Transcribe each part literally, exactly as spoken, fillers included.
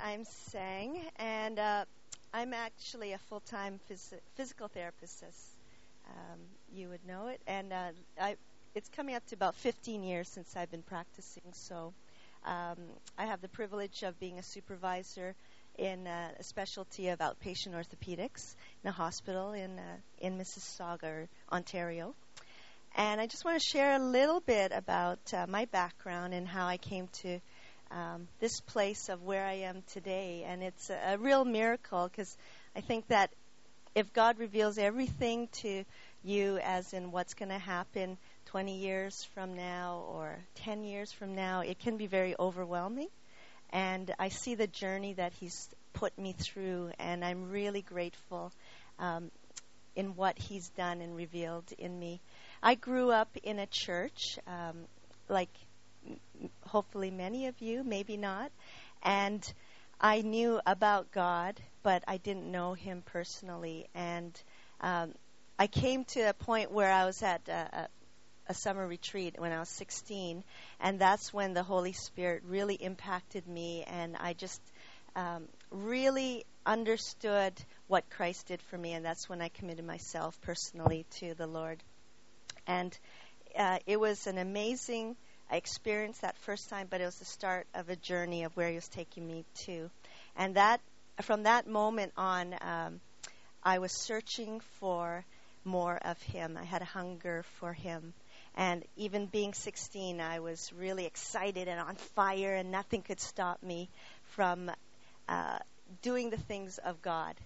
I'm Sang, and uh, I'm actually a full-time phys- physical therapist, as um, you would know it. And uh, I, it's coming up to about fifteen years since I've been practicing. So um, I have the privilege of being a supervisor in uh, a specialty of outpatient orthopedics in a hospital in uh, in Mississauga, Ontario. And I just want to share a little bit about uh, my background and how I came to um, this place of where I am today. And it's a, a real miracle, because I think that if God reveals everything to you, as in what's going to happen twenty years from now or ten years from now, it can be very overwhelming. And I see the journey that He's put me through, and I'm really grateful um, in what He's done and revealed in me. I grew up in a church, um, like m- hopefully many of you, maybe not, and I knew about God, but I didn't know Him personally. And um, I came to a point where I was at a, a, a summer retreat when I was sixteen, and that's when the Holy Spirit really impacted me, and I just um, really understood what Christ did for me, and that's when I committed myself personally to the Lord. And uh, it was an amazing experience that first time, but it was the start of a journey of where He was taking me to. And that, from that moment on, um, I was searching for more of Him. I had a hunger for Him. And even being sixteen, I was really excited and on fire, and nothing could stop me from uh, doing the things of God.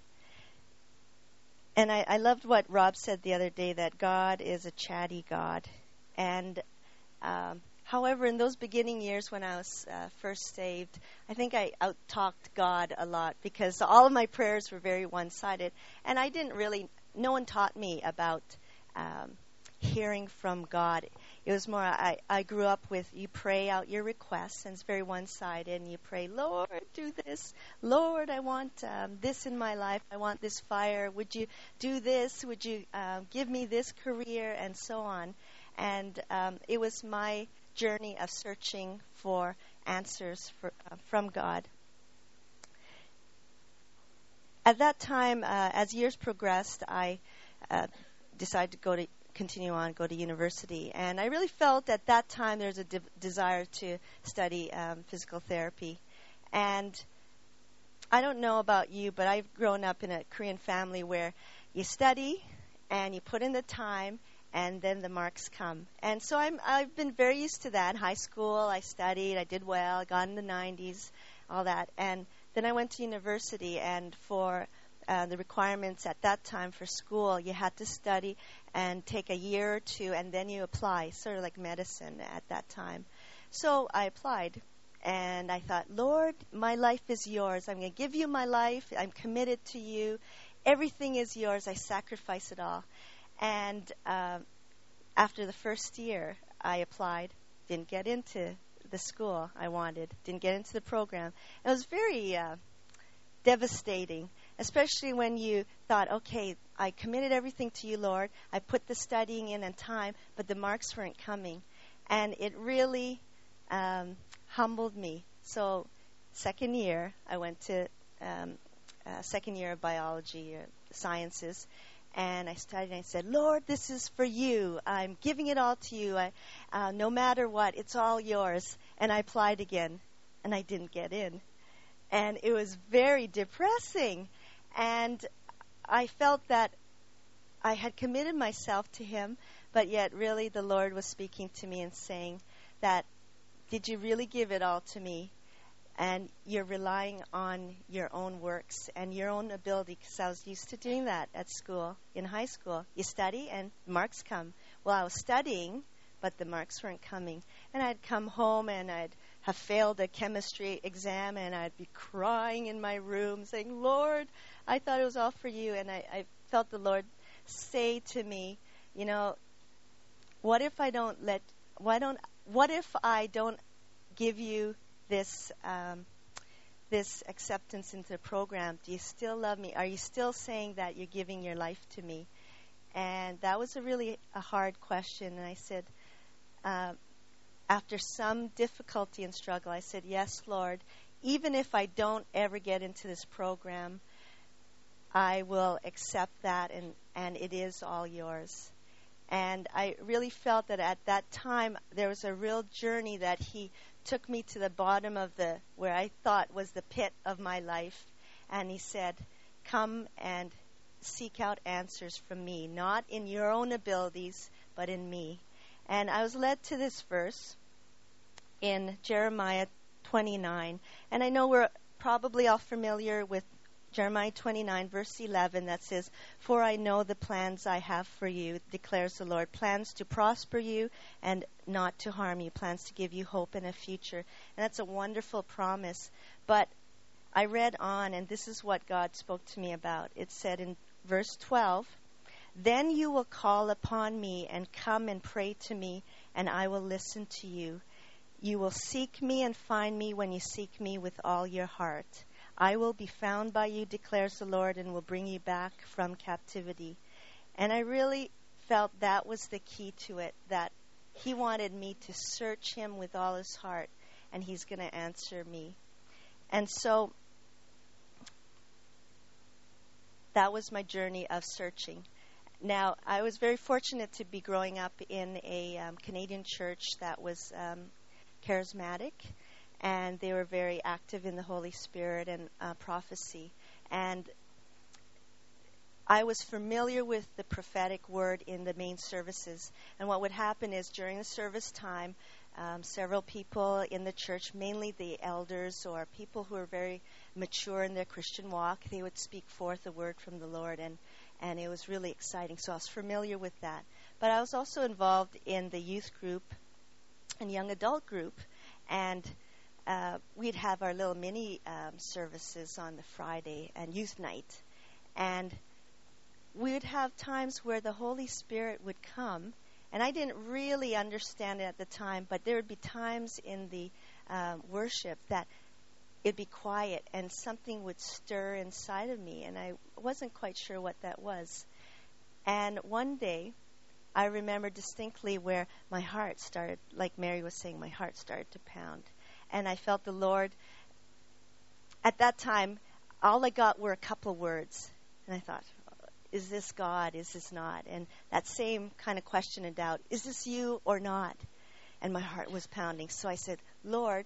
And I, I loved what Rob said the other day, that God is a chatty God. And um, however, in those beginning years when I was uh, first saved, I think I out-talked God a lot, because all of my prayers were very one-sided. And I didn't really, no one taught me about um, hearing from God. It was more, I, I grew up with, you pray out your requests, and it's very one-sided, and you pray, Lord, do this. Lord, I want um, this in my life. I want this fire. Would you do this? Would you uh, give me this career? And so on. And um, it was my journey of searching for answers for, uh, from God. At that time, uh, as years progressed, I uh, decided to go to continue on, go to university. And I really felt at that time there's a de- desire to study um, physical therapy. And I don't know about you, but I've grown up in a Korean family where you study and you put in the time, and then the marks come. And so I'm, I've been very used to that. In high school, I studied, I did well, I got in the nineties, all that. And then I went to university, and for Uh, the requirements at that time for school, you had to study and take a year or two, and then you apply, sort of like medicine at that time. So I applied, and I thought, Lord, my life is yours. I'm going to give you my life. I'm committed to you. Everything is yours. I sacrifice it all. And uh, after the first year, I applied, didn't get into the school I wanted, didn't get into the program. It was very uh, devastating, especially when you thought, okay, I committed everything to you, Lord. I put the studying in and time, but the marks weren't coming. And it really um, humbled me. So second year, I went to um, uh, second year of biology, uh, sciences, and I studied, and I said, Lord, this is for you. I'm giving it all to you. I, uh, no matter what, it's all yours. And I applied again, and I didn't get in. And it was very depressing. And I felt that I had committed myself to Him, but yet really the Lord was speaking to me and saying that, did you really give it all to me? And you're relying on your own works and your own ability, because I was used to doing that at school, in high school. You study and marks come. Well, I was studying, but the marks weren't coming. And I'd come home and I'd have failed a chemistry exam, and I'd be crying in my room saying, Lord, I thought it was all for you. And I, I felt the Lord say to me, you know, what if I don't let, why don't, what if I don't give you this, um, this acceptance into the program? Do you still love me? Are you still saying that you're giving your life to me? And that was a really a hard question. And I said, uh, after some difficulty and struggle, I said, yes, Lord, even if I don't ever get into this program, I will accept that, and, and it is all yours. And I really felt that at that time there was a real journey that he took me to the bottom of the, where I thought was the pit of my life. And he said, come and seek out answers from me, not in your own abilities, but in me. And I was led to this verse in Jeremiah twenty-nine. And I know we're probably all familiar with Jeremiah twenty-nine, verse eleven, that says, for I know the plans I have for you, declares the Lord, plans to prosper you and not to harm you, plans to give you hope and a future. And that's a wonderful promise. But I read on, and this is what God spoke to me about. It said in verse twelve, then you will call upon me and come and pray to me, and I will listen to you. You will seek me and find me when you seek me with all your heart. I will be found by you, declares the Lord, and will bring you back from captivity. And I really felt that was the key to it, that he wanted me to search him with all his heart, and he's going to answer me. And so that was my journey of searching. Now, I was very fortunate to be growing up in a um, Canadian church that was um, charismatic, and they were very active in the Holy Spirit and uh, prophecy. And I was familiar with the prophetic word in the main services. And what would happen is during the service time, um, several people in the church, mainly the elders or people who are very mature in their Christian walk, they would speak forth a word from the Lord, and, and it was really exciting. So I was familiar with that. But I was also involved in the youth group and young adult group, and Uh, we'd have our little mini um, services on the Friday and youth night. And we would have times where the Holy Spirit would come. And I didn't really understand it at the time, but there would be times in the uh, worship that it'd be quiet and something would stir inside of me. And I wasn't quite sure what that was. And one day, I remember distinctly where my heart started, like Mary was saying, my heart started to pound. And I felt the Lord. At that time, all I got were a couple words. And I thought, is this God? Is this not? And that same kind of question and doubt, is this you or not? And my heart was pounding. So I said, Lord,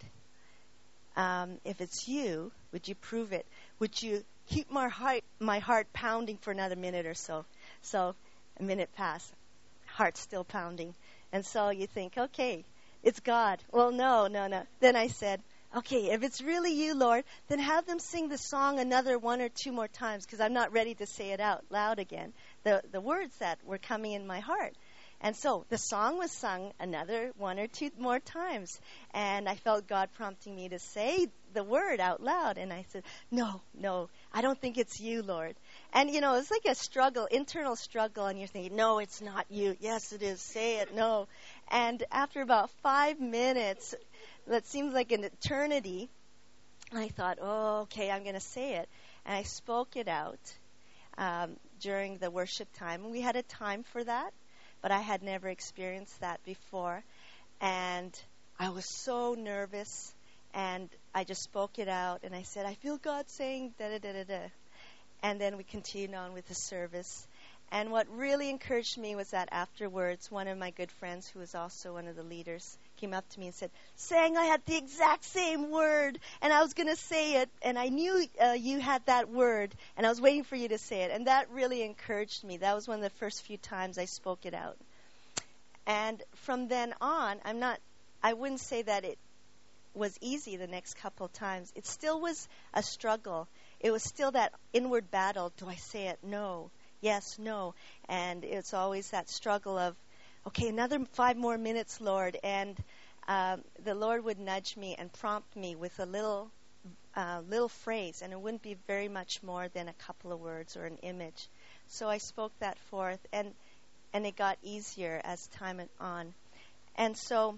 um, if it's you, would you prove it? Would you keep my heart, my heart pounding for another minute or so? So a minute passed, heart still pounding. And so you think, okay, it's God. Well, no, no, no. Then I said, okay, if it's really you, Lord, then have them sing the song another one or two more times, because I'm not ready to say it out loud again, the the words that were coming in my heart. And so the song was sung another one or two more times, and I felt God prompting me to say the word out loud, and I said, no, no, I don't think it's you, Lord. And, you know, it's like a struggle, internal struggle, and you're thinking, no, it's not you. Yes, it is. Say it. No. And after about five minutes, that seems like an eternity, I thought, oh, okay, I'm going to say it. And I spoke it out um, during the worship time. We had a time for that, but I had never experienced that before. And I was so nervous, and I just spoke it out, and I said, I feel God saying da-da-da-da-da. And then we continued on with the service. And what really encouraged me was that afterwards, one of my good friends, who was also one of the leaders, came up to me and said, Sang, I had the exact same word, and I was going to say it, and I knew uh, you had that word, and I was waiting for you to say it. And that really encouraged me. That was one of the first few times I spoke it out. And from then on, I'm not, I wouldn't say that it was easy the next couple of times. It still was a struggle. It was still that inward battle. Do I say it? No. Yes, no. And it's always that struggle of, okay, another five more minutes, Lord. And um, the Lord would nudge me and prompt me with a little uh, little phrase, and it wouldn't be very much more than a couple of words or an image. So I spoke that forth, and and it got easier as time went on. And so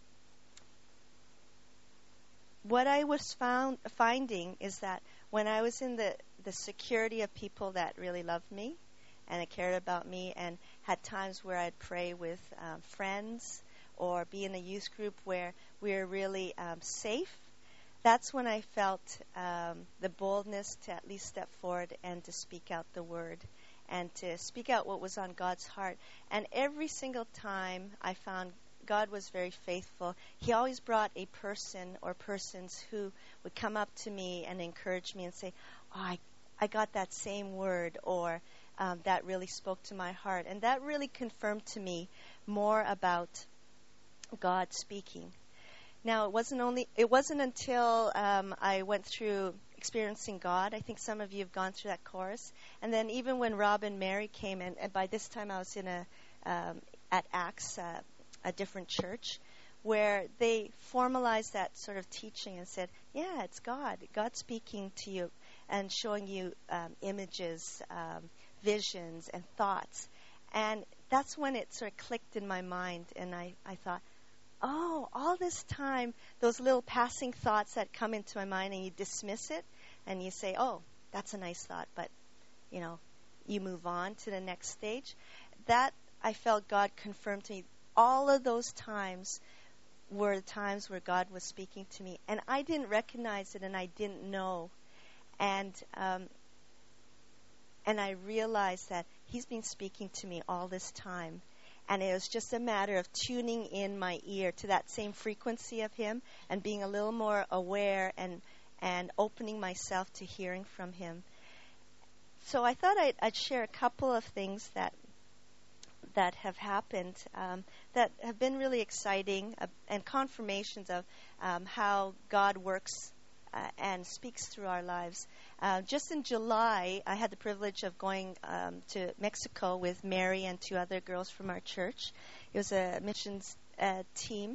what I was found finding is that when I was in the, the security of people that really loved me and cared about me, and had times where I'd pray with um, friends or be in a youth group where we were really um, safe, that's when I felt um, the boldness to at least step forward and to speak out the word and to speak out what was on God's heart. And every single time I found God was very faithful. He always brought a person or persons who would come up to me and encourage me and say, oh, I, I got that same word, or um, that really spoke to my heart. And that really confirmed to me more about God speaking. Now, it wasn't only it wasn't until um, I went through Experiencing God. I think some of you have gone through that course. And then even when Rob and Mary came in, and by this time I was in a um, at Acts, uh, a different church, where they formalized that sort of teaching and said, yeah, it's God. God's speaking to you and showing you um, images, um, visions, and thoughts. And that's when it sort of clicked in my mind, and I, I thought, oh, all this time, those little passing thoughts that come into my mind, and you dismiss it, and you say, oh, that's a nice thought, but, you know, you move on to the next stage. That, I felt God confirmed to me. All of those times were the times where God was speaking to me, and I didn't recognize it, and I didn't know. And um, and I realized that He's been speaking to me all this time. And it was just a matter of tuning in my ear to that same frequency of Him and being a little more aware and and opening myself to hearing from Him. So I thought I'd, I'd share a couple of things that that have happened um, that have been really exciting uh, and confirmations of um, how God works uh, and speaks through our lives. Uh, just in July, I had the privilege of going um, to Mexico with Mary and two other girls from our church. It was a missions uh, team.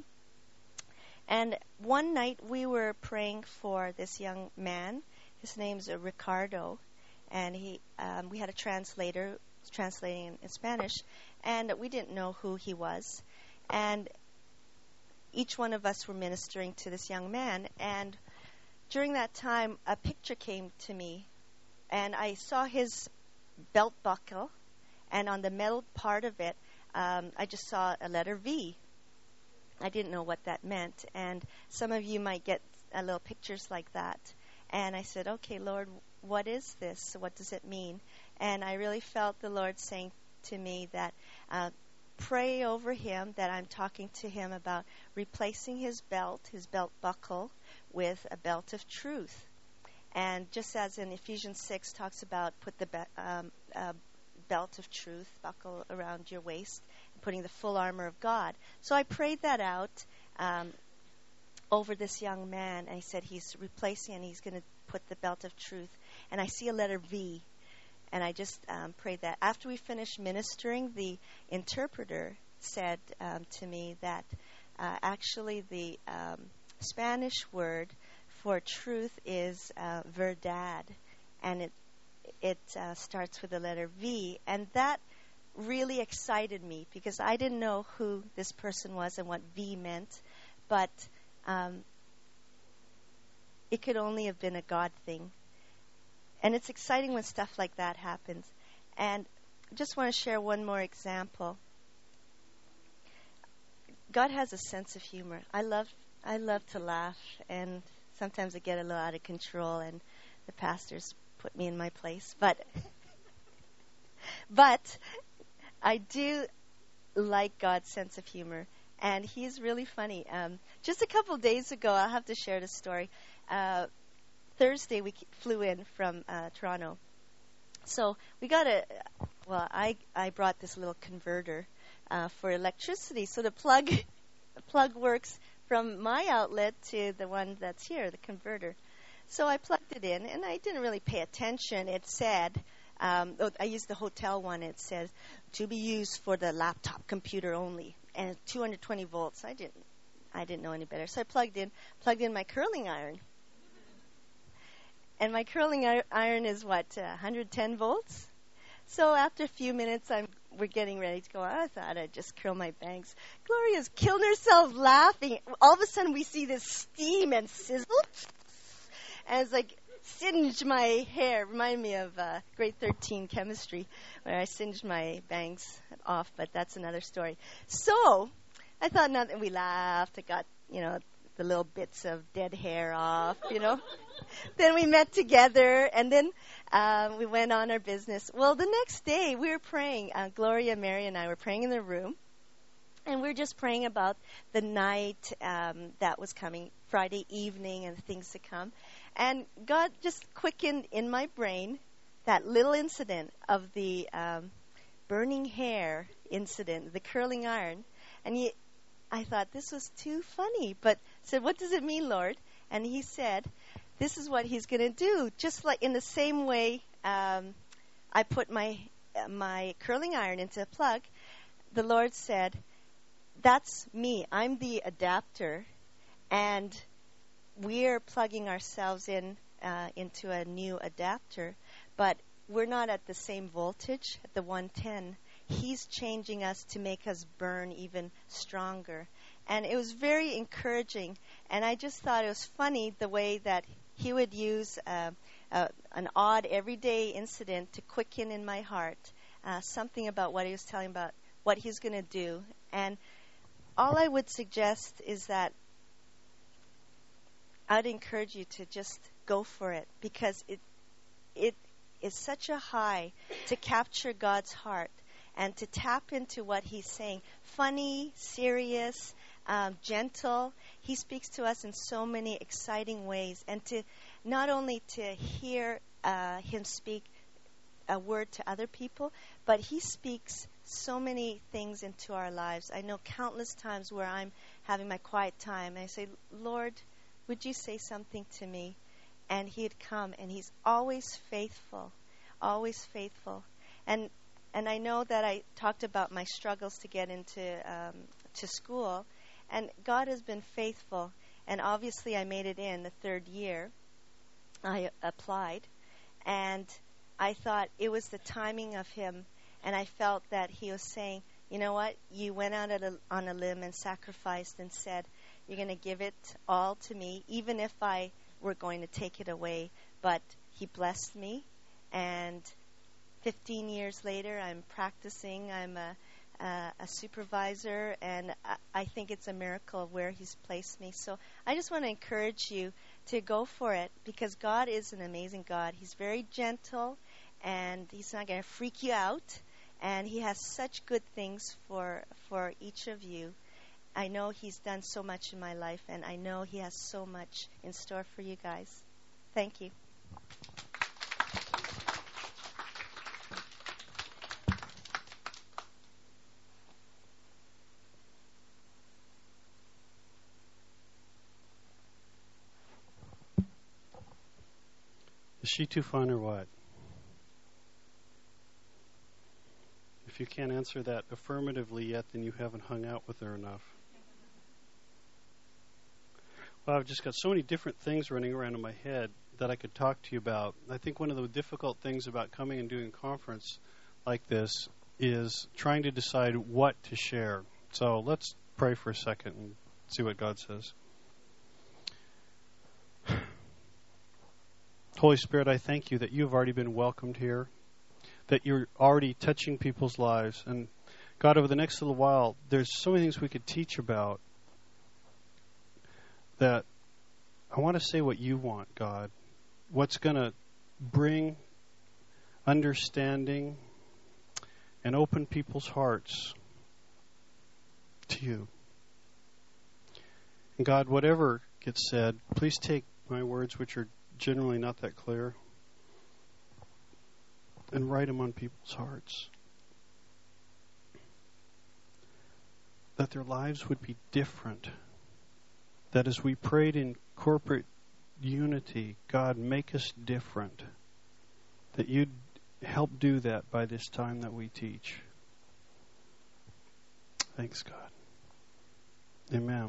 And one night we were praying for this young man. His name's uh, Ricardo. And he, um, we had a translator translating in, in Spanish. And we didn't know who he was. And each one of us were ministering to this young man. And during that time, a picture came to me. And I saw his belt buckle. And on the metal part of it, um, I just saw a letter V. I didn't know what that meant. And some of you might get uh, little pictures like that. And I said, okay, Lord, what is this? What does it mean? And I really felt the Lord saying to me that uh, pray over him, that I'm talking to him about replacing his belt, his belt buckle, with a belt of truth. And just as in Ephesians six talks about put the be- um, uh, belt of truth, buckle around your waist, and putting the full armor of God. So I prayed that out um, over this young man. And I said he's replacing and he's going to put the belt of truth. And I see a letter V. And I just um, prayed that. After we finished ministering, the interpreter said um, to me that uh, actually the um, Spanish word for truth is uh, verdad, and it it uh, starts with the letter V. And that really excited me because I didn't know who this person was and what V meant, but um, it could only have been a God thing. And it's exciting when stuff like that happens. And I just want to share one more example. God has a sense of humor. I love I love to laugh, and sometimes I get a little out of control, and the pastors put me in my place. But but I do like God's sense of humor, and He's really funny. Um, just a couple days ago, I'll have to share this story. Uh, Thursday we flew in from uh, Toronto. So we got a, well, I I brought this little converter uh, for electricity. So the plug, the plug works from my outlet to the one that's here, the converter. So I plugged it in, and I didn't really pay attention. It said, um, oh, I used the hotel one. It says, to be used for the laptop computer only, and two hundred twenty volts. I didn't, I didn't know any better. So I plugged in, plugged in my curling iron. And my curling iron is, what, uh, one hundred ten volts? So after a few minutes, I'm we're getting ready to go. I thought I'd just curl my bangs. Gloria's killing herself laughing. All of a sudden, we see this steam and sizzle. And it's like, singe my hair. Remind me of uh, grade thirteen chemistry, where I singed my bangs off, but that's another story. So I thought nothing. We laughed. I got, you know, the little bits of dead hair off, you know. Then we met together, and then um, we went on our business. Well, the next day we were praying. Uh, Gloria, Mary, and I were praying in the room, and we were just praying about the night um, that was coming, Friday evening, and things to come. And God just quickened in my brain that little incident of the um, burning hair incident, the curling iron. And he, I thought, this was too funny, but said, what does it mean, Lord? And he said, this is what he's going to do. Just like in the same way um, I put my uh, my curling iron into a plug, the Lord said, that's me. I'm the adapter, and we're plugging ourselves in uh, into a new adapter, but we're not at the same voltage, at the one ten. He's changing us to make us burn even stronger. And it was very encouraging. And I just thought it was funny the way that he would use uh, uh, an odd everyday incident to quicken in my heart uh, something about what he was telling about what he's going to do. And all I would suggest is that I'd encourage you to just go for it, because it it is such a high to capture God's heart and to tap into what he's saying. Funny, serious, um, gentle. He speaks to us in so many exciting ways. And to not only to hear uh, him speak a word to other people, but he speaks so many things into our lives. I know countless times where I'm having my quiet time and I say, Lord, would you say something to me? And he'd come, and he's always faithful, always faithful. And and I know that I talked about my struggles to get into um, to school, and God has been faithful. And obviously I made it in the third year. I applied, and I thought it was the timing of him, and I felt that he was saying, you know what, you went out at a, on a limb and sacrificed and said, you're going to give it all to me, even if I were going to take it away. But he blessed me, and fifteen years later, I'm practicing. I'm a, a, a supervisor, and I, I think it's a miracle of where he's placed me. So I just want to encourage you to go for it, because God is an amazing God. He's very gentle, and he's not going to freak you out, and he has such good things for for each of you. I know he's done so much in my life, and I know he has so much in store for you guys. Thank you. Is she too fun or what? If you can't answer that affirmatively yet, then you haven't hung out with her enough. Well, I've just got so many different things running around in my head that I could talk to you about. I think one of the difficult things about coming and doing a conference like this is trying to decide what to share. So let's pray for a second and see what God says. Holy Spirit, I thank you that you've already been welcomed here, that you're already touching people's lives. And God, over the next little while, there's so many things we could teach about that I want to say what you want, God. What's going to bring understanding and open people's hearts to you. And God, whatever gets said, please take my words, which are generally not that clear, and write them on people's hearts. That their lives would be different. That as we prayed in corporate unity, God, make us different. That you'd help do that by this time that we teach. Thanks, God. Amen.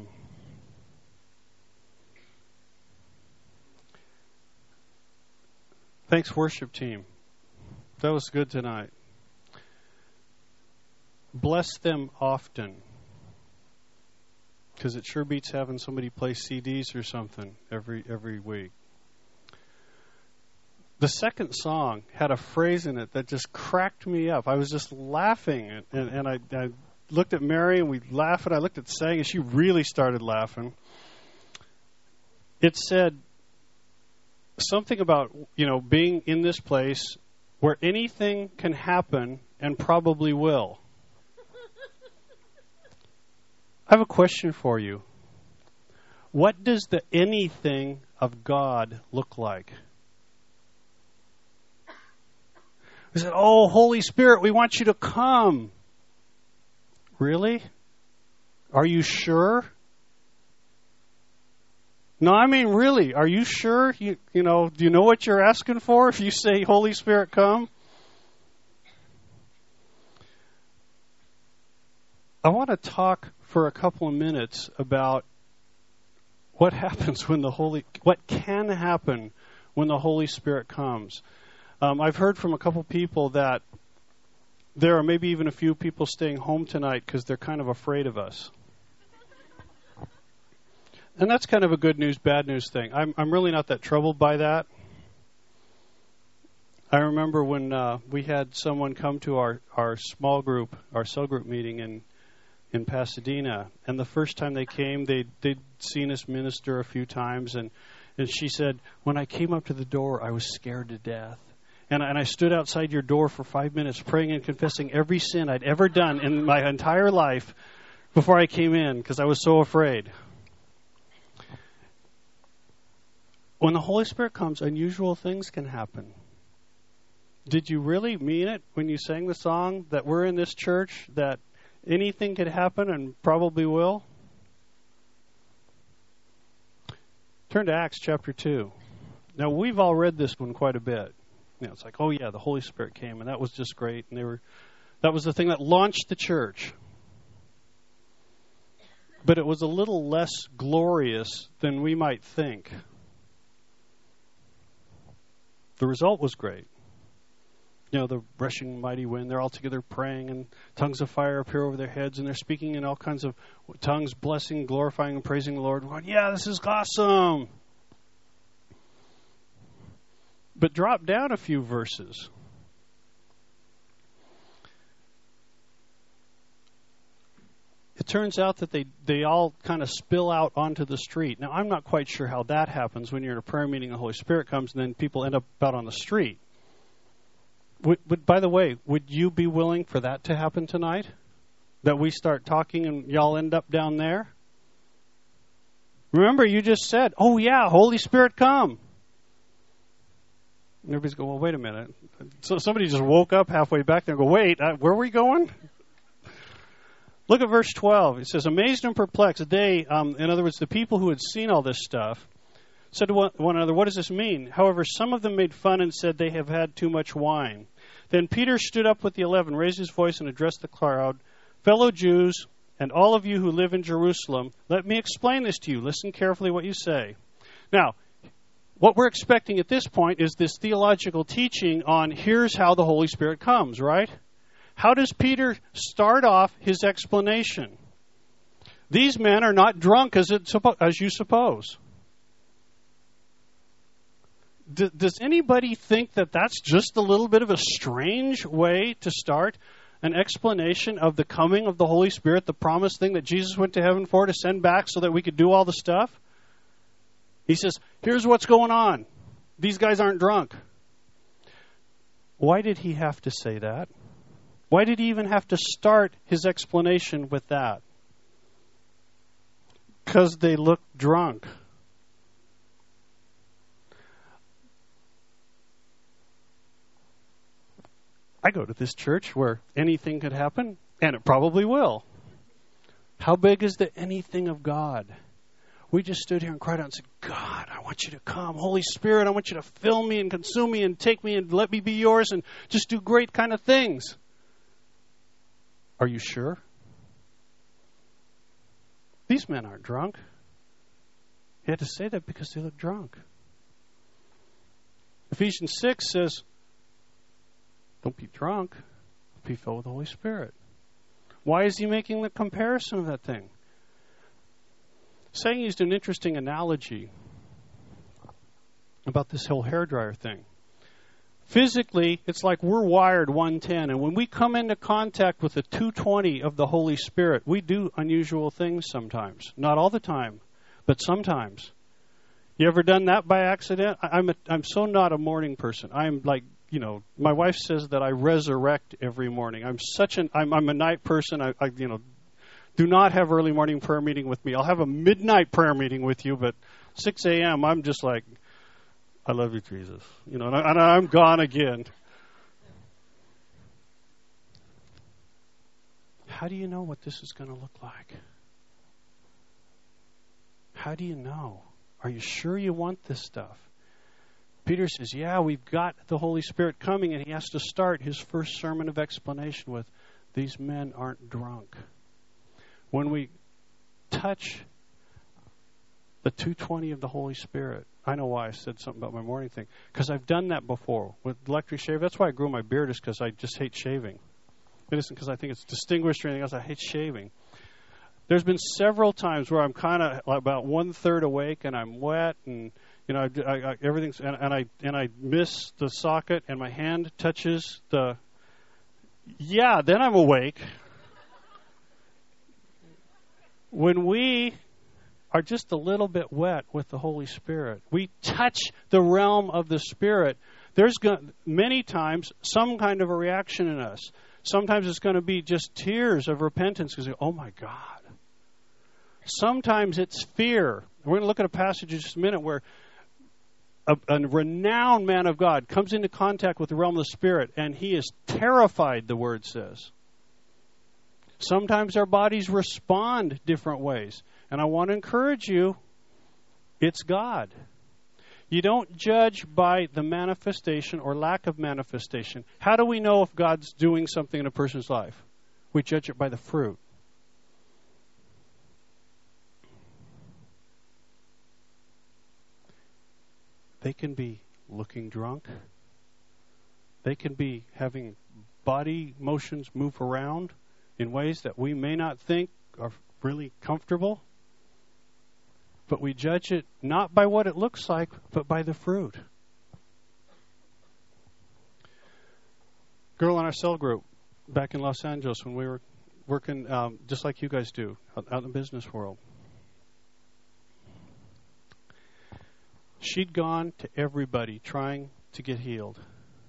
Thanks, worship team. That was good tonight. Bless them often, because it sure beats having somebody play C Ds or something every every week. The second song had a phrase in it that just cracked me up. I was just laughing, and, and, and I, I looked at Mary, and we laughed, and I looked at Sang, and she really started laughing. it said something about, you know, being in this place where anything can happen and probably will. I have a question for you. What does the anything of God look like? We said, oh, Holy Spirit, we want you to come. Really? Are you sure? No, I mean, really, are you sure? You, you know, do you know what you're asking for if you say, Holy Spirit, come? I want to talk for a couple of minutes about what happens when the Holy, what can happen when the Holy Spirit comes. Um, I've heard from a couple people that there are maybe even a few people staying home tonight because they're kind of afraid of us. And that's kind of a good news, bad news thing. I'm I'm really not that troubled by that. I remember when uh, we had someone come to our, our small group, our cell group meeting in in Pasadena, and the first time they came, they they'd seen us minister a few times, and, and she said, when I came up to the door, I was scared to death. And, and I stood outside your door for five minutes praying and confessing every sin I'd ever done in my entire life before I came in because I was so afraid. When the Holy Spirit comes, unusual things can happen. Did you really mean it when you sang the song that we're in this church, that anything could happen and probably will? Turn to Acts chapter two. Now, we've all read this one quite a bit. You know, it's like, oh yeah, the Holy Spirit came, and that was just great, and they were, that was the thing that launched the church. But it was a little less glorious than we might think. The result was great. You know, the rushing mighty wind, they're all together praying, and tongues of fire appear over their heads, and they're speaking in all kinds of tongues, blessing, glorifying, and praising the Lord. Going, yeah, this is awesome. But drop down a few verses. It turns out that they, they all kind of spill out onto the street. Now, I'm not quite sure how that happens when you're in a prayer meeting, the Holy Spirit comes, and then people end up out on the street. Would, would, by the way, would you be willing for that to happen tonight? That we start talking and y'all end up down there? Remember, you just said, oh yeah, Holy Spirit, come. And everybody's going, well, wait a minute. So somebody just woke up halfway back there and go, wait, uh, where are we going? Look at verse twelve. It says, amazed and perplexed, they, um, in other words, the people who had seen all this stuff, said to one, one another, what does this mean? However, some of them made fun and said they have had too much wine. Then Peter stood up with the eleven, raised his voice, and addressed the crowd, fellow Jews, and all of you who live in Jerusalem, let me explain this to you. Listen carefully what you say. Now, what we're expecting at this point is this theological teaching on here's how the Holy Spirit comes, right? How does Peter start off his explanation? These men are not drunk as, it, as you suppose. D- does anybody think that that's just a little bit of a strange way to start an explanation of the coming of the Holy Spirit, the promised thing that Jesus went to heaven for to send back so that we could do all the stuff? He says, here's what's going on. These guys aren't drunk. Why did he have to say that? Why did he even have to start his explanation with that? Because they looked drunk. I go to this church where anything could happen, and it probably will. How big is the anything of God? We just stood here and cried out and said, God, I want you to come. Holy Spirit, I want you to fill me and consume me and take me and let me be yours and just do great kind of things. Are you sure? These men aren't drunk. He had to say that because they look drunk. Ephesians six says, don't be drunk, be filled with the Holy Spirit. Why is he making the comparison of that thing? Sang used an interesting analogy about this whole hairdryer thing. Physically, it's like we're wired one ten, and when we come into contact with the two twenty of the Holy Spirit, we do unusual things sometimes. Not all the time, but sometimes. You ever done that by accident? I, I'm a, I'm so not a morning person. I'm like, you know, my wife says that I resurrect every morning. I'm such an I'm, I'm a night person. I, I you know, do not have early morning prayer meeting with me. I'll have a midnight prayer meeting with you, but six a.m. I'm just like, I love you, Jesus. You know, and, I, and I'm gone again. How do you know what this is going to look like? How do you know? Are you sure you want this stuff? Peter says, yeah, we've got the Holy Spirit coming, and he has to start his first sermon of explanation with, these men aren't drunk. When we touch the two twenty of the Holy Spirit, I know why I said something about my morning thing, because I've done that before with electric shave. That's why I grew my beard, is because I just hate shaving. It isn't because I think it's distinguished or anything else. I hate shaving. There's been several times where I'm kind of about one third awake and I'm wet and you know I, I, I, everything's and, and I and I miss the socket and my hand touches the. Yeah, then I'm awake. When we are just a little bit wet with the Holy Spirit, we touch the realm of the Spirit. There's go- many times some kind of a reaction in us. Sometimes it's going to be just tears of repentance because, oh my God. Sometimes it's fear. We're going to look at a passage in just a minute where a, a renowned man of God comes into contact with the realm of the Spirit, and he is terrified, the Word says. Sometimes our bodies respond different ways. And I want to encourage you, it's God. You don't judge by the manifestation or lack of manifestation. How do we know if God's doing something in a person's life? We judge it by the fruit. They can be looking drunk. They can be having body motions move around in ways that we may not think are really comfortable. But we judge it not by what it looks like, but by the fruit. Girl in our cell group back in Los Angeles when we were working um, just like you guys do out, out in the business world. She'd gone to everybody trying to get healed.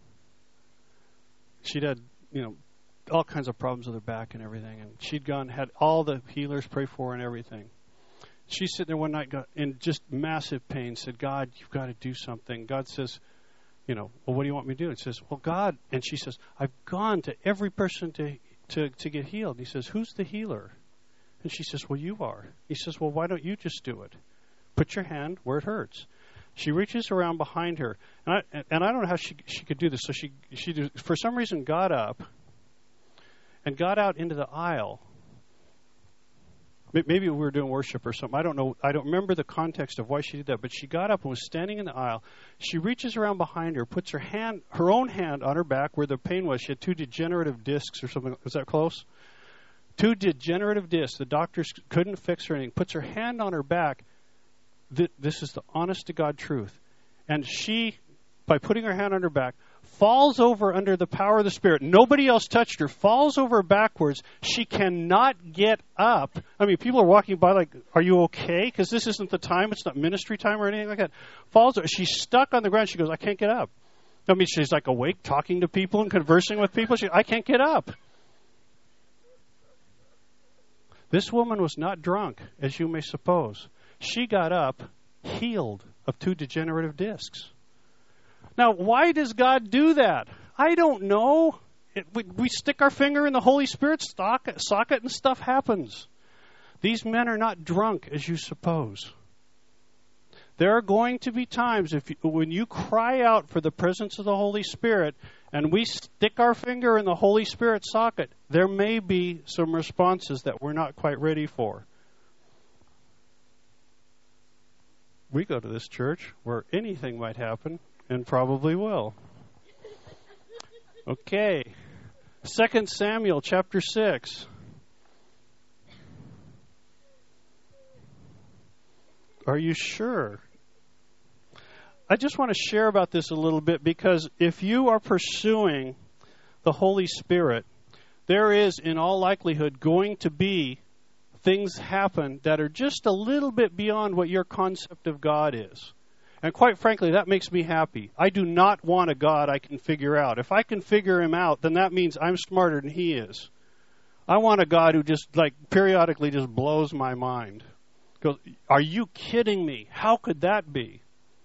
She'd had, you know, all kinds of problems with her back and everything. And she'd gone, had all the healers pray for her and everything. She's sitting there one night got in just massive pain, said, God, you've got to do something. God says, you know, well, what do you want me to do? It says, well, God, and she says, I've gone to every person to, to, to get healed. And he says, who's the healer? And she says, well, you are. He says, well, why don't you just do it? Put your hand where it hurts. She reaches around behind her, and I, and I don't know how she she could do this. So she she for some reason got up and got out into the aisle. Maybe we were doing worship or something. I don't know. I don't remember the context of why she did that. But she got up and was standing in the aisle. She reaches around behind her, puts her hand, her own hand on her back where the pain was. She had two degenerative discs or something. Was that close? Two degenerative discs. The doctors couldn't fix her anything. Puts her hand on her back. This is the honest to God truth. And she, by putting her hand on her back, falls over under the power of the Spirit. Nobody else touched her. Falls over backwards. She cannot get up. I mean, people are walking by like, are you okay? Because this isn't the time. It's not ministry time or anything like that. Falls. She's stuck on the ground. She goes, I can't get up. I mean, she's like awake, talking to people and conversing with people. She, I can't get up. This woman was not drunk, as you may suppose. She got up, healed of two degenerative discs. Now, why does God do that? I don't know. It, we, we stick our finger in the Holy Spirit socket, socket and stuff happens. These men are not drunk, as you suppose. There are going to be times if you, when you cry out for the presence of the Holy Spirit and we stick our finger in the Holy Spirit socket, there may be some responses that we're not quite ready for. We go to this church where anything might happen, and probably will. Okay. Second Samuel chapter six. Are you sure? I just want to share about this a little bit because if you are pursuing the Holy Spirit, there is in all likelihood going to be things happen that are just a little bit beyond what your concept of God is. And quite frankly, that makes me happy. I do not want a God I can figure out. If I can figure him out, then that means I'm smarter than he is. I want a God who just, like, periodically just blows my mind. Goes, are you kidding me? How could that be?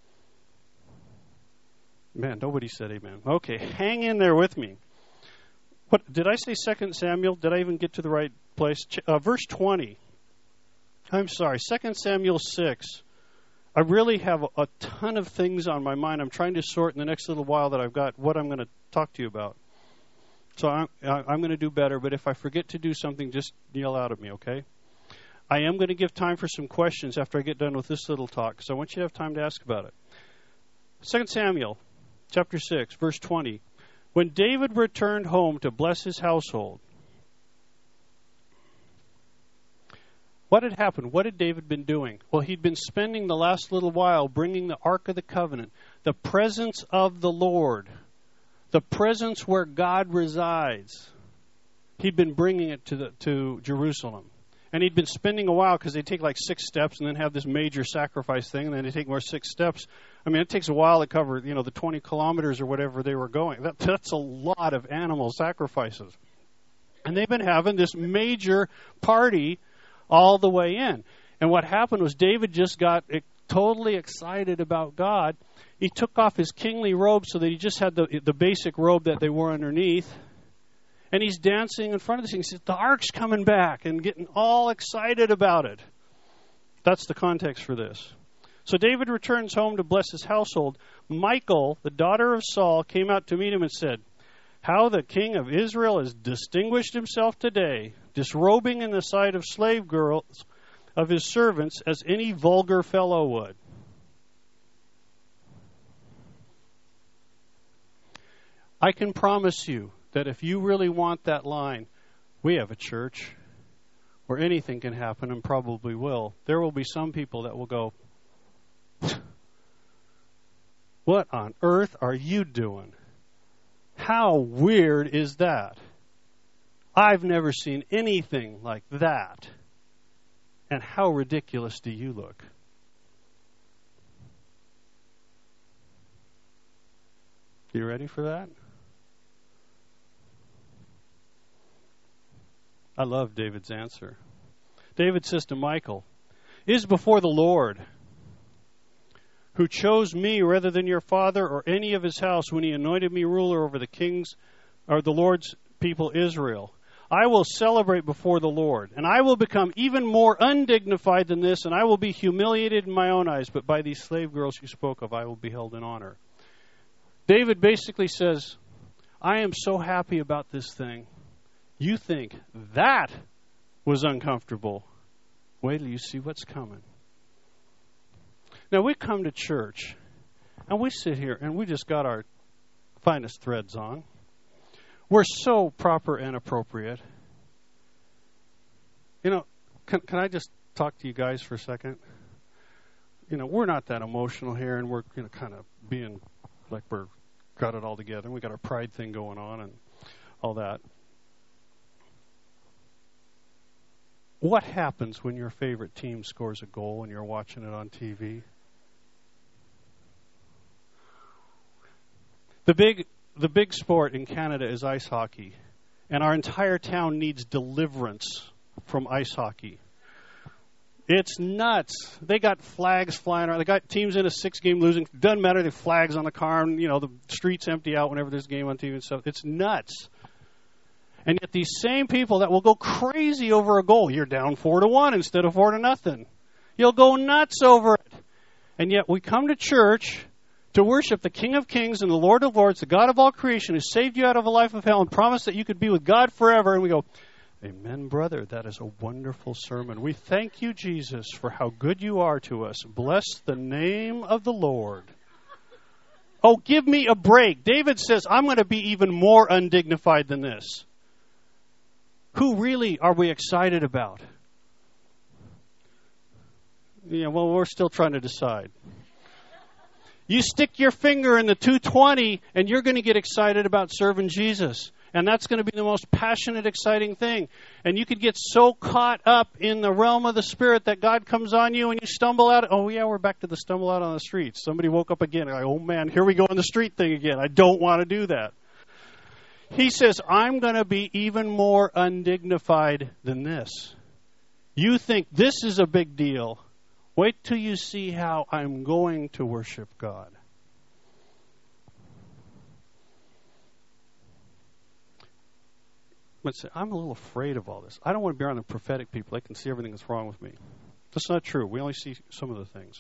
Man, nobody said amen. Okay, hang in there with me. What did I say? Second Samuel? Did I even get to the right place? Uh, verse twenty. I'm sorry, Second Samuel six. I really have a, a ton of things on my mind. I'm trying to sort in the next little while that I've got what I'm going to talk to you about. So I'm, I'm going to do better, but if I forget to do something, just yell out at me, okay? I am going to give time for some questions after I get done with this little talk, so I want you to have time to ask about it. Second Samuel chapter six, verse twenty. When David returned home to bless his household, what had happened? What had David been doing? Well, he'd been spending the last little while bringing the Ark of the Covenant, the presence of the Lord, the presence where God resides. He'd been bringing it to the, to Jerusalem. And he'd been spending a while because they take like six steps and then have this major sacrifice thing, and then they take more six steps. I mean, it takes a while to cover, you know, the twenty kilometers or whatever they were going. That, that's a lot of animal sacrifices. And they've been having this major party all the way in. And what happened was David just got totally excited about God. He took off his kingly robe so that he just had the, the basic robe that they wore underneath. And he's dancing in front of this thing. He says, the ark's coming back, and getting all excited about it. That's the context for this. So David returns home to bless his household. Michal, the daughter of Saul, came out to meet him and said, how the king of Israel has distinguished himself today, disrobing in the sight of slave girls of his servants as any vulgar fellow would. I can promise you that if you really want that line, we have a church where anything can happen and probably will. There will be some people that will go, what on earth are you doing? How weird is that? I've never seen anything like that. And how ridiculous do you look? You ready for that? I love David's answer. David says to Michal, "It is before the Lord, who chose me rather than your father or any of his house when he anointed me ruler over the kings or the Lord's people Israel. I will celebrate before the Lord, and I will become even more undignified than this, and I will be humiliated in my own eyes, but by these slave girls you spoke of, I will be held in honor." David basically says, I am so happy about this thing. You think that was uncomfortable. Wait till you see what's coming. Now, we come to church, and we sit here, and we just got our finest threads on. We're so proper and appropriate. You know, can, can I just talk to you guys for a second? You know, we're not that emotional here, and we're, you know, kind of being like we're got it all together. We got our pride thing going on and all that. What happens when your favorite team scores a goal and you're watching it on T V? The big the big sport in Canada is ice hockey, and our entire town needs deliverance from ice hockey. It's nuts. They got flags flying around. They got teams in a six-game losing. Doesn't matter. They have flags on the car, and you know the streets empty out whenever there's a game on T V and stuff. It's nuts. And yet these same people that will go crazy over a goal, you're down four to one instead of four to nothing. You'll go nuts over it. And yet we come to church to worship the King of Kings and the Lord of Lords, the God of all creation, who saved you out of a life of hell and promised that you could be with God forever. And we go, amen, brother, that is a wonderful sermon. We thank you, Jesus, for how good you are to us. Bless the name of the Lord. Oh, give me a break. David says, I'm going to be even more undignified than this. Who really are we excited about? Yeah, well, we're still trying to decide. You stick your finger in the two twenty and you're going to get excited about serving Jesus. And that's going to be the most passionate, exciting thing. And you could get so caught up in the realm of the Spirit that God comes on you and you stumble out. Oh, yeah, we're back to the stumble out on the streets. Somebody woke up again. Like, oh, man, here we go on the street thing again. I don't want to do that. He says, I'm going to be even more undignified than this. You think this is a big deal. Wait till you see how I'm going to worship God. But say, I'm a little afraid of all this. I don't want to be around the prophetic people. They can see everything that's wrong with me. That's not true. We only see some of the things.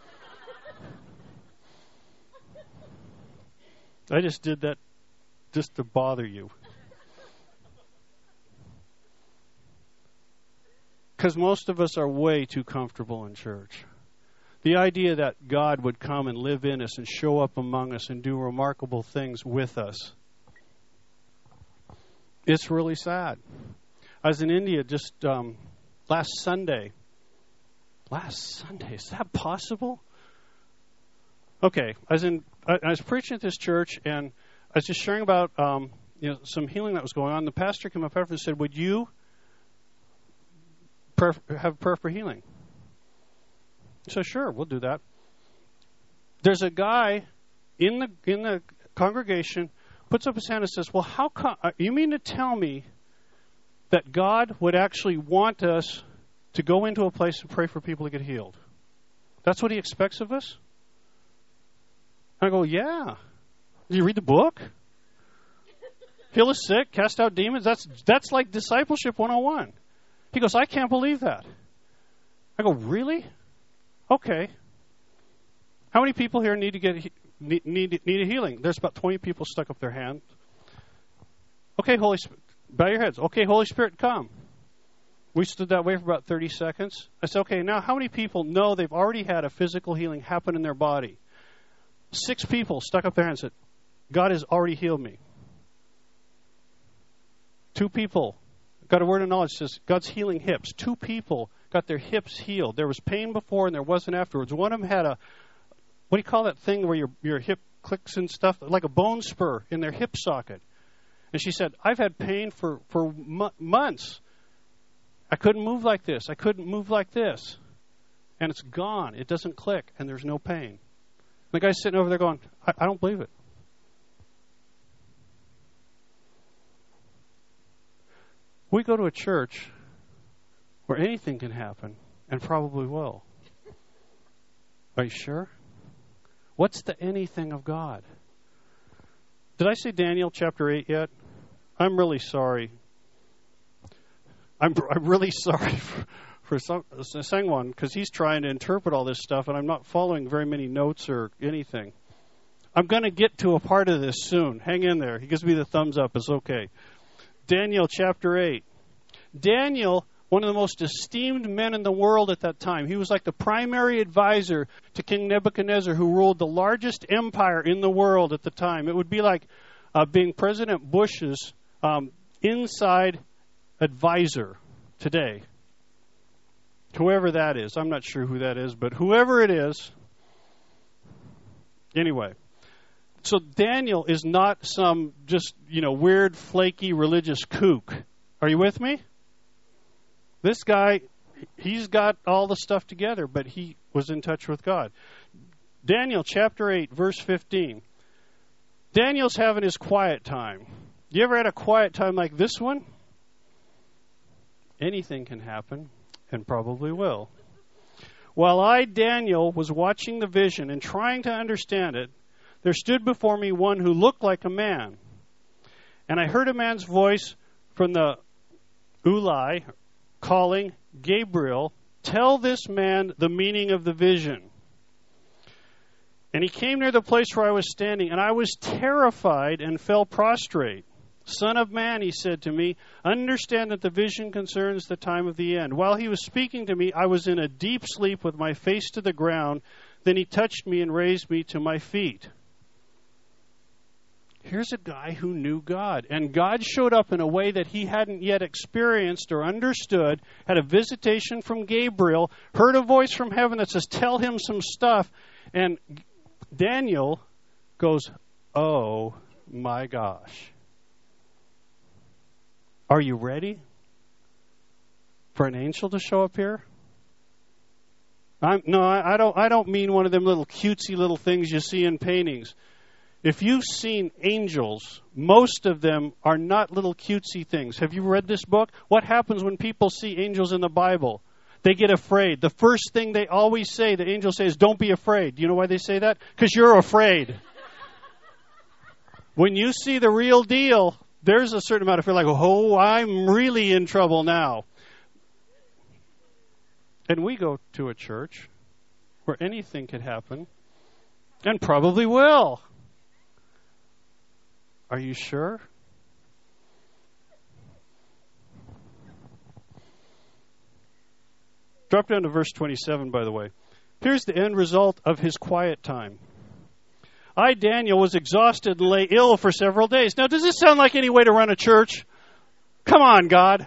I just did that just to bother you. Because most of us are way too comfortable in church. The idea that God would come and live in us and show up among us and do remarkable things with us, it's really sad. I was in India just um, last Sunday. Last Sunday, is that possible? Okay, I was in. I, I was preaching at this church, and I was just sharing about um, you know some healing that was going on. The pastor came up after and said, "Would you prayer, have prayer for healing?" So sure, we'll do that. There's a guy in the in the congregation puts up his hand and says, "Well, how come? You mean to tell me that God would actually want us to go into a place and pray for people to get healed? That's what He expects of us?" I go, "Yeah. Do you read the book? Heal the sick, cast out demons. That's that's like discipleship one oh one." He goes, "I can't believe that." I go, "Really? Okay. How many people here need to get need need, need a healing?" There's about twenty people stuck up their hand. Okay, Holy Spirit, bow your heads. Okay, Holy Spirit, come. We stood that way for about thirty seconds. I said, "Okay, now how many people know they've already had a physical healing happen in their body?" Six people stuck up their hands and said, "God has already healed me." Two people got a word of knowledge that says, "God's healing hips." Two people got their hips healed. There was pain before and there wasn't afterwards. One of them had a, what do you call that thing where your your hip clicks and stuff? Like a bone spur in their hip socket. And she said, "I've had pain for, for m- months. I couldn't move like this. I couldn't move like this. And it's gone. It doesn't click and there's no pain." The guy's sitting over there going, I, I don't believe it. We go to a church where anything can happen, and probably will. Are you sure? What's the anything of God? Did I say Daniel chapter eight yet? I'm really sorry. I'm I'm really sorry for, for some, Sangwon, because he's trying to interpret all this stuff, and I'm not following very many notes or anything. I'm going to get to a part of this soon. Hang in there. He gives me the thumbs up. It's okay. Daniel chapter eight. Daniel, one of the most esteemed men in the world at that time. He was like the primary advisor to King Nebuchadnezzar, who ruled the largest empire in the world at the time. It would be like uh, being President Bush's um, inside advisor today. Whoever that is. I'm not sure who that is, but whoever it is. Anyway. So Daniel is not some just, you know, weird, flaky religious kook. Are you with me? This guy, he's got all the stuff together, but he was in touch with God. Daniel chapter eight, verse fifteen. Daniel's having his quiet time. You ever had a quiet time like this one? Anything can happen, and probably will. While I, Daniel, was watching the vision and trying to understand it, there stood before me one who looked like a man. And I heard a man's voice from the Ulai calling, "Gabriel, tell this man the meaning of the vision." And he came near the place where I was standing, and I was terrified and fell prostrate. "Son of man," he said to me, "understand that the vision concerns the time of the end." While he was speaking to me, I was in a deep sleep with my face to the ground. Then he touched me and raised me to my feet. Here's a guy who knew God. And God showed up in a way that he hadn't yet experienced or understood, had a visitation from Gabriel, heard a voice from heaven that says, tell him some stuff. And Daniel goes, oh my gosh. Are you ready for an angel to show up here? I'm, no, I, I don't. I don't mean one of them little cutesy little things you see in paintings. If you've seen angels, most of them are not little cutesy things. Have you read this book? What happens when people see angels in the Bible? They get afraid. The first thing they always say, the angel says, "Don't be afraid." Do you know why they say that? Because you're afraid. When you see the real deal, there's a certain amount of fear, like, oh, I'm really in trouble now. And we go to a church where anything could happen, and probably will. Are you sure? Drop down to verse twenty-seven, by the way. Here's the end result of his quiet time. I, Daniel, was exhausted and lay ill for several days. Now, does this sound like any way to run a church? Come on, God.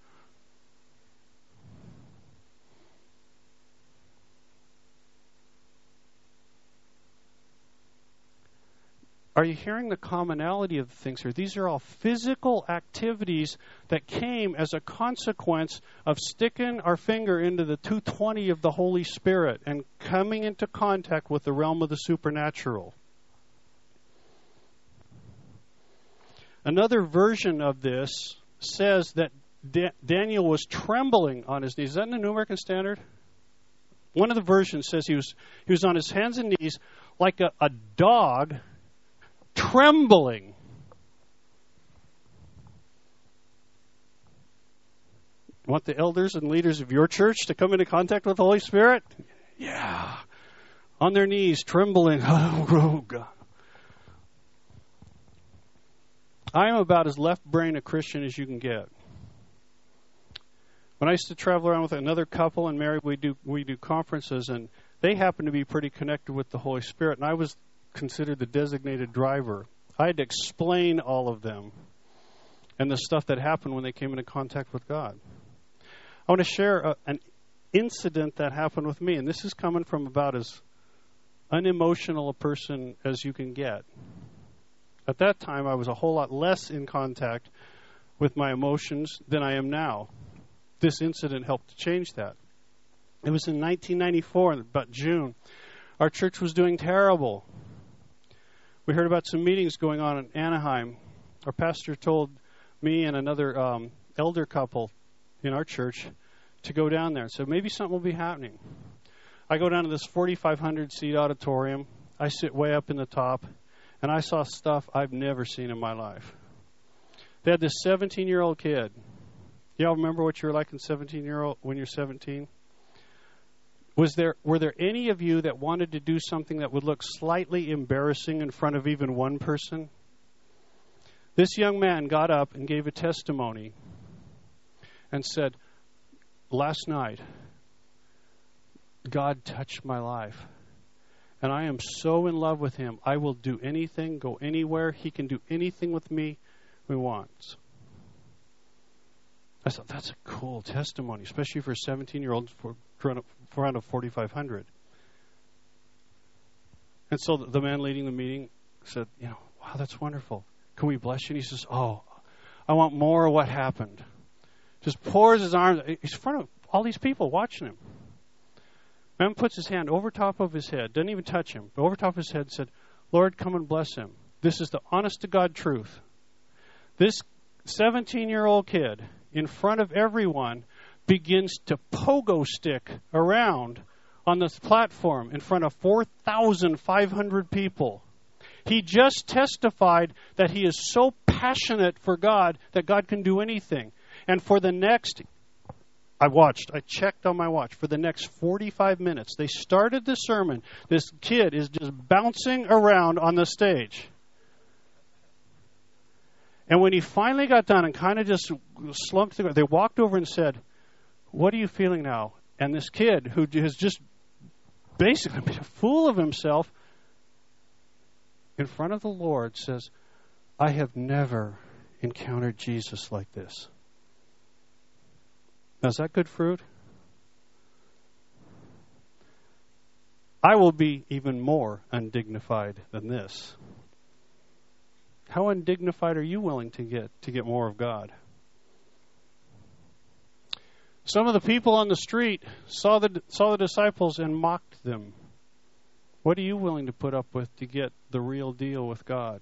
Are you hearing the commonality of the things here? These are all physical activities that came as a consequence of sticking our finger into the two twenty of the Holy Spirit and coming into contact with the realm of the supernatural. Another version of this says that Da- Daniel was trembling on his knees. Is that in the New American Standard? One of the versions says he was he was on his hands and knees like a, a dog trembling. Want the elders and leaders of your church to come into contact with the Holy Spirit? Yeah. On their knees, trembling. Oh, God. I am about as left-brain a Christian as you can get. When I used to travel around with another couple and Mary, we do we do conferences, and they happen to be pretty connected with the Holy Spirit, and I was considered the designated driver. I had to explain all of them and the stuff that happened when they came into contact with God. I want to share a, an incident that happened with me, and this is coming from about as unemotional a person as you can get. At that time, I was a whole lot less in contact with my emotions than I am now. This incident helped to change that. It was in nineteen ninety-four, about June. Our church was doing terrible. We heard about some meetings going on in Anaheim. Our pastor told me and another um, elder couple in our church to go down there and said, maybe something will be happening. I go down to this forty-five hundred seat auditorium. I sit way up in the top, and I saw stuff I've never seen in my life. They had this seventeen-year-old kid. Y'all remember what you were like in seventeen-year-old when you're seventeen? Was there were there any of you that wanted to do something that would look slightly embarrassing in front of even one person? This young man got up and gave a testimony and said, last night, God touched my life. And I am so in love with him. I will do anything, go anywhere. He can do anything with me he wants. I thought, that's a cool testimony, especially for a seventeen-year-old for around of forty-five hundred. And so the man leading the meeting said, you know, wow, that's wonderful. Can we bless you? And he says, oh, I want more of what happened. Just pours his arms. He's in front of all these people watching him. Man puts his hand over top of his head, doesn't even touch him, but over top of his head and said, Lord, come and bless him. This is the honest-to-God truth. This seventeen-year-old kid in front of everyone begins to pogo stick around on this platform in front of four thousand five hundred people. He just testified that he is so passionate for God that God can do anything. And for the next, I watched, I checked on my watch, for the next forty-five minutes, they started the sermon. This kid is just bouncing around on the stage. And when he finally got done and kind of just slumped, they walked over and said, what are you feeling now? And this kid, who has just basically made a fool of himself, in front of the Lord says, I have never encountered Jesus like this. Now, is that good fruit? I will be even more undignified than this. How undignified are you willing to get to get more of God? Some of the people on the street saw the saw the disciples and mocked them. What are you willing to put up with to get the real deal with God?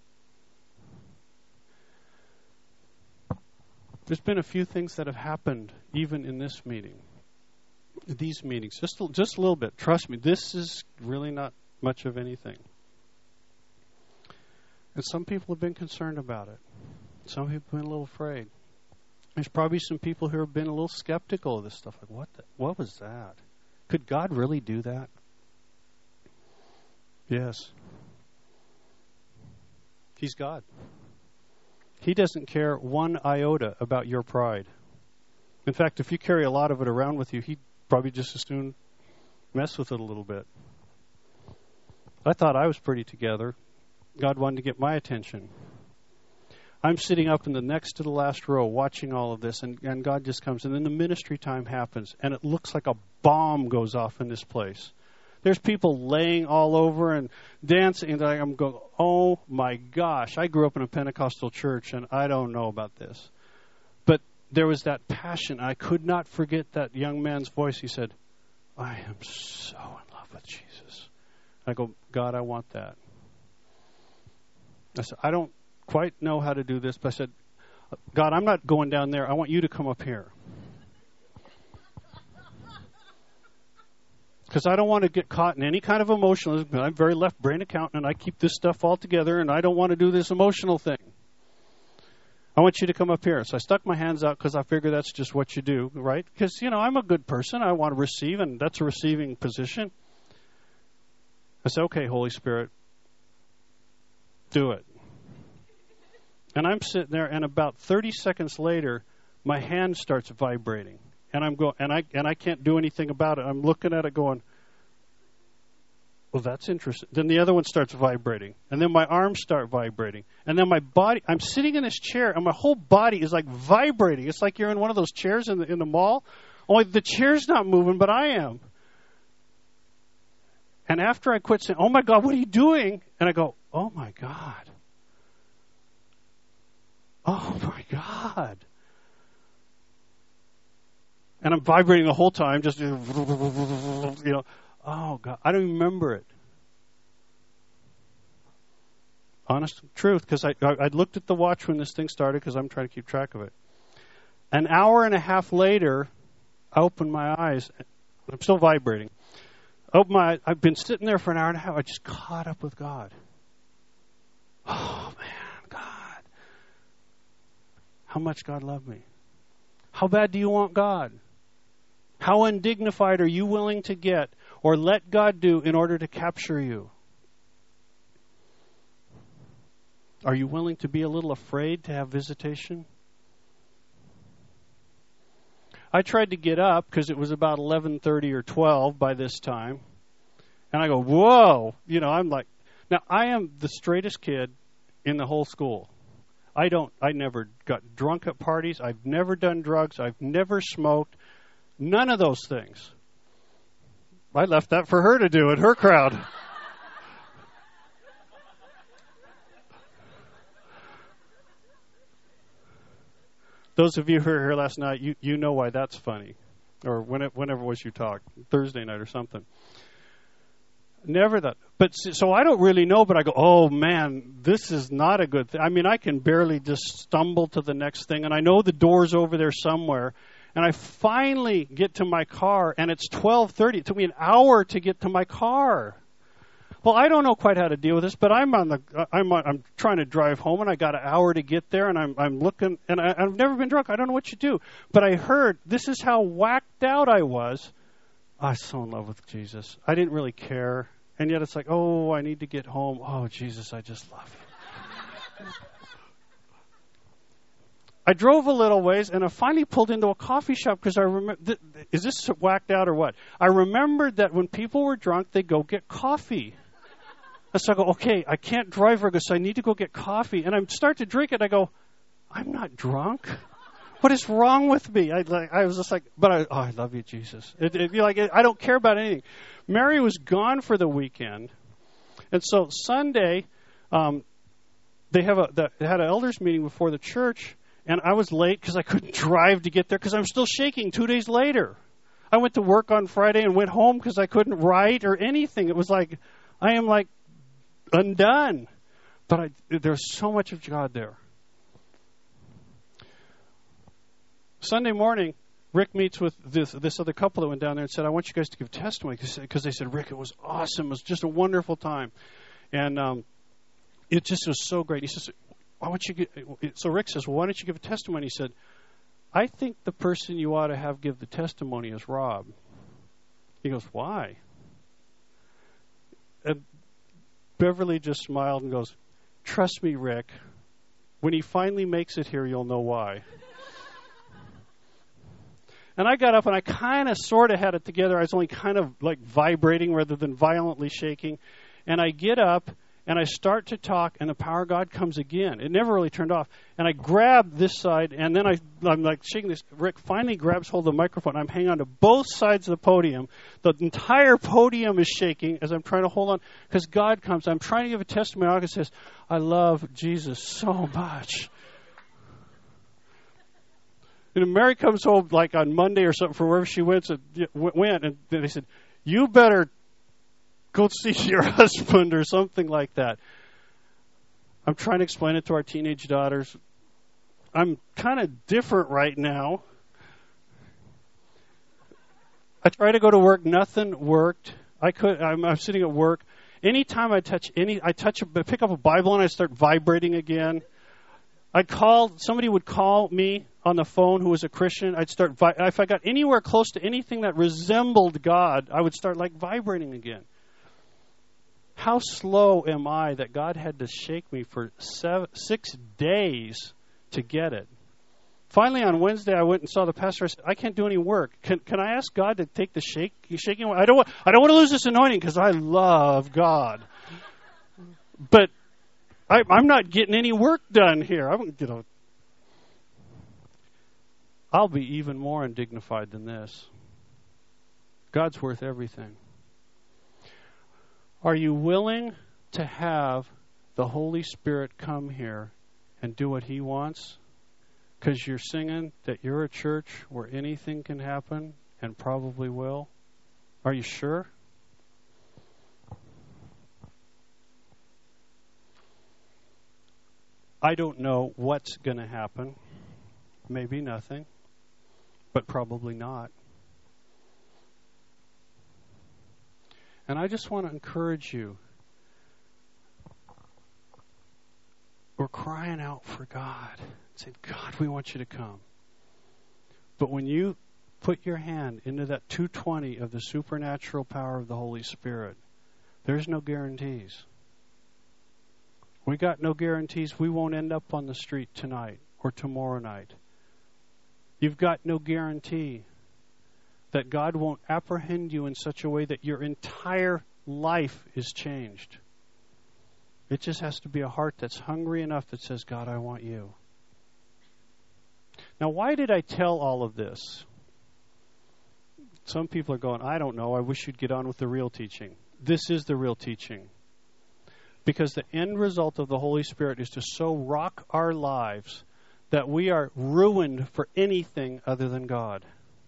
There's been a few things that have happened even in this meeting. These meetings, just a, just a little bit. Trust me, this is really not much of anything. And some people have been concerned about it. Some people have been a little afraid. There's probably some people who have been a little skeptical of this stuff. Like, what the, what was that? Could God really do that? Yes. He's God. He doesn't care one iota about your pride. In fact, if you carry a lot of it around with you, he'd probably just as soon mess with it a little bit. I thought I was pretty together. God wanted to get my attention. I'm sitting up in the next to the last row watching all of this, and, and God just comes, and then the ministry time happens, and it looks like a bomb goes off in this place. There's people laying all over and dancing, and I'm going, oh my gosh, I grew up in a Pentecostal church, and I don't know about this. But there was that passion. I could not forget that young man's voice. He said, I am so in love with Jesus. I go, God, I want that. I said, I don't quite know how to do this, but I said, God, I'm not going down there. I want you to come up here. Because I don't want to get caught in any kind of emotionalism. I'm very left-brain accountant, and I keep this stuff all together, and I don't want to do this emotional thing. I want you to come up here. So I stuck my hands out because I figure that's just what you do, right? Because, you know, I'm a good person. I want to receive, and that's a receiving position. I said, okay, Holy Spirit, do it. And I'm sitting there, and about thirty seconds later, my hand starts vibrating. And I'm going, and I and I can't do anything about it. I'm looking at it, going, "Well, that's interesting." Then the other one starts vibrating, and then my arms start vibrating, and then my body. I'm sitting in this chair, and my whole body is like vibrating. It's like you're in one of those chairs in the in the mall. Only the chair's not moving, but I am. And after I quit saying, "Oh my God, what are you doing?" and I go, "Oh my God, oh my God." And I'm vibrating the whole time, just, you know, oh, God, I don't remember it. Honest truth, because I, I, I looked at the watch when this thing started because I'm trying to keep track of it. An hour and a half later, I opened my eyes. I'm still vibrating. Open my eyes. I've been sitting there for an hour and a half. I just caught up with God. Oh, man, God. How much God loved me. How bad do you want God? How undignified are you willing to get or let God do in order to capture you? Are you willing to be a little afraid to have visitation? I tried to get up because it was about eleven thirty or twelve by this time. And I go, whoa. You know, I'm like, now I am the straightest kid in the whole school. I don't, I never got drunk at parties. I've never done drugs. I've never smoked. None of those things. I left that for her to do at her crowd. Those of you who were here last night, you, you know why that's funny. Or when it, whenever it was you talked, Thursday night or something. Never that. But so I don't really know, but I go, oh, man, this is not a good thing. I mean, I can barely just stumble to the next thing, and I know the door's over there somewhere. And I finally get to my car, and it's twelve thirty. It took me an hour to get to my car. Well, I don't know quite how to deal with this, but I'm on the I'm on, I'm trying to drive home, and I got an hour to get there, and I'm I'm looking, and I, I've never been drunk. I don't know what you do, but I heard this is how whacked out I was. I was so in love with Jesus. I didn't really care, and yet it's like, oh, I need to get home. Oh, Jesus, I just love you. I drove a little ways, and I finally pulled into a coffee shop because I remember, th- is this whacked out or what? I remembered that when people were drunk, they go get coffee. And so I go, okay, I can't drive her, so I need to go get coffee. And I start to drink it, I go, I'm not drunk. What is wrong with me? I, like, I was just like, but I, oh, I love you, Jesus. It, it, like, it, I don't care about anything. Mary was gone for the weekend. And so Sunday, um, they have a the, they had an elders meeting before the church. And I was late because I couldn't drive to get there because I'm still shaking two days later. I went to work on Friday and went home because I couldn't write or anything. It was like, I am like undone. But I, there's so much of God there. Sunday morning, Rick meets with this this other couple that went down there and said, I want you guys to give testimony. Because they said, Rick, it was awesome. It was just a wonderful time. And um, it just was so great. He says, why don't you get, so Rick says, well, why don't you give a testimony? He said, I think the person you ought to have give the testimony is Rob. He goes, why? And Beverly just smiled and goes, trust me, Rick, when he finally makes it here, you'll know why. And I got up and I kind of sort of had it together. I was only kind of like vibrating rather than violently shaking. And I get up and I start to talk, and the power of God comes again. It never really turned off. And I grab this side, and then I, I'm like shaking this. Rick finally grabs hold of the microphone. I'm hanging on to both sides of the podium. The entire podium is shaking as I'm trying to hold on because God comes. I'm trying to give a testimony. God says, I love Jesus so much. And Mary comes home like on Monday or something from wherever she went, so, went and they said, you better go see your husband or something like that. I'm trying to explain it to our teenage daughters. I'm kind of different right now. I try to go to work. Nothing worked. I could. I'm, I'm sitting at work. Anytime I touch any, I touch, a, pick up a Bible and I start vibrating again. I'd call, somebody would call me on the phone who was a Christian. I'd start, if I got anywhere close to anything that resembled God, I would start like vibrating again. How slow am I that God had to shake me for seven, six days to get it? Finally, on Wednesday, I went and saw the pastor. I said, I can't do any work. Can can I ask God to take the shake, shaking away? I don't want, I don't want to lose this anointing because I love God. But I, I'm not getting any work done here. I'm, you know, I'll be even more undignified than this. God's worth everything. Are you willing to have the Holy Spirit come here and do what He wants? Because you're singing that you're a church where anything can happen and probably will. Are you sure? I don't know what's going to happen. Maybe nothing, but probably not. And I just want to encourage you. We're crying out for God. Saying, God, we want you to come. But when you put your hand into that two twenty of the supernatural power of the Holy Spirit, there's no guarantees. We got no guarantees we won't end up on the street tonight or tomorrow night. You've got no guarantee that God won't apprehend you in such a way that your entire life is changed. It just has to be a heart that's hungry enough that says, God, I want you. Now, why did I tell all of this? Some people are going, I don't know, I wish you'd get on with the real teaching. This is the real teaching. Because the end result of the Holy Spirit is to so rock our lives that we are ruined for anything other than God.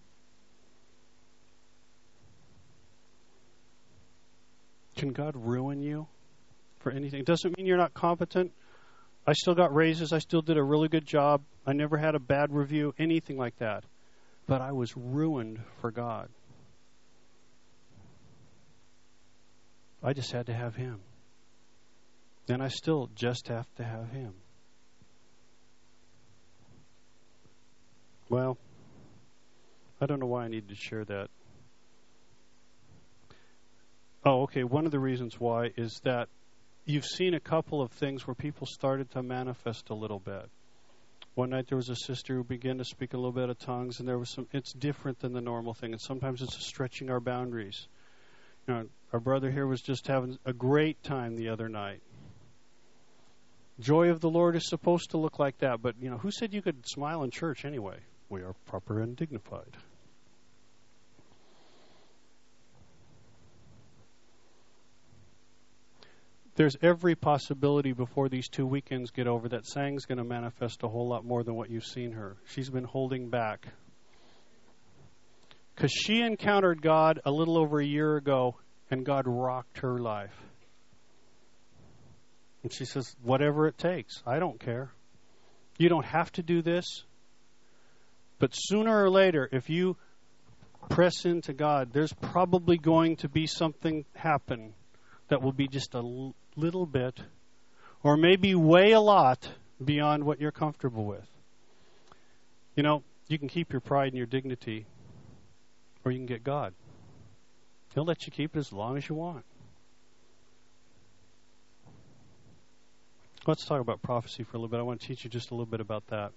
Can God ruin you for anything? It doesn't mean you're not competent. I still got raises. I still did a really good job. I never had a bad review, anything like that. But I was ruined for God. I just had to have Him. And I still just have to have Him. Well, I don't know why I need to share that. Oh, okay. One of the reasons why is that you've seen a couple of things where people started to manifest a little bit. One night there was a sister who began to speak a little bit of tongues, and there was some. It's different than the normal thing, and sometimes it's stretching our boundaries. You know, our brother here was just having a great time the other night. Joy of the Lord is supposed to look like that, but you know, who said you could smile in church anyway? We are proper and dignified. there's every possibility before these two weekends get over that Sang's going to manifest a whole lot more than what you've seen her. She's been holding back. Because she encountered God a little over a year ago, and God rocked her life. And she says, whatever it takes, I don't care. You don't have to do this. But sooner or later, if you press into God, there's probably going to be something happen that will be just a l- little bit, or maybe way a lot beyond what you're comfortable with. You know, you can keep your pride and your dignity, or you can get God. He'll let you keep it as long as you want. Let's talk about prophecy for a little bit. I want to teach you just a little bit about that.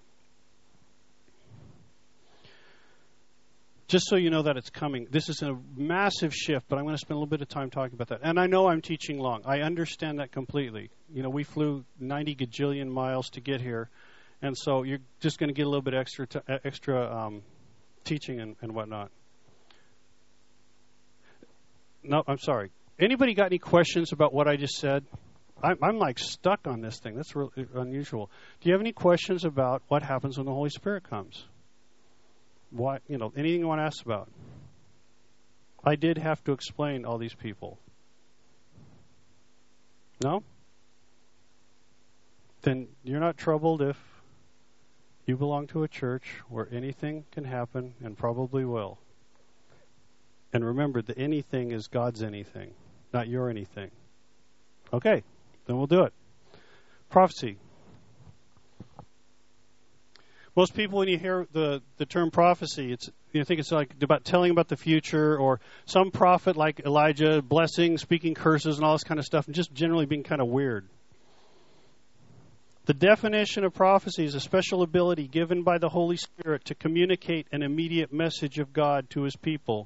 Just so you know that it's coming. This is a massive shift, but I'm going to spend a little bit of time talking about that. And I know I'm teaching long. I understand that completely. You know, we flew ninety gajillion miles to get here, and so you're just going to get a little bit extra t- extra um, teaching and, and whatnot. No, I'm sorry. Anybody got any questions about what I just said? I'm, I'm like stuck on this thing. That's really unusual. Do you have any questions about what happens when the Holy Spirit comes? What, you know, anything you want to ask about? I did have to explain all these people. No? Then you're not troubled if you belong to a church where anything can happen and probably will. And remember, the anything is God's anything, not your anything. Okay, then we'll do it. Prophecy. Most people, when you hear the, the term prophecy, it's you think it's like about telling about the future, or some prophet like Elijah blessing, speaking curses, and all this kind of stuff, and just generally being kind of weird. The definition of prophecy is a special ability given by the Holy Spirit to communicate an immediate message of God to His people.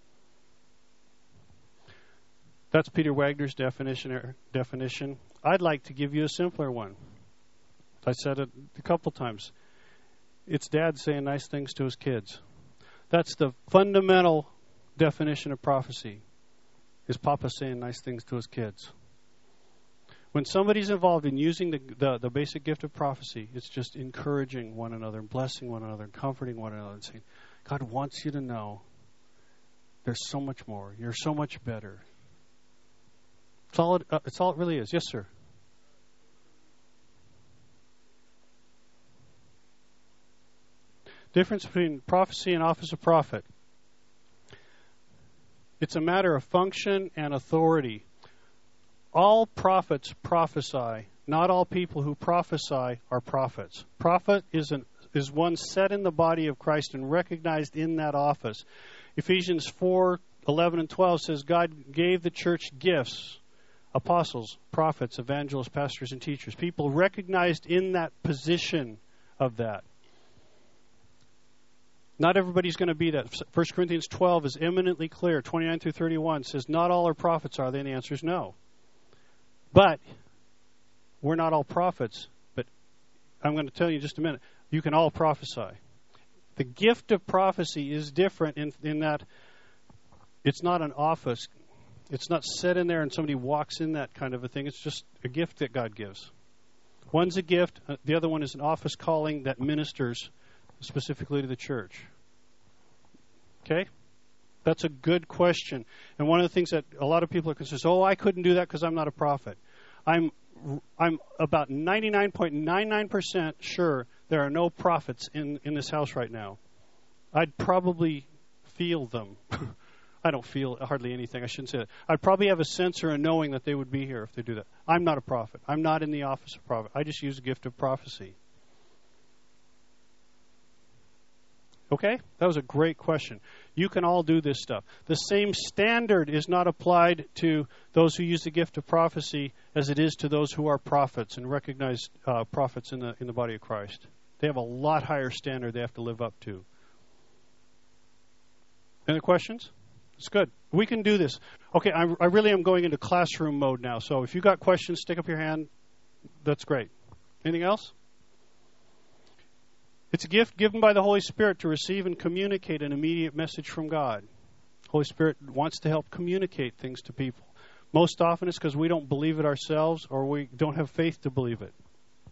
That's Peter Wagner's definition. Definition. I'd like to give you a simpler one. I said it a couple times. It's dad saying nice things to his kids. That's the fundamental definition of prophecy, is Papa saying nice things to his kids. When somebody's involved in using the, the, the basic gift of prophecy, it's just encouraging one another, and blessing one another, and comforting one another, and saying, God wants you to know there's so much more. You're so much better. It's all it, uh, it's all it really is. Yes, sir. Difference between prophecy and office of prophet. It's a matter of function and authority. All prophets prophesy. Not all people who prophesy are prophets. Prophet is an, is one set in the body of Christ and recognized in that office. Ephesians four eleven and twelve says God gave the church gifts. Apostles, prophets, evangelists, pastors, and teachers. People recognized in that position of that. Not everybody's going to be that. First Corinthians twelve is eminently clear. twenty-nine through thirty-one says, not all are prophets, are they? And the answer is no. But we're not all prophets. But I'm going to tell you in just a minute, you can all prophesy. The gift of prophecy is different in, in that it's not an office. It's not set in there and somebody walks in that kind of a thing. It's just a gift that God gives. One's a gift. Uh, the other one is an office calling that ministers specifically to the church. Okay? That's a good question. And one of the things that a lot of people are concerned, oh, I couldn't do that because I'm not a prophet. I'm I'm about ninety-nine point nine nine percent sure there are no prophets in, in this house right now. I'd probably feel them. I don't feel hardly anything. I shouldn't say that. I'd probably have a sense or a knowing that they would be here if they do that. I'm not a prophet. I'm not in the office of prophet. I just use the gift of prophecy. Okay? That was a great question. You can all do this stuff. The same standard is not applied to those who use the gift of prophecy as it is to those who are prophets and recognized uh, prophets in the in the body of Christ. They have a lot higher standard they have to live up to. Any questions? It's good. We can do this. Okay, I, I really am going into classroom mode now. So if you got questions, stick up your hand. That's great. Anything else? It's a gift given by the Holy Spirit to receive and communicate an immediate message from God. Holy Spirit wants to help communicate things to people. Most often it's because we don't believe it ourselves or we don't have faith to believe it.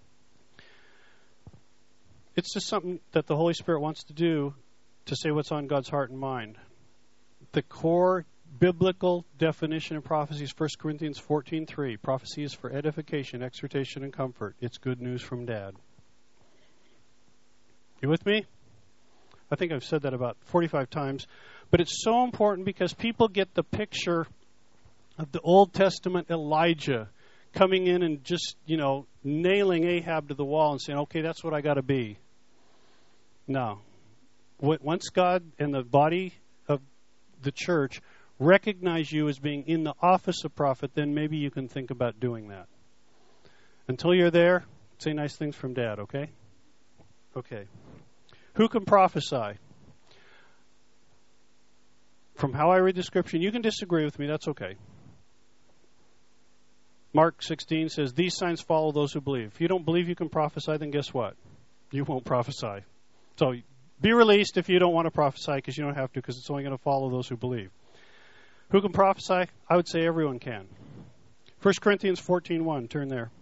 It's just something that the Holy Spirit wants to do to say what's on God's heart and mind. The core biblical definition of prophecy is First Corinthians fourteen three. Prophecy is for edification, exhortation, and comfort. It's good news from Dad. You with me? I think I've said that about forty-five times. But it's so important because people get the picture of the Old Testament Elijah coming in and just, you know, nailing Ahab to the wall and saying, okay, that's what I got to be. No. Once God and the body of the church recognize you as being in the office of prophet, then maybe you can think about doing that. Until you're there, say nice things from Dad, okay? Okay. Who can prophesy? From how I read the scripture, you can disagree with me, that's okay. Mark sixteen says, these signs follow those who believe. If you don't believe you can prophesy, then guess what? You won't prophesy. So be released if you don't want to prophesy, because you don't have to, because it's only going to follow those who believe. Who can prophesy? I would say everyone can. First Corinthians fourteen one, turn there.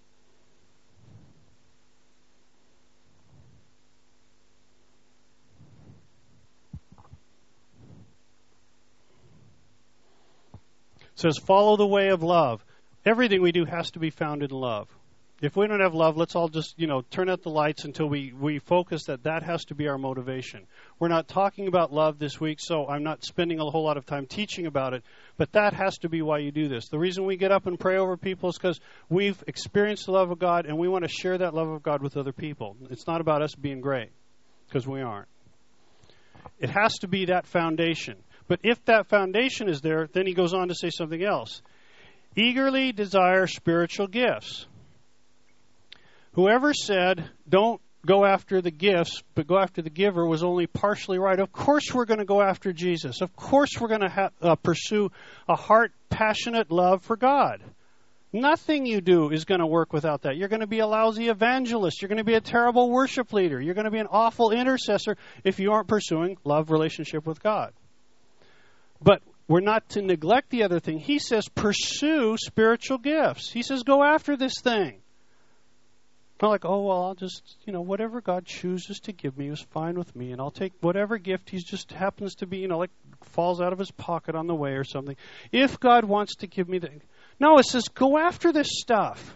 It says, follow the way of love. Everything we do has to be founded in love. If we don't have love, let's all just, you know, turn out the lights until we, we focus that that has to be our motivation. We're not talking about love this week, so I'm not spending a whole lot of time teaching about it, but that has to be why you do this. The reason we get up and pray over people is because we've experienced the love of God, and we want to share that love of God with other people. It's not about us being great, because we aren't. It has to be that foundation. But if that foundation is there, then he goes on to say something else. Eagerly desire spiritual gifts. Whoever said, don't go after the gifts, but go after the giver, was only partially right. Of course we're going to go after Jesus. Of course we're going to ha- uh, pursue a heart-passionate love for God. Nothing you do is going to work without that. You're going to be a lousy evangelist. You're going to be a terrible worship leader. You're going to be an awful intercessor if you aren't pursuing love relationship with God. But we're not to neglect the other thing. He says pursue spiritual gifts. He says go after this thing. Not like, oh, well, I'll just, you know, whatever God chooses to give me is fine with me, and I'll take whatever gift he just happens to be, you know, like falls out of his pocket on the way or something. If God wants to give me the... No, it says go after this stuff.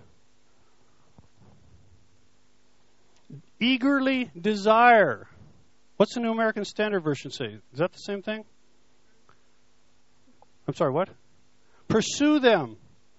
Eagerly desire. What's the New American Standard Version say? Is that the same thing? I'm sorry, what? Pursue them.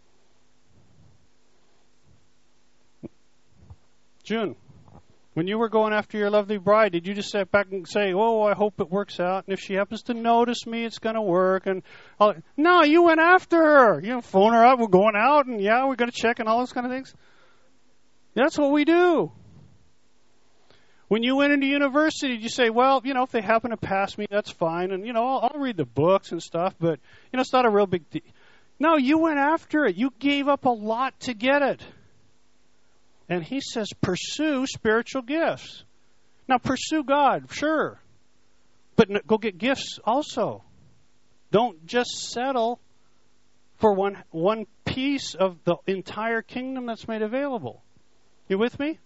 June, when you were going after your lovely bride, did you just sit back and say, oh, I hope it works out, and if she happens to notice me, it's going to work? And I'll... No, you went after her. You know, phone her up, we're going out, and yeah, we're going to check and all those kind of things. That's what we do. When you went into university, did you say, well, you know, if they happen to pass me, that's fine, and, you know, I'll, I'll read the books and stuff, but, you know, it's not a real big deal. No, you went after it. You gave up a lot to get it. And he says, pursue spiritual gifts. Now, pursue God, sure. But go get gifts also. Don't just settle for one one piece of the entire kingdom that's made available. You with me?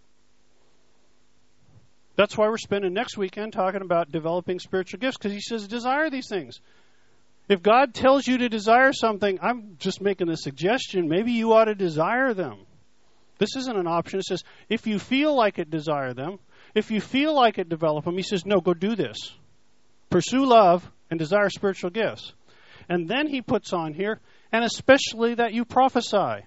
That's why we're spending next weekend talking about developing spiritual gifts, because he says, desire these things. If God tells you to desire something, I'm just making a suggestion. Maybe you ought to desire them. This isn't an option. It says, if you feel like it, desire them. If you feel like it, develop them. He says, no, go do this. Pursue love and desire spiritual gifts. And then he puts on here, and especially that you prophesy.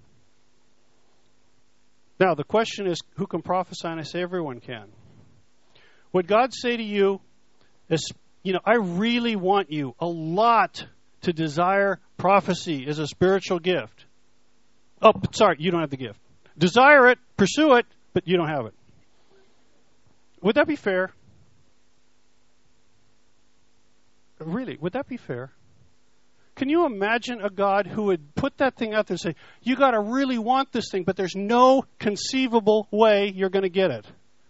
Now, the question is, who can prophesy? And I say everyone can. Would God say to you, is, you know, I really want you a lot to desire prophecy as a spiritual gift. Oh, sorry, you don't have the gift. Desire it, pursue it, but you don't have it. Would that be fair? Really, would that be fair? Can you imagine a God who would put that thing out there and say, you got to really want this thing, but there's no conceivable way you're going to get it?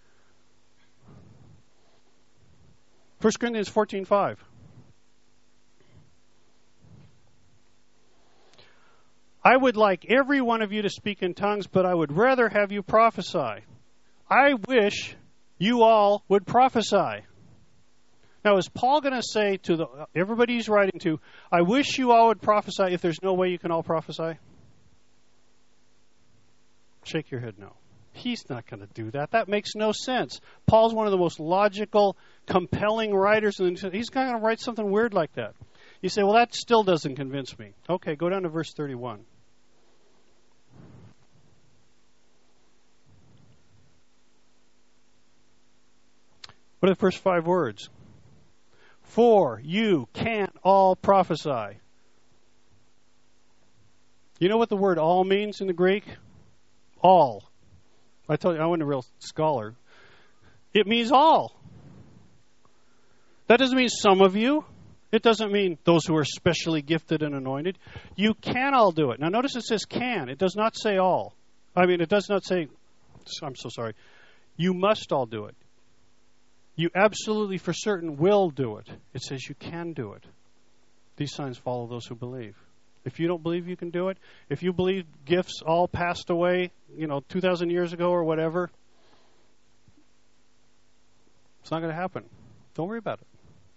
First Corinthians fourteen five. I would like every one of you to speak in tongues, but I would rather have you prophesy. I wish you all would prophesy. Now, is Paul going to say to the everybody he's writing to, I wish you all would prophesy if there's no way you can all prophesy? Shake your head no. He's not going to do that. That makes no sense. Paul's one of the most logical, compelling writers, and he's not going to write something weird like that. You say, well, that still doesn't convince me. Okay, go down to verse thirty-one. What are the first five words? For you can't all prophesy. You know what the word all means in the Greek? All. I told you I wasn't a real scholar. It means all. That doesn't mean some of you. It doesn't mean those who are specially gifted and anointed. You can all do it. Now notice it says can. It does not say all. I mean, it does not say, I'm so sorry. You must all do it. You absolutely for certain will do it. It says you can do it. These signs follow those who believe. If you don't believe you can do it, if you believe gifts all passed away, you know, two thousand years ago or whatever, it's not going to happen. Don't worry about it.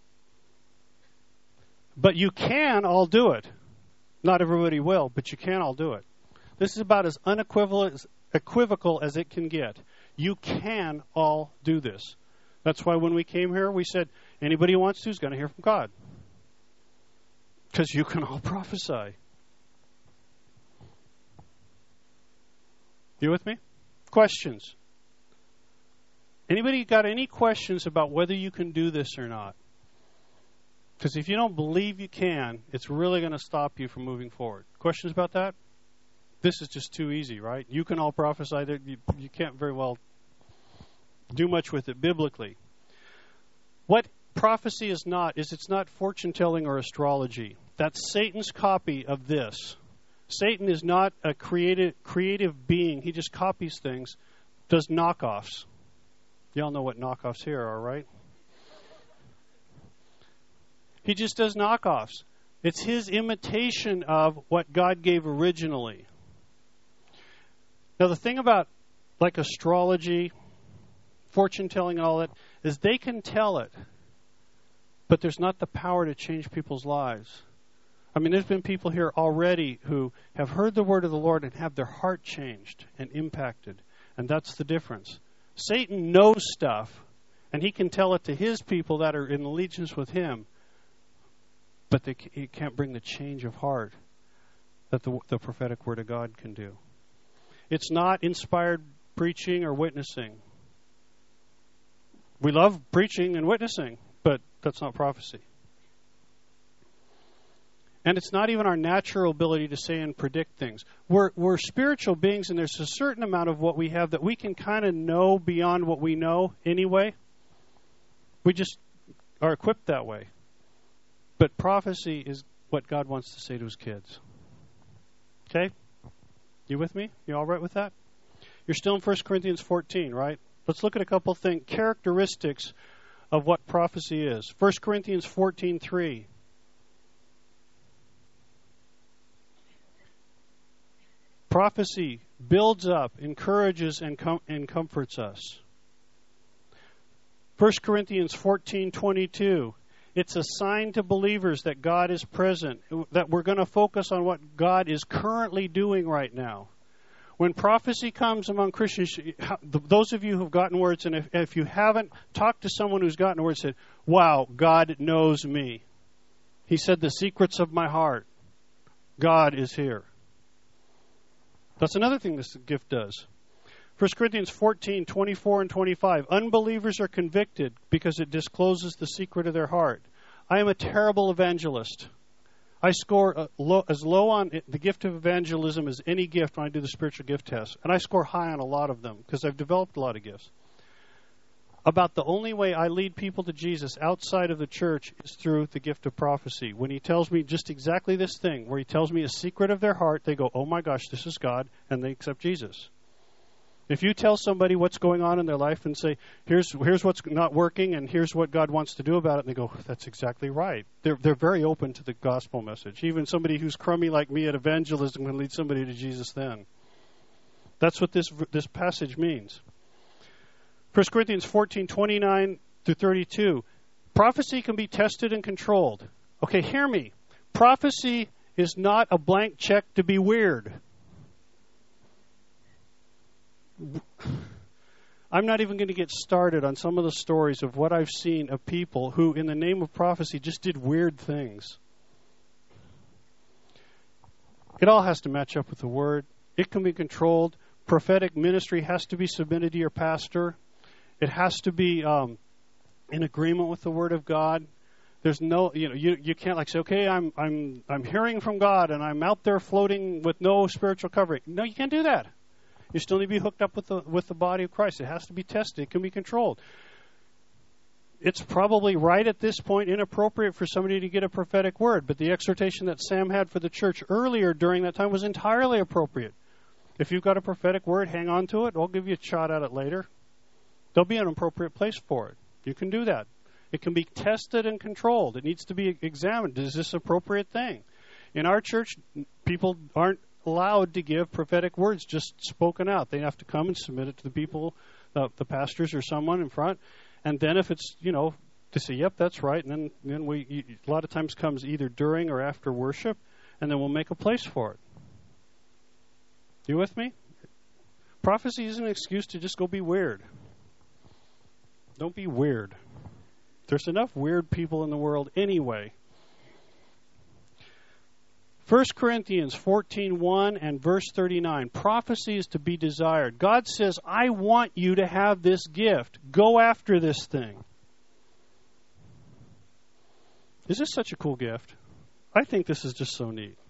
But you can all do it. Not everybody will, but you can all do it. This is about as unequivocal equivocal as it can get. You can all do this. That's why when we came here, we said, anybody who wants to is going to hear from God. Because you can all prophesy. You with me? Questions? Anybody got any questions about whether you can do this or not? Because if you don't believe you can, it's really going to stop you from moving forward. Questions about that? This is just too easy, right? You can all prophesy. That you, you can't very well do much with it biblically. What prophecy is not, is it's not fortune-telling or astrology. That's Satan's copy of this. Satan is not a creative, creative being. He just copies things, does knockoffs. Y'all know what knockoffs here are, right? He just does knockoffs. It's his imitation of what God gave originally. Now, the thing about, like, astrology, fortune-telling and all that, is they can tell it, but there's not the power to change people's lives. I mean, there's been people here already who have heard the word of the Lord and have their heart changed and impacted, and that's the difference. Satan knows stuff, and he can tell it to his people that are in allegiance with him, but they, he can't bring the change of heart that the, the prophetic word of God can do. It's not inspired preaching or witnessing. We love preaching and witnessing, but that's not prophecy. And it's not even our natural ability to say and predict things. We're, we're spiritual beings, and there's a certain amount of what we have that we can kind of know beyond what we know anyway. We just are equipped that way. But prophecy is what God wants to say to his kids. Okay? You with me? You all right with that? You're still in First Corinthians fourteen, right? Let's look at a couple things, characteristics of what prophecy is. First Corinthians fourteen three. Prophecy builds up, encourages, and, com- and comforts us. First Corinthians fourteen twenty-two. It's a sign to believers that God is present, that we're going to focus on what God is currently doing right now. When prophecy comes among Christians, those of you who've gotten words, and if, if you haven't, talked to someone who's gotten words and said, wow, God knows me. He said the secrets of my heart. God is here. That's another thing this gift does. First Corinthians fourteen twenty-four and twenty-five. Unbelievers are convicted because it discloses the secret of their heart. I am a terrible evangelist. I score a low, as low on the gift of evangelism as any gift when I do the spiritual gift test. And I score high on a lot of them because I've developed a lot of gifts. About the only way I lead people to Jesus outside of the church is through the gift of prophecy. When he tells me just exactly this thing, where he tells me a secret of their heart, they go, oh my gosh, this is God, and they accept Jesus. If you tell somebody what's going on in their life and say, here's here's what's not working and here's what God wants to do about it, and they go, that's exactly right. They're they're very open to the gospel message. Even somebody who's crummy like me at evangelism can lead somebody to Jesus then. That's what this this passage means. First Corinthians fourteen, twenty-nine through thirty-two. Prophecy can be tested and controlled. Okay, hear me. Prophecy is not a blank check to be weird. I'm not even going to get started on some of the stories of what I've seen of people who, in the name of prophecy, just did weird things. It all has to match up with the Word. It can be controlled. Prophetic ministry has to be submitted to your pastor. It has to be um, in agreement with the Word of God. There's no, you know, you you can't like say, okay, I'm I'm I'm hearing from God and I'm out there floating with no spiritual covering. No, you can't do that. You still need to be hooked up with the with the body of Christ. It has to be tested. It can be controlled. It's probably right at this point inappropriate for somebody to get a prophetic word, but the exhortation that Sam had for the church earlier during that time was entirely appropriate. If you've got a prophetic word, hang on to it. I'll give you a shot at it later. There'll be an appropriate place for it. You can do that. It can be tested and controlled. It needs to be examined. Is this an appropriate thing? In our church, people aren't allowed to give prophetic words just spoken out. They have to come and submit it to the people, uh, the pastors or someone in front. And then if it's, you know, to say, yep, that's right. And then, then we, a lot of times comes either during or after worship, and then we'll make a place for it. You with me? Prophecy isn't an excuse to just go be weird. Don't be weird. There's enough weird people in the world anyway. First Corinthians fourteen one and verse thirty-nine. Prophecy is to be desired. God says, I want you to have this gift. Go after this thing. Is this such a cool gift? I think this is just so neat.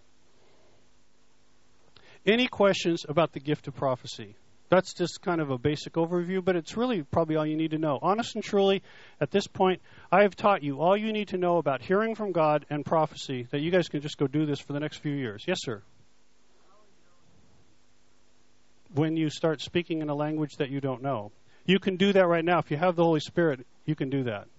Any questions about the gift of prophecy? That's just kind of a basic overview, but it's really probably all you need to know. Honest and truly, at this point, I have taught you all you need to know about hearing from God and prophecy, that you guys can just go do this for the next few years. Yes, sir? When you start speaking in a language that you don't know. You can do that right now. If you have the Holy Spirit, you can do that.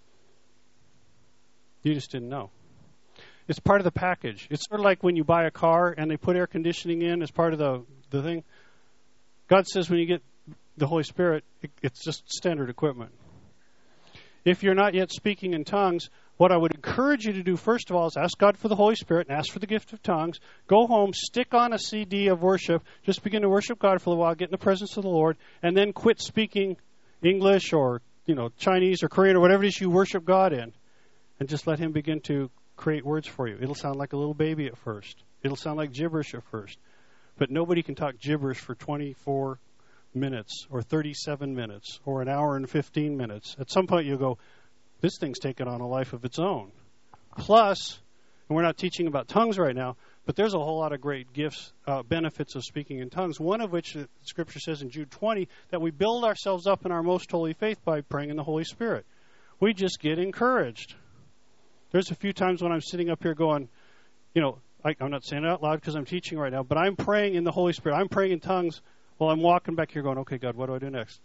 You just didn't know. It's part of the package. It's sort of like when you buy a car and they put air conditioning in as part of the, the thing. God says when you get the Holy Spirit, it, it's just standard equipment. If you're not yet speaking in tongues, what I would encourage you to do, first of all, is ask God for the Holy Spirit and ask for the gift of tongues. Go home, stick on a C D of worship, just begin to worship God for a while, get in the presence of the Lord, and then quit speaking English or, you know, Chinese or Korean or whatever it is you worship God in, and just let Him begin to create words for you. It'll sound like a little baby at first. It'll sound like gibberish at first. But nobody can talk gibberish for twenty-four minutes or thirty-seven minutes or an hour and fifteen minutes. At some point you'll go, this thing's taken on a life of its own. Plus, and we're not teaching about tongues right now, but there's a whole lot of great gifts, uh, benefits of speaking in tongues, one of which the Scripture says in Jude twenty that we build ourselves up in our most holy faith by praying in the Holy Spirit. We just get encouraged. There's a few times when I'm sitting up here going, you know, I, I'm not saying it out loud because I'm teaching right now, but I'm praying in the Holy Spirit. I'm praying in tongues while I'm walking back here going, okay, God, what do I do next?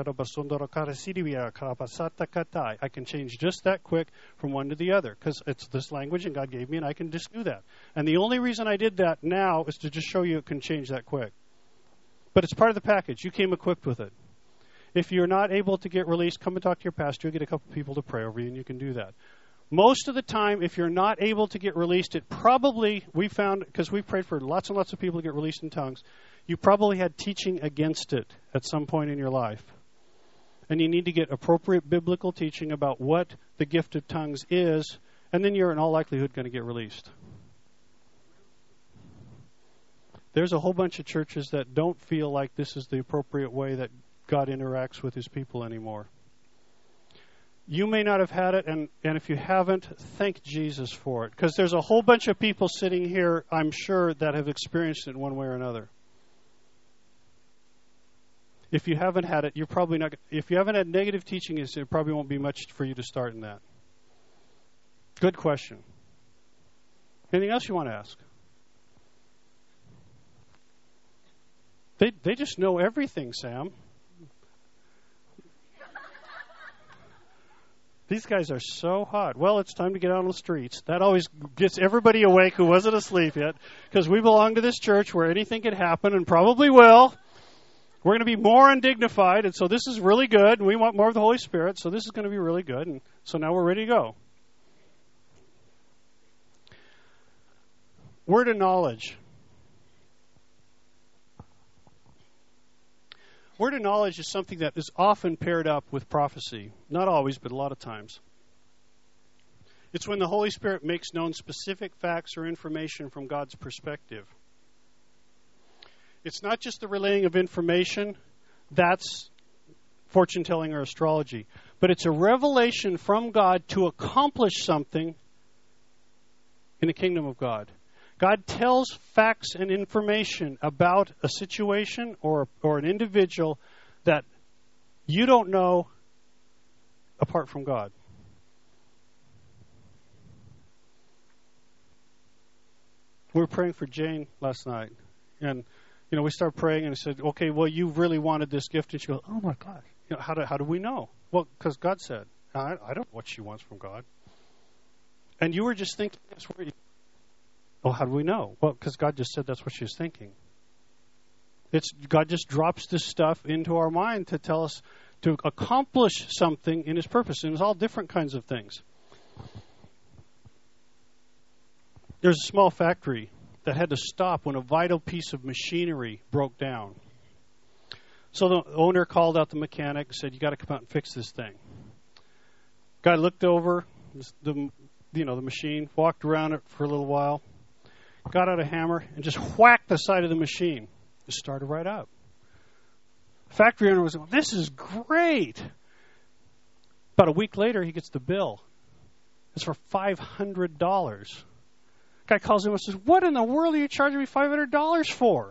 I can change just that quick from one to the other because it's this language and God gave me and I can just do that. And the only reason I did that now is to just show you it can change that quick. But it's part of the package. You came equipped with it. If you're not able to get released, come and talk to your pastor. You'll get a couple people to pray over you and you can do that. Most of the time, if you're not able to get released, it probably, we found, because we've prayed for lots and lots of people to get released in tongues, you probably had teaching against it at some point in your life. And you need to get appropriate biblical teaching about what the gift of tongues is, and then you're in all likelihood going to get released. There's a whole bunch of churches that don't feel like this is the appropriate way that God interacts with His people anymore. You may not have had it, and, and if you haven't, thank Jesus for it. Because there's a whole bunch of people sitting here, I'm sure, that have experienced it one way or another. If you haven't had it, you're probably not. If you haven't had negative teaching, it probably won't be much for you to start in that. Good question. Anything else you want to ask? They they just know everything, Sam. These guys are so hot. Well, it's time to get out on the streets. That always gets everybody awake who wasn't asleep yet, because we belong to this church where anything can happen, and probably will. We're going to be more undignified, and so this is really good, and we want more of the Holy Spirit, so this is going to be really good, and so now we're ready to go. Word of knowledge. Word of knowledge is something that is often paired up with prophecy. Not always, but a lot of times. It's when the Holy Spirit makes known specific facts or information from God's perspective. It's not just the relaying of information. That's fortune telling or astrology. But it's a revelation from God to accomplish something in the kingdom of God. God tells facts and information about a situation or or an individual that you don't know apart from God. We were praying for Jane last night, and you know we started praying, and I said, "Okay, well, you really wanted this gift," and she goes, "Oh my gosh, you know, how do how do we know?" Well, because God said, I, "I don't know what she wants from God," and you were just thinking this, were you? Well, how do we know? Well, because God just said that's what she was thinking. It's God just drops this stuff into our mind to tell us to accomplish something in His purpose, and it's all different kinds of things. There's a small factory that had to stop when a vital piece of machinery broke down. So the owner called out the mechanic and said, "You got to come out and fix this thing." Guy looked over the you know the machine, walked around it for a little while, got out a hammer, and just whacked the side of the machine. It started right up. Factory owner was, "This is great." About a week later, he gets the bill. It's for five hundred dollars. Guy calls him and says, "What in the world are you charging me five hundred dollars for?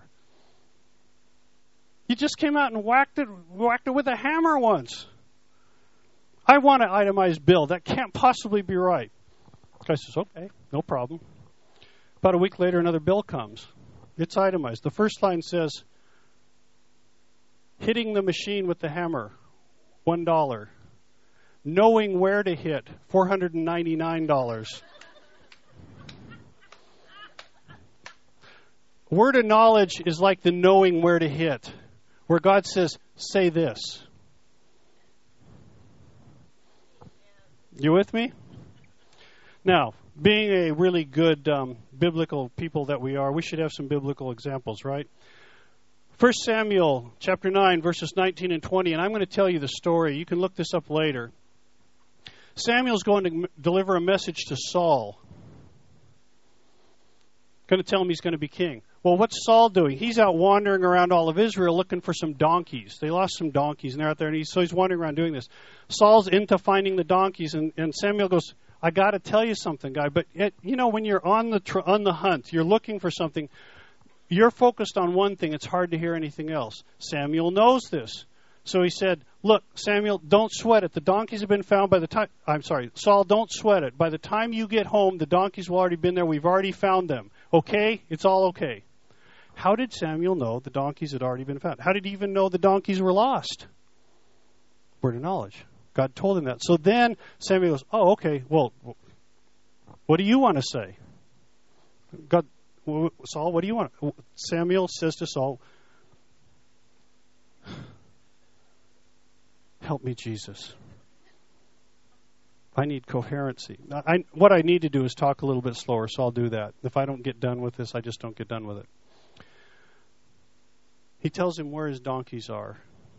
You just came out and whacked it, whacked it with a hammer once. I want an itemized bill. That can't possibly be right." The guy says, "Okay, no problem." About a week later, another bill comes. It's itemized. The first line says, "Hitting the machine with the hammer, one dollar. Knowing where to hit, four hundred ninety-nine dollars. Word of knowledge is like the knowing where to hit, where God says, "Say this." You with me? Now, being a really good um, biblical people that we are, we should have some biblical examples, right? First Samuel chapter nine, verses nineteen and twenty, and I'm going to tell you the story. You can look this up later. Samuel's going to m- deliver a message to Saul. Going to tell him he's going to be king. Well, what's Saul doing? He's out wandering around all of Israel looking for some donkeys. They lost some donkeys, and they're out there, and he's, so he's wandering around doing this. Saul's into finding the donkeys, and, and Samuel goes, "I got to tell you something, guy. But it, you know, when you're on the tr- on the hunt, you're looking for something. You're focused on one thing. It's hard to hear anything else." Samuel knows this, so he said, "Look, Samuel, don't sweat it. The donkeys have been found by the time. I'm sorry, Saul, don't sweat it. By the time you get home, the donkeys will already been there. We've already found them. Okay, it's all okay." How did Samuel know the donkeys had already been found? How did he even know the donkeys were lost? Word of knowledge. God told him that. So then Samuel goes, "Oh, okay, well, what do you want to say?" God, Saul, what do you want? Samuel says to Saul, "Help me, Jesus. I need coherency. I, what I need to do is talk a little bit slower, so I'll do that. If I don't get done with this, I just don't get done with it." He tells him where his donkeys are.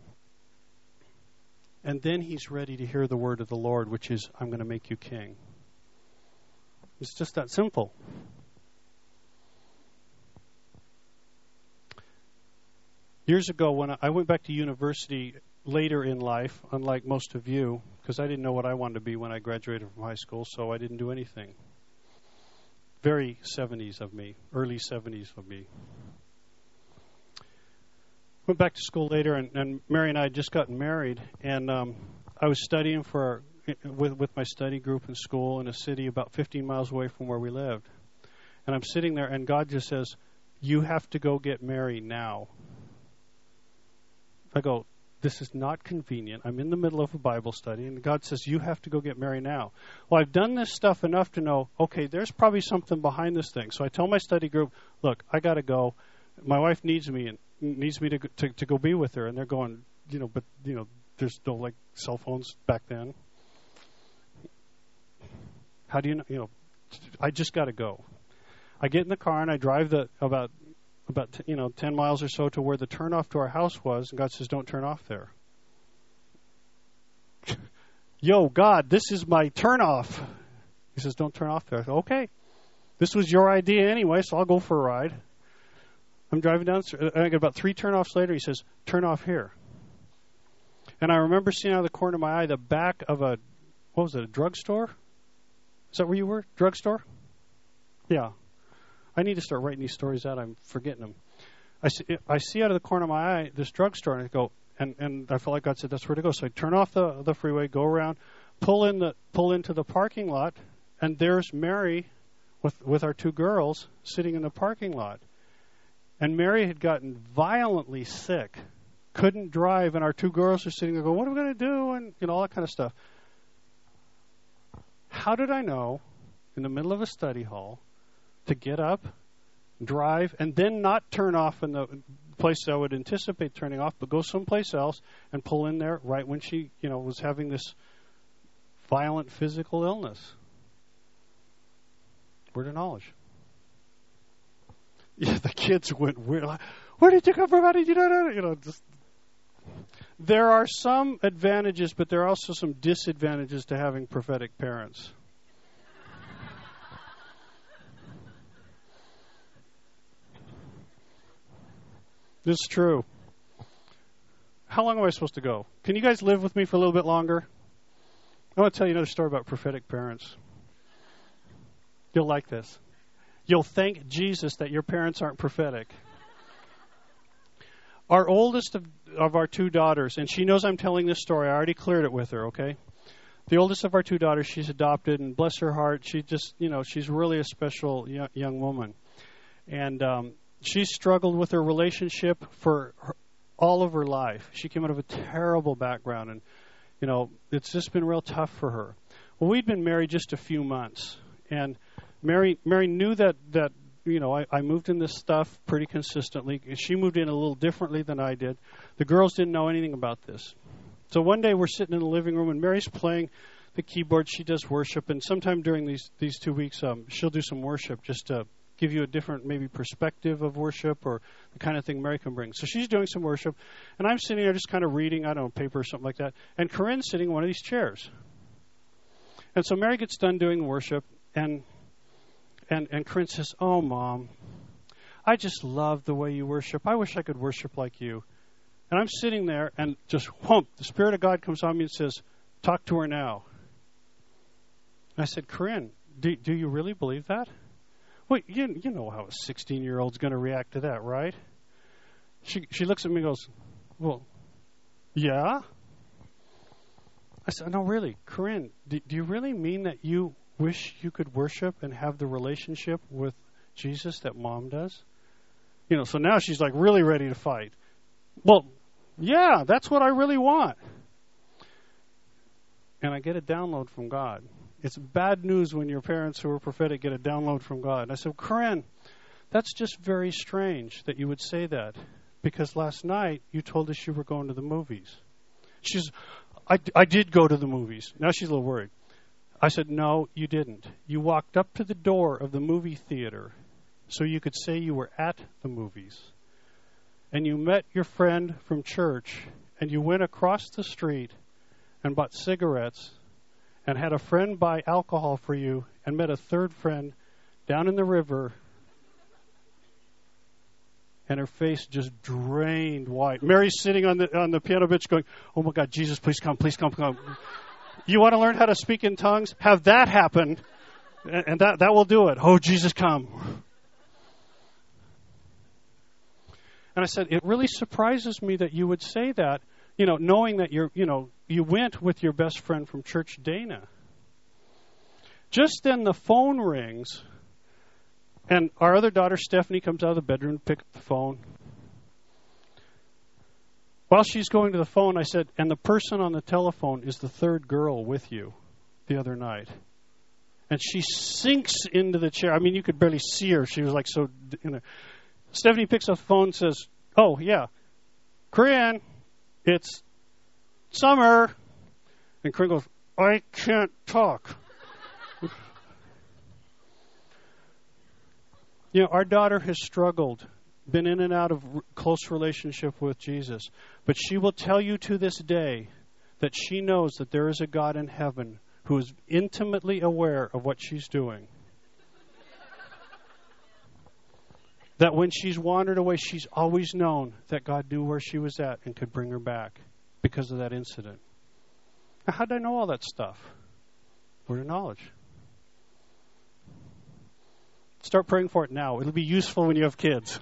And then he's ready to hear the word of the Lord, which is, "I'm going to make you king." It's just that simple. Years ago, when I went back to university later in life, unlike most of you, because I didn't know what I wanted to be when I graduated from high school, so I didn't do anything. Very seventies of me, early seventies of me. Went back to school later, and, and Mary and I had just gotten married, and um, I was studying for with with my study group in school in a city about fifteen miles away from where we lived. And I'm sitting there, and God just says, "You have to go get married now." I go, this is not convenient. I'm in the middle of a Bible study, and God says, you have to go get Mary now. Well, I've done this stuff enough to know, okay, there's probably something behind this thing. So I tell my study group, look, I got to go. My wife needs me and needs me to, to to go be with her. And they're going, you know, but, you know, there's no, like, cell phones back then. How do you know? You know, I just got to go. I get in the car, and I drive the about about t- you know ten miles or so to where the turnoff to our house was, and God says, don't turn off there. Yo, God, this is my turnoff. He says, don't turn off there. I said, okay. This was your idea anyway, so I'll go for a ride. I'm driving down, and I get about three turnoffs later, he says, turn off here. And I remember seeing out of the corner of my eye the back of a, what was it, a drugstore? Is that where you were? Drugstore? Yeah. I need to start writing these stories out. I'm forgetting them. I see, I see out of the corner of my eye this drugstore, and I go, and, and I felt like God said that's where to go. So I turn off the, the freeway, go around, pull in the pull into the parking lot, and there's Mary with with our two girls sitting in the parking lot. And Mary had gotten violently sick, couldn't drive, and our two girls are sitting there going, what are we going to do? And you know, all that kind of stuff. How did I know in the middle of a study hall to get up, drive, and then not turn off in the place I would anticipate turning off, but go someplace else and pull in there right when she, you know, was having this violent physical illness? Word of knowledge. Yeah, the kids went weird. Like, where did you come from? How did you know? You know, just. There are some advantages, but there are also some disadvantages to having prophetic parents. This is true. How long am I supposed to go? Can you guys live with me for a little bit longer? I want to tell you another story about prophetic parents. You'll like this. You'll thank Jesus that your parents aren't prophetic. Our oldest of, of our two daughters, and she knows I'm telling this story. I already cleared it with her, okay? The oldest of our two daughters, she's adopted, and bless her heart, she just, you know, she's really a special young, young woman. And um, she's struggled with her relationship for her, all of her life. She came out of a terrible background, and, you know, it's just been real tough for her. Well, we'd been married just a few months, and Mary Mary knew that, that you know, I, I moved in this stuff pretty consistently. She moved in a little differently than I did. The girls didn't know anything about this. So one day we're sitting in the living room, and Mary's playing the keyboard. She does worship, and sometime during these, these two weeks, um, she'll do some worship just to give you a different maybe perspective of worship or the kind of thing Mary can bring. So she's doing some worship, and I'm sitting there just kind of reading, I don't know, paper or something like that, and Corinne's sitting in one of these chairs. And so Mary gets done doing worship, and and, and Corinne says, oh, Mom, I just love the way you worship. I wish I could worship like you. And I'm sitting there, and just whoomp, the Spirit of God comes on me and says, talk to her now. And I said, Corinne, do, do you really believe that? Well, you, you know how a sixteen-year-old's going to react to that, right? She she looks at me and goes, well, yeah? I said, no, really, Corinne, do, do you really mean that you wish you could worship and have the relationship with Jesus that Mom does? You know, so now she's like really ready to fight. Well, yeah, that's what I really want. And I get a download from God. It's bad news when your parents who are prophetic get a download from God. And I said, Corinne, that's just very strange that you would say that, because last night you told us you were going to the movies. She's, I, I did go to the movies. Now she's a little worried. I said, no, you didn't. You walked up to the door of the movie theater so you could say you were at the movies. And you met your friend from church, and you went across the street and bought cigarettes and had a friend buy alcohol for you and met a third friend down in the river, and her face just drained white. Mary's sitting on the on the piano bench going, oh, my God, Jesus, please come, please come, come. You want to learn how to speak in tongues? Have that happen, and that, that will do it. Oh, Jesus, come. And I said, it really surprises me that you would say that, you know, knowing that you're, you know, you went with your best friend from church, Dana. Just then the phone rings, and our other daughter, Stephanie, comes out of the bedroom to pick up the phone. While she's going to the phone, I said, and the person on the telephone is the third girl with you the other night. And she sinks into the chair. I mean, you could barely see her. She was like so, you know. Stephanie picks up the phone and says, oh, yeah, Corinne, it's Summer. And Corinne goes, I can't talk. You know, our daughter has struggled, been in and out of r- close relationship with Jesus. But she will tell you to this day that she knows that there is a God in heaven who is intimately aware of what she's doing. That when she's wandered away, she's always known that God knew where she was at and could bring her back because of that incident. Now, how did I know all that stuff? Word of knowledge. Start praying for it now. It'll be useful when you have kids.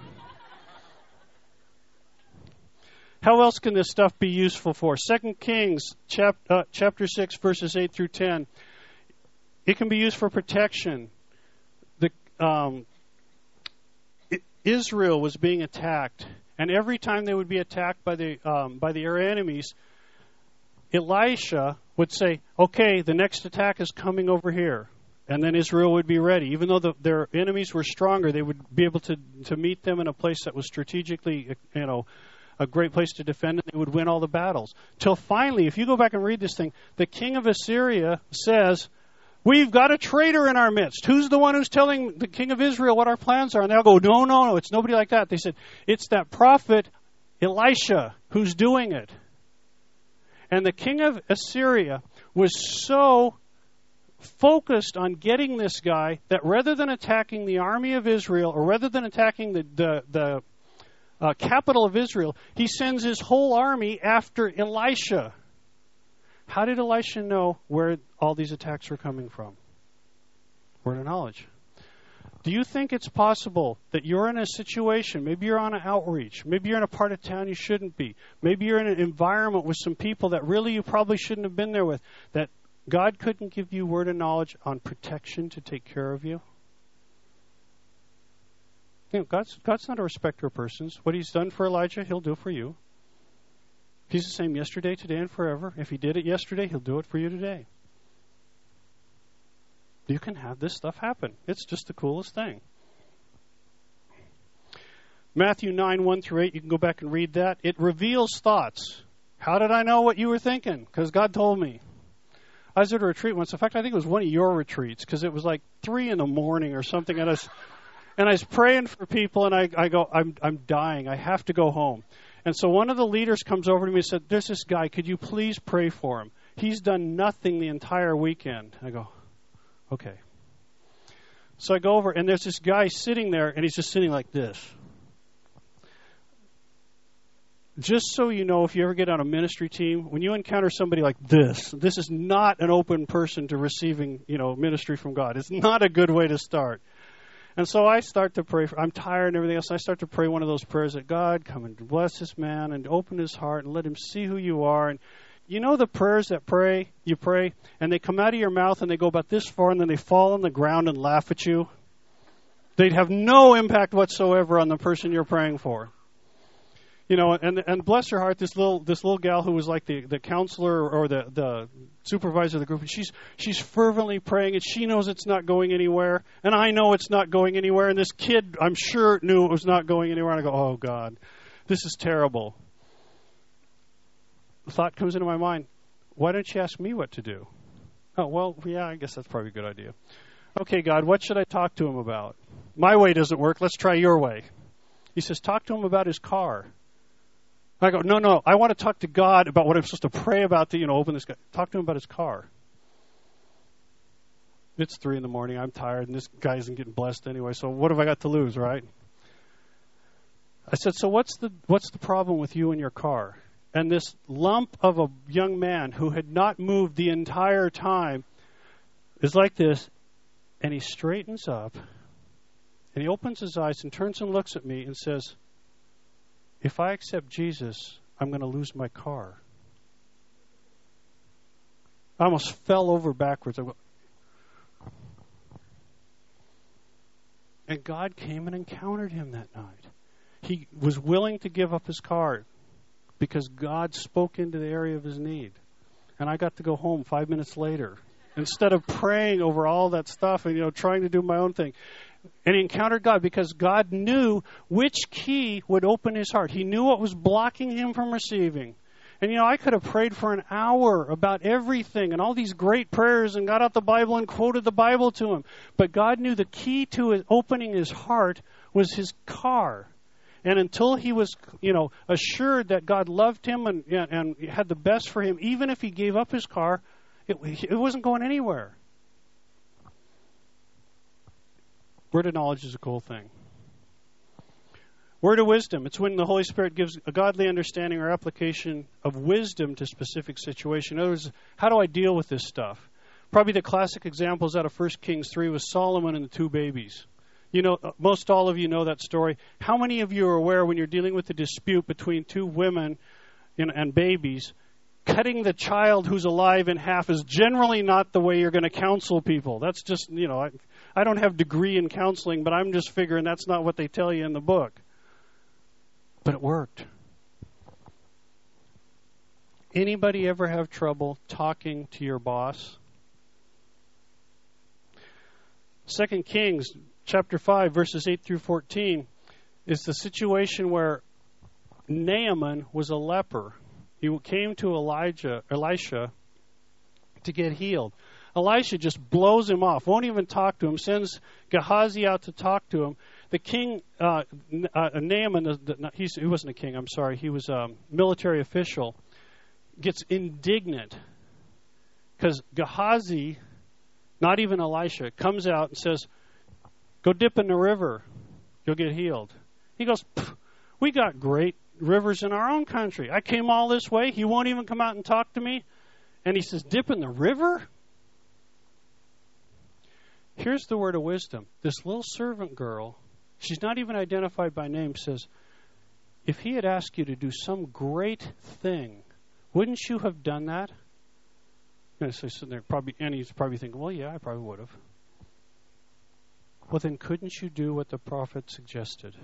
How else can this stuff be useful for? Second Kings chap, uh, chapter six, verses eight through ten. It can be used for protection. The um, it, Israel was being attacked, and every time they would be attacked by the um, by their enemies, Elisha would say, "Okay, the next attack is coming over here." And then Israel would be ready. Even though the, their enemies were stronger, they would be able to, to meet them in a place that was strategically, you know, a great place to defend, and they would win all the battles. Till finally, if you go back and read this thing, the king of Assyria says, we've got a traitor in our midst. Who's the one who's telling the king of Israel what our plans are? And they'll go, no, no, no, it's nobody like that. They said, it's that prophet Elisha who's doing it. And the king of Assyria was so focused on getting this guy that rather than attacking the army of Israel, or rather than attacking the the, the uh, capital of Israel, he sends his whole army after Elisha. How did Elisha know where all these attacks were coming from? Word of knowledge. Do you think it's possible that you're in a situation, maybe you're on an outreach, maybe you're in a part of town you shouldn't be, maybe you're in an environment with some people that really you probably shouldn't have been there with, that God couldn't give you word of knowledge on protection to take care of you? You know, God's, God's not a respecter of persons. What he's done for Elijah, he'll do for you. He's the same yesterday, today, and forever. If he did it yesterday, he'll do it for you today. You can have this stuff happen. It's just the coolest thing. Matthew nine, one through eight, you can go back and read that. It reveals thoughts. How did I know what you were thinking? Because God told me. I was at a retreat once. In fact, I think it was one of your retreats, because it was like three in the morning or something. And I was, and I was praying for people, and I, I go, I'm, I'm dying. I have to go home. And so one of the leaders comes over to me and said, there's this guy. Could you please pray for him? He's done nothing the entire weekend. I go, okay. So I go over, and there's this guy sitting there, and he's just sitting like this. Just so you know, if you ever get on a ministry team, when you encounter somebody like this, this is not an open person to receiving, you know, ministry from God. It's not a good way to start. And so I start to pray. For, I'm tired and everything else. I start to pray one of those prayers that God, come and bless this man and open his heart and let him see who you are. And you know the prayers that pray, you pray, and they come out of your mouth and they go about this far and then they fall on the ground and laugh at you? They'd have no impact whatsoever on the person you're praying for. You know, and and bless her heart, this little this little gal who was like the, the counselor or the, the supervisor of the group, and she's she's fervently praying, and she knows it's not going anywhere, and I know it's not going anywhere, and this kid, I'm sure, knew it was not going anywhere, and I go, oh, God, this is terrible. The thought comes into my mind, why don't you ask me what to do? Oh, well, yeah, I guess that's probably a good idea. Okay, God, what should I talk to him about? My way doesn't work. Let's try your way. He says, talk to him about his car. I go, no, no, I want to talk to God about what I'm supposed to pray about to, you know, open this guy. Talk to him about his car. It's three in the morning. I'm tired, and this guy isn't getting blessed anyway, so what have I got to lose, right? I said, so what's the what's the problem with you and your car? And this lump of a young man who had not moved the entire time is like this, and he straightens up, and he opens his eyes and turns and looks at me and says, if I accept Jesus, I'm going to lose my car. I almost fell over backwards. And God came and encountered him that night. He was willing to give up his car because God spoke into the area of his need. And I got to go home five minutes later instead of praying over all that stuff and, you know, trying to do my own thing. And he encountered God because God knew which key would open his heart. He knew what was blocking him from receiving. And, you know, I could have prayed for an hour about everything and all these great prayers and got out the Bible and quoted the Bible to him. But God knew the key to his opening his heart was his car. And until he was, you know, assured that God loved him and, and had the best for him, even if he gave up his car, it, it wasn't going anywhere. Word of knowledge is a cool thing. Word of wisdom. It's when the Holy Spirit gives a godly understanding or application of wisdom to specific situation. In other words, how do I deal with this stuff? Probably the classic examples out of First Kings three was Solomon and the two babies. You know, most all of you know that story. How many of you are aware when you're dealing with a dispute between two women and, and babies, cutting the child who's alive in half is generally not the way you're going to counsel people? That's just, you know, I, I don't have degree in counseling, but I'm just figuring that's not what they tell you in the book. But it worked. Anybody ever have trouble talking to your boss? Second Kings chapter five, verses eight through fourteen, is the situation where Naaman was a leper. He came to Elijah, Elisha to get healed. Elisha just blows him off, won't even talk to him, sends Gehazi out to talk to him. The king, uh, uh, Naaman, uh, he's, he wasn't a king, I'm sorry, he was a military official, gets indignant because Gehazi, not even Elisha, comes out and says, go dip in the river, you'll get healed. He goes, we got great rivers in our own country. I came all this way, he won't even come out and talk to me. And he says, dip in the river? Here's the word of wisdom. This little servant girl, she's not even identified by name, says, if he had asked you to do some great thing, wouldn't you have done that? And so sitting there, probably, and he's probably thinking, well, yeah, I probably would have. Well, then couldn't you do what the prophet suggested?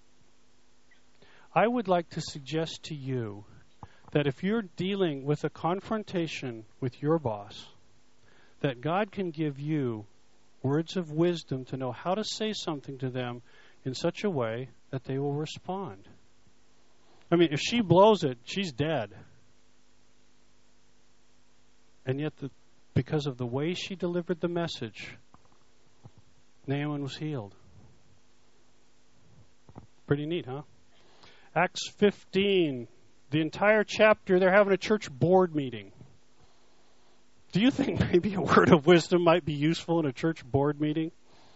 I would like to suggest to you that if you're dealing with a confrontation with your boss, that God can give you words of wisdom to know how to say something to them in such a way that they will respond. I mean, if she blows it, she's dead. And yet, the, because of the way she delivered the message, Naaman was healed. Pretty neat, huh? Acts fifteen, the entire chapter, they're having a church board meeting. Do you think maybe a word of wisdom might be useful in a church board meeting?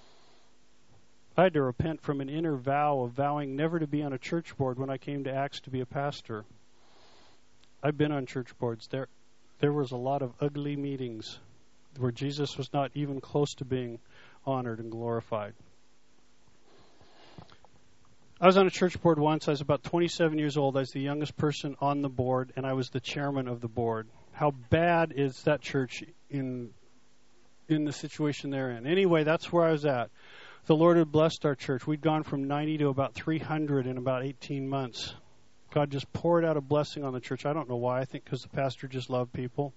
I had to repent from an inner vow of vowing never to be on a church board when I came to Acts to be a pastor. I've been on church boards. There, there was a lot of ugly meetings where Jesus was not even close to being honored and glorified. I was on a church board once. I was about twenty-seven years old. I was the youngest person on the board, and I was the chairman of the board. How bad is that church in in the situation they're in? Anyway, that's where I was at. The Lord had blessed our church. We'd gone from ninety to about three hundred in about eighteen months. God just poured out a blessing on the church. I don't know why. I think because the pastor just loved people.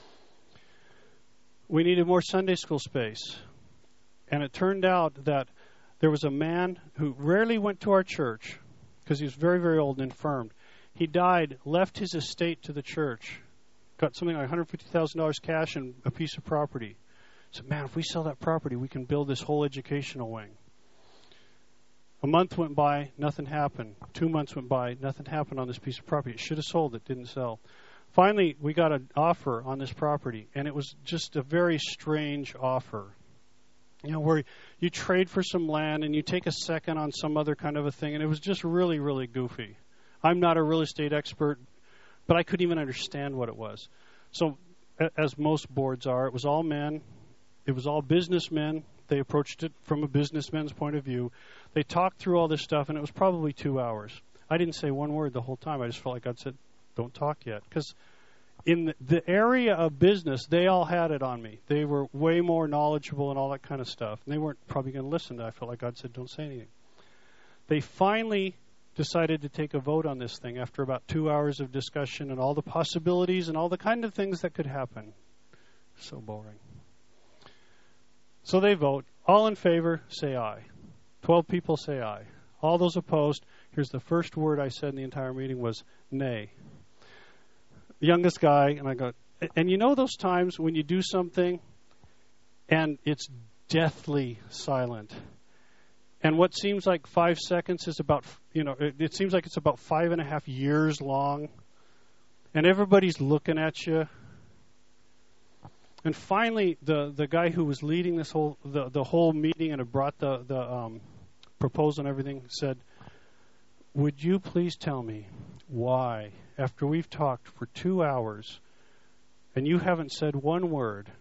We needed more Sunday school space. And it turned out that there was a man who rarely went to our church because he was very, very old and infirmed. He died, left his estate to the church, got something like one hundred fifty thousand dollars cash and a piece of property. Said, man, if we sell that property, we can build this whole educational wing. A month went by, nothing happened. Two months went by, nothing happened on this piece of property. It should have sold, it didn't sell. Finally, we got an offer on this property, and it was just a very strange offer. You know, where you trade for some land and you take a second on some other kind of a thing, and it was just really, really goofy. I'm not a real estate expert, but I couldn't even understand what it was. So, as most boards are, it was all men. It was all businessmen. They approached it from a businessman's point of view. They talked through all this stuff, and it was probably two hours. I didn't say one word the whole time. I just felt like God said, don't talk yet. Because in the, the area of business, they all had it on me. They were way more knowledgeable and all that kind of stuff. And they weren't probably going to listen. I felt like God said, don't say anything. They finally decided to take a vote on this thing after about two hours of discussion and all the possibilities and all the kind of things that could happen. So boring. So they vote. All in favor, say aye. Twelve people say aye. All those opposed, here's the first word I said in the entire meeting was nay. The youngest guy, and I go, and you know those times when you do something and it's deathly silent. And what seems like five seconds is about, you know, it, it seems like it's about five and a half years long. And everybody's looking at you. And finally, the, the guy who was leading this whole the, the whole meeting and had brought the, the um, proposal and everything said, would you please tell me why, after we've talked for two hours and you haven't said one word,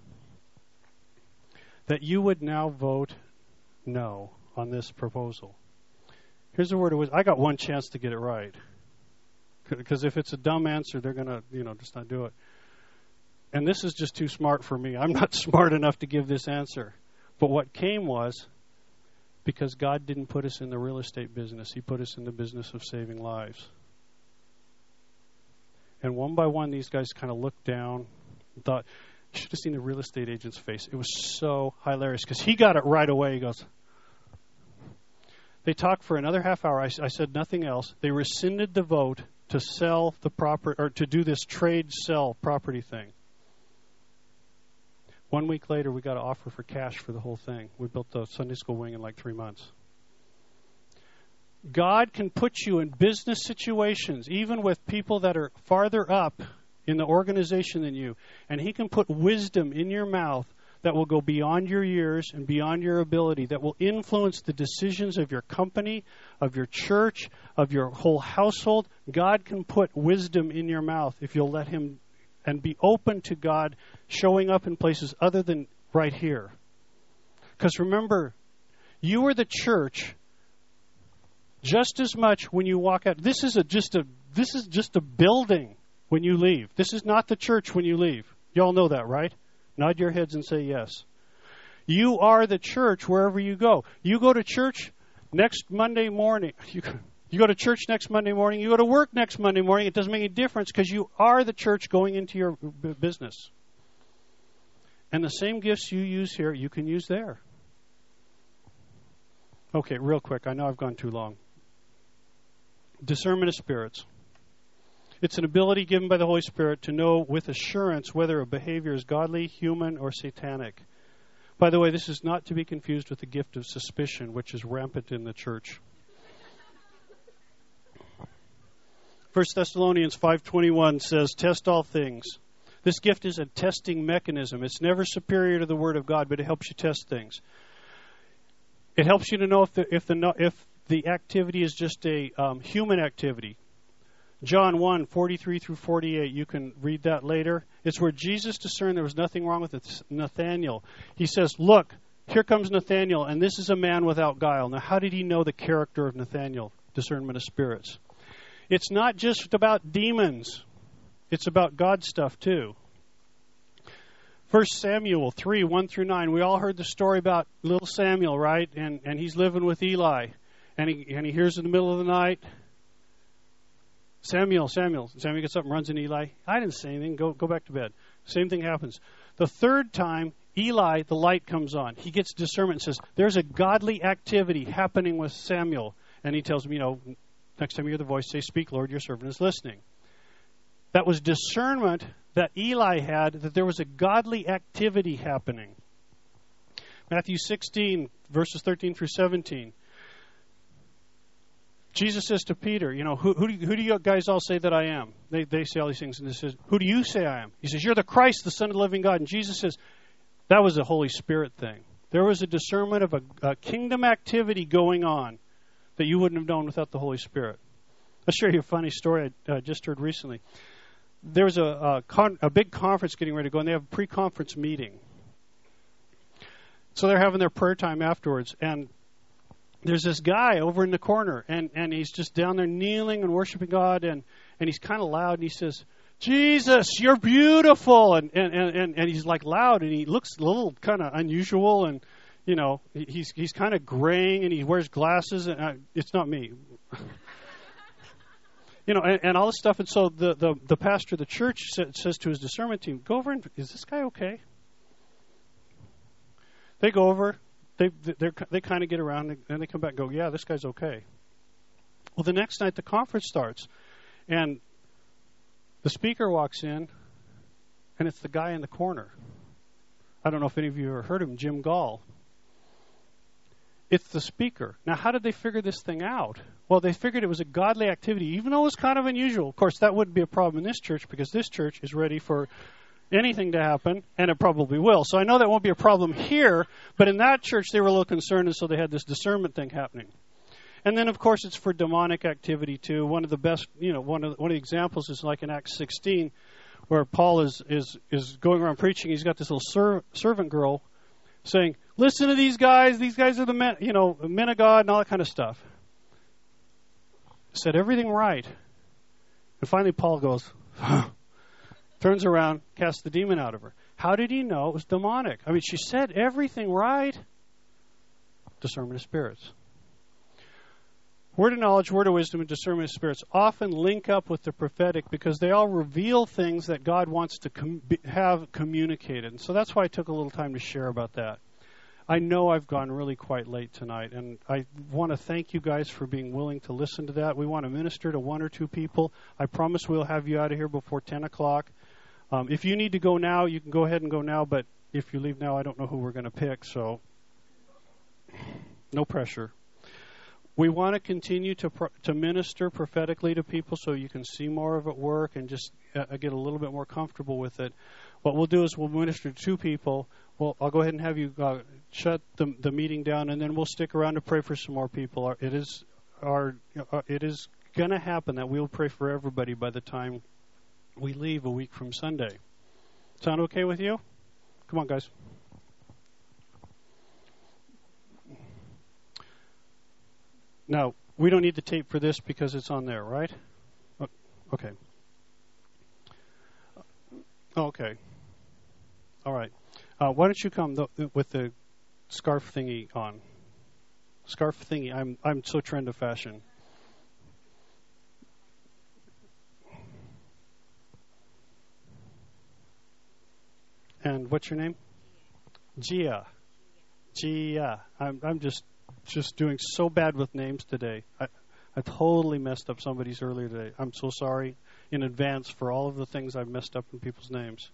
that you would now vote no on this proposal? Here's the word it was. I got one chance to get it right. Because if it's a dumb answer, they're going to, you know, just not do it. And this is just too smart for me. I'm not smart enough to give this answer. But what came was, because God didn't put us in the real estate business, He put us in the business of saving lives. And one by one, these guys kind of looked down and thought, you should have seen the real estate agent's face. It was so hilarious because he got it right away. He goes, they talked for another half hour. I, I said nothing else. They rescinded the vote to sell the property, or to do this trade sell property thing. One week later, we got an offer for cash for the whole thing. We built the Sunday school wing in like three months. God can put you in business situations, even with people that are farther up in the organization than you, and He can put wisdom in your mouth that will go beyond your years and beyond your ability, that will influence the decisions of your company, of your church, of your whole household. God can put wisdom in your mouth if you'll let Him, and be open to God showing up in places other than right here. Because remember, you are the church just as much when you walk out. This is a just a this is just a building when you leave. This is not the church when you leave. Y'all know that, right? Nod your heads and say yes. You are the church wherever you go. You go to church next Monday morning. You, you go to church next Monday morning. You go to work next Monday morning. It doesn't make any difference because you are the church going into your b- business. And the same gifts you use here, you can use there. Okay, real quick. I know I've gone too long. Discernment of spirits. It's an ability given by the Holy Spirit to know with assurance whether a behavior is godly, human, or satanic. By the way, this is not to be confused with the gift of suspicion, which is rampant in the church. First Thessalonians five twenty-one says, test all things. This gift is a testing mechanism. It's never superior to the Word of God, but it helps you test things. It helps you to know if the, if the, if the activity is just a um, human activity. John one, forty-three through forty-eight, you can read that later. It's where Jesus discerned there was nothing wrong with Nathanael. He says, look, here comes Nathanael, and this is a man without guile. Now, how did he know the character of Nathanael? Discernment of spirits. It's not just about demons. It's about God stuff, too. First Samuel three, one through nine. We all heard the story about little Samuel, right? And and he's living with Eli. And he, and he hears in the middle of the night, Samuel, Samuel. Samuel gets up and runs into Eli. I didn't say anything. Go go back to bed. Same thing happens. The third time, Eli, the light comes on. He gets discernment and says, there's a godly activity happening with Samuel. And he tells him, you know, next time you hear the voice, say, speak, Lord, your servant is listening. That was discernment that Eli had, that there was a godly activity happening. Matthew sixteen, verses thirteen through seventeen. Jesus says to Peter, you know, who, who, do you, who do you guys all say that I am? They they say all these things. And he says, who do you say I am? He says, you're the Christ, the Son of the living God. And Jesus says, that was a Holy Spirit thing. There was a discernment of a, a kingdom activity going on that you wouldn't have known without the Holy Spirit. I'll share you a funny story I uh, just heard recently. There was a, a, con- a big conference getting ready to go, and they have a pre-conference meeting. So they're having their prayer time afterwards, and there's this guy over in the corner, and, and he's just down there kneeling and worshiping God, and, and he's kind of loud, and he says, Jesus, you're beautiful, and, and, and, and he's like loud, and he looks a little kind of unusual, and, you know, he's he's kind of graying, and he wears glasses, and uh, it's not me. You know, and, and all this stuff. And so the, the, the pastor of the church sa- says to his discernment team, go over and, is this guy okay? They go over, they they they kind of get around, and they come back and go, yeah, this guy's okay. Well, the next night the conference starts, and the speaker walks in, and it's the guy in the corner. I don't know if any of you ever heard him, Jim Gall. It's the speaker. Now, how did they figure this thing out? Well, they figured it was a godly activity, even though it was kind of unusual. Of course, that wouldn't be a problem in this church because this church is ready for anything to happen, and it probably will. So I know that won't be a problem here, but in that church they were a little concerned, and so they had this discernment thing happening. And then, of course, it's for demonic activity, too. One of the best, you know, one of the, one of the examples is like in Acts sixteen, where Paul is is, is going around preaching. He's got this little ser- servant girl saying, listen to these guys. These guys are the men, you know, men of God and all that kind of stuff. Said everything right. And finally Paul goes, turns around, casts the demon out of her. How did he know it was demonic? I mean, she said everything right. Discernment of spirits. Word of knowledge, word of wisdom, and discernment of spirits often link up with the prophetic because they all reveal things that God wants to com- have communicated. And so that's why I took a little time to share about that. I know I've gone really quite late tonight, and I want to thank you guys for being willing to listen to that. We want to minister to one or two people. I promise we'll have you out of here before ten o'clock. Um, if you need to go now, you can go ahead and go now, but if you leave now, I don't know who we're going to pick, so no pressure. We want to continue to pro- to minister prophetically to people so you can see more of it work and just uh, get a little bit more comfortable with it. What we'll do is we'll minister to two people. Well, I'll go ahead and have you uh, shut the, the meeting down, and then we'll stick around to pray for some more people. It is our uh, it is going to happen that we'll pray for everybody by the time we leave a week from Sunday. Sound okay with you? Come on, guys. Now, we don't need the tape for this because it's on there, right? Okay. Okay. All right. Uh, why don't you come th- with the scarf thingy on? Scarf thingy. I'm I'm so trend of fashion. And what's your name? Gia. Gia. I'm I'm just just doing so bad with names today. I I totally messed up somebody's earlier today. I'm so sorry in advance for all of the things I've messed up in people's names.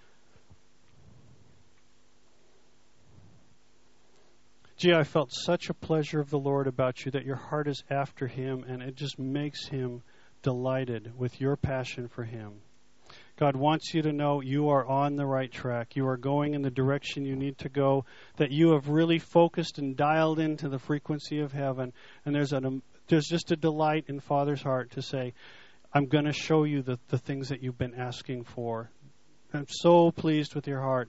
Gee, I felt such a pleasure of the Lord about you that your heart is after Him, and it just makes Him delighted with your passion for Him. God wants you to know you are on the right track. You are going in the direction you need to go, that you have really focused and dialed into the frequency of heaven. And there's, an, there's just a delight in Father's heart to say, I'm going to show you the, the things that you've been asking for. I'm so pleased with your heart.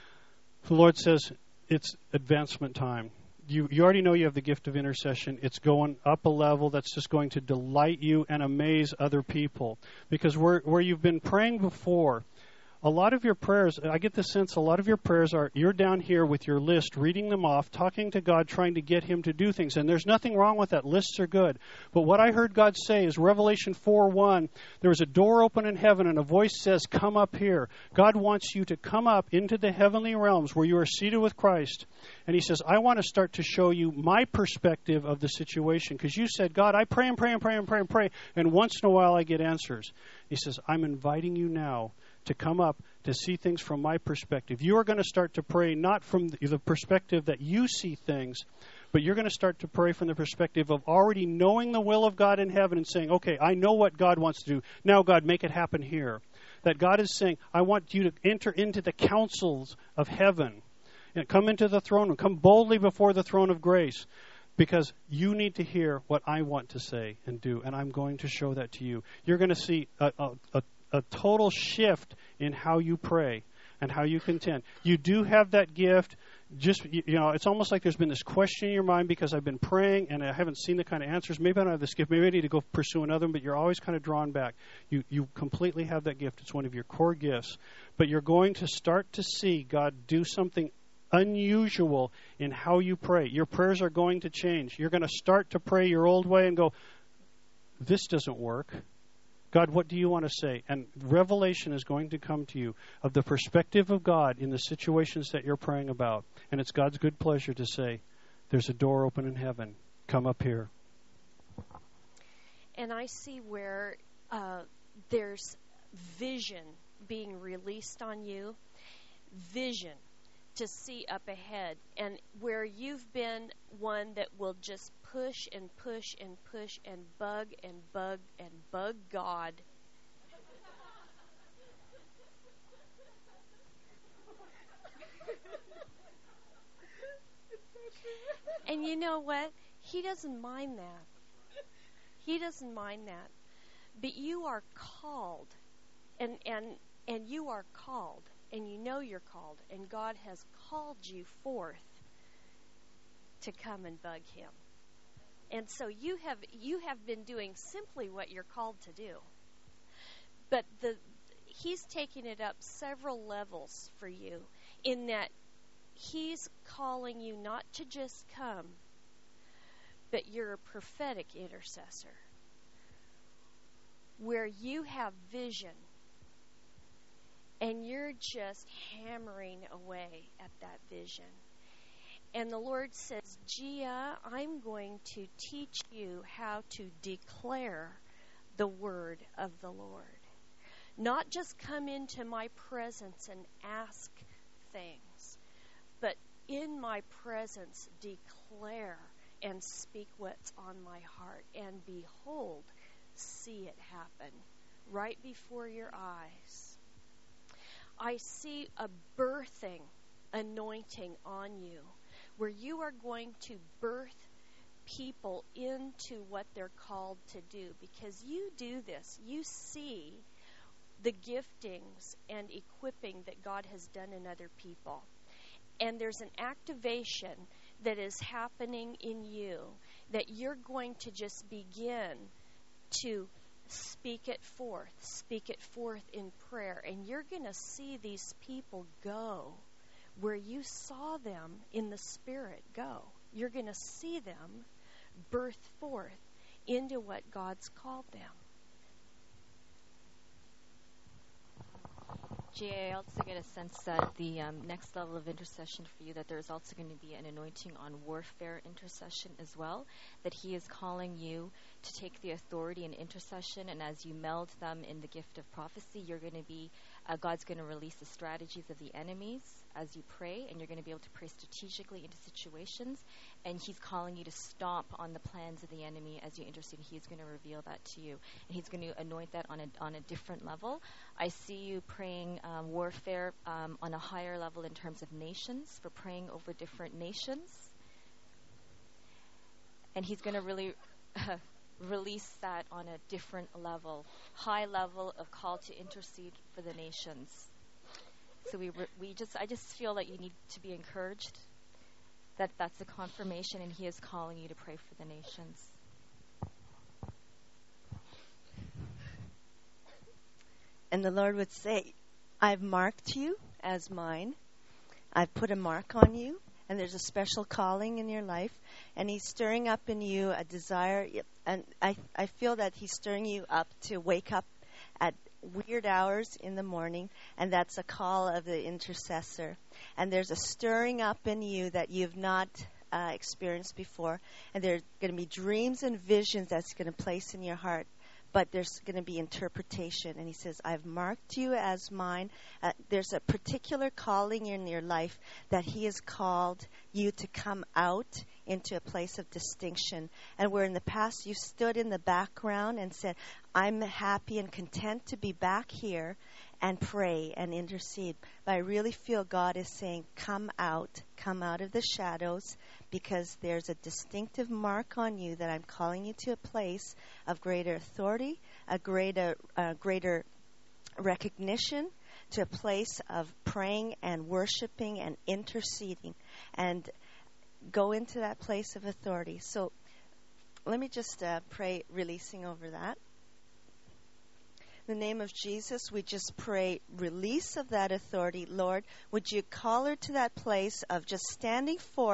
The Lord says, it's advancement time. You you already know you have the gift of intercession. It's going up a level that's just going to delight you and amaze other people. Because where where you've been praying before, a lot of your prayers, I get the sense a lot of your prayers are, you're down here with your list, reading them off, talking to God, trying to get Him to do things. And there's nothing wrong with that. Lists are good. But what I heard God say is Revelation four one, there was a door open in heaven and a voice says, come up here. God wants you to come up into the heavenly realms where you are seated with Christ. And He says, I want to start to show you my perspective of the situation. Because you said, God, I pray and pray and pray and pray and pray. And once in a while I get answers. He says, I'm inviting you now to come up to see things from my perspective. You are going to start to pray not from the perspective that you see things, but you're going to start to pray from the perspective of already knowing the will of God in heaven and saying, okay, I know what God wants to do. Now, God, make it happen here. That God is saying, I want you to enter into the councils of heaven. And come into the throne room. Come boldly before the throne of grace. Because you need to hear what I want to say and do. And I'm going to show that to you. You're going to see a, a, a a total shift in how you pray and how you contend. You do have that gift. Just, you know, it's almost like there's been this question in your mind because I've been praying and I haven't seen the kind of answers. Maybe I don't have this gift. Maybe I need to go pursue another one, but you're always kind of drawn back. You, you completely have that gift. It's one of your core gifts. But you're going to start to see God do something unusual in how you pray. Your prayers are going to change. You're going to start to pray your old way and go, this doesn't work. God, what do you want to say? And revelation is going to come to you of the perspective of God in the situations that you're praying about. And it's God's good pleasure to say, there's a door open in heaven. Come up here. And I see where uh, there's vision being released on you. Vision to see up ahead. And where you've been one that will just push and push and push and bug and bug and bug God. And you know what? He doesn't mind that. He doesn't mind that. But you are called. And and and you are called. And you know you're called. And God has called you forth to come and bug him. And so you have you have been doing simply what you're called to do. But the he's taking it up several levels for you in that he's calling you not to just come, but you're a prophetic intercessor where you have vision and you're just hammering away at that vision. And the Lord says, Gia, I'm going to teach you how to declare the word of the Lord. Not just come into my presence and ask things, but in my presence declare and speak what's on my heart. And behold, see it happen right before your eyes. I see a birthing anointing on you, where you are going to birth people into what they're called to do. Because you do this. You see the giftings and equipping that God has done in other people. And there's an activation that is happening in you that you're going to just begin to speak it forth. Speak it forth in prayer. And you're going to see these people go where you saw them in the Spirit go. You're going to see them birth forth into what God's called them. G A, I also get a sense that the um, next level of intercession for you, that there's also going to be an anointing on warfare intercession as well, that he is calling you to take the authority in intercession, and as you meld them in the gift of prophecy, you're going to be, uh, God's going to release the strategies of the enemies as you pray, and you're going to be able to pray strategically into situations, and he's calling you to stomp on the plans of the enemy as you intercede. He's going to reveal that to you, and he's going to anoint that on a, on a different level. I see you praying um, warfare um, on a higher level in terms of nations, for praying over different nations, and he's going to really uh, release that on a different level, high level of call to intercede for the nations. So we re- we just I just feel that you need to be encouraged, that that's a confirmation, and he is calling you to pray for the nations. And the Lord would say, I've marked you as mine. I've put a mark on you, and there's a special calling in your life. And he's stirring up in you a desire, and I I feel that he's stirring you up to wake up at weird hours in the morning, and that's a call of the intercessor. And there's a stirring up in you that you've not uh, experienced before, and there's going to be dreams and visions that's going to place in your heart, but there's going to be interpretation. And he says, I've marked you as mine. Uh, there's a particular calling in your life that he has called you to come out into a place of distinction. And where in the past you stood in the background and said, I'm happy and content to be back here and pray and intercede. But I really feel God is saying, come out, come out of the shadows, because there's a distinctive mark on you that I'm calling you to a place of greater authority, a greater, uh, greater recognition, to a place of praying and worshiping and interceding, and go into that place of authority. So let me just uh, pray, releasing over that. In the name of Jesus, we just pray release of that authority. Lord, would you call her to that place of just standing forth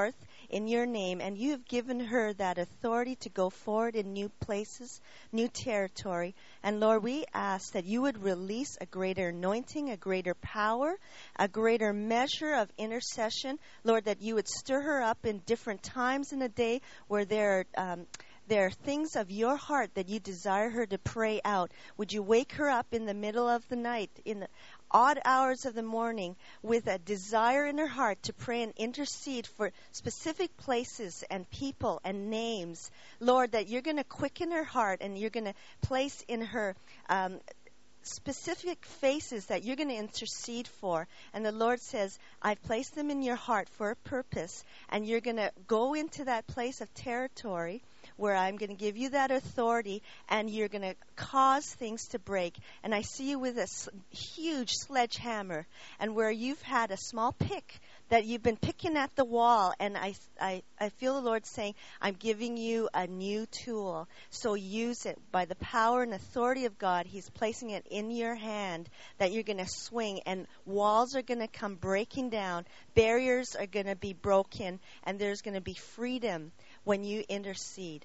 in your name, and you have given her that authority to go forward in new places, new territory. And Lord, we ask that you would release a greater anointing, a greater power, a greater measure of intercession. Lord, that you would stir her up in different times in the day where there are um, there are things of your heart that you desire her to pray out. Would you wake her up in the middle of the night, in the odd hours of the morning, with a desire in her heart to pray and intercede for specific places and people and names? Lord, that you're going to quicken her heart and you're going to place in her um, specific faces that you're going to intercede for. And the Lord says, I've placed them in your heart for a purpose, and you're going to go into that place of territory where I'm going to give you that authority, and you're going to cause things to break. And I see you with a s- huge sledgehammer, and where you've had a small pick that you've been picking at the wall, and I, I, I feel the Lord saying, I'm giving you a new tool, so use it. By the power and authority of God, He's placing it in your hand that you're going to swing, and walls are going to come breaking down, barriers are going to be broken, and there's going to be freedom when you intercede.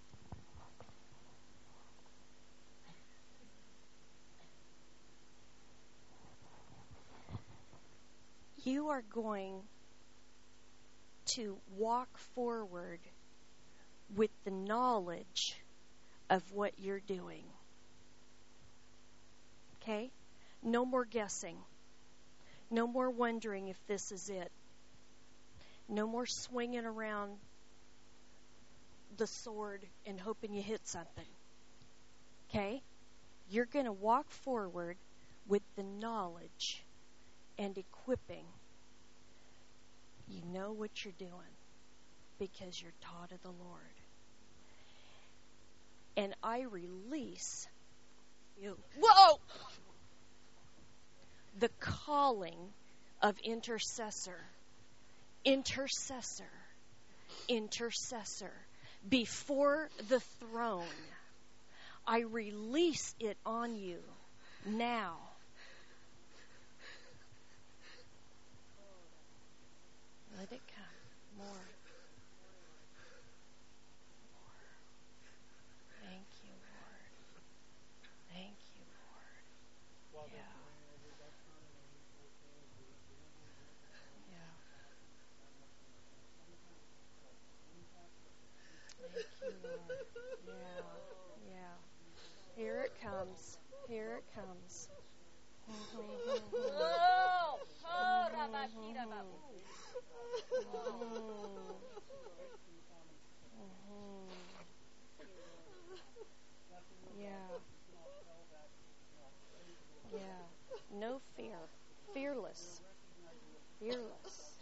You are going to walk forward with the knowledge of what you're doing. Okay? No more guessing. No more wondering if this is it. No more swinging around the sword and hoping you hit something. Okay? You're going to walk forward with the knowledge and equipping. You know what you're doing because you're taught of the Lord. And I release you. Whoa! The calling of intercessor. Intercessor. Intercessor. Before the throne. I release it on you now. Let it come. More. More. Thank you, Lord. Thank you, Lord. Yeah. Yeah. Thank you, Lord. Yeah. Yeah. Here it comes. Here it comes. Oh, oh, Rabakira Babu. Yeah. Yeah. No fear. Fearless. Fearless.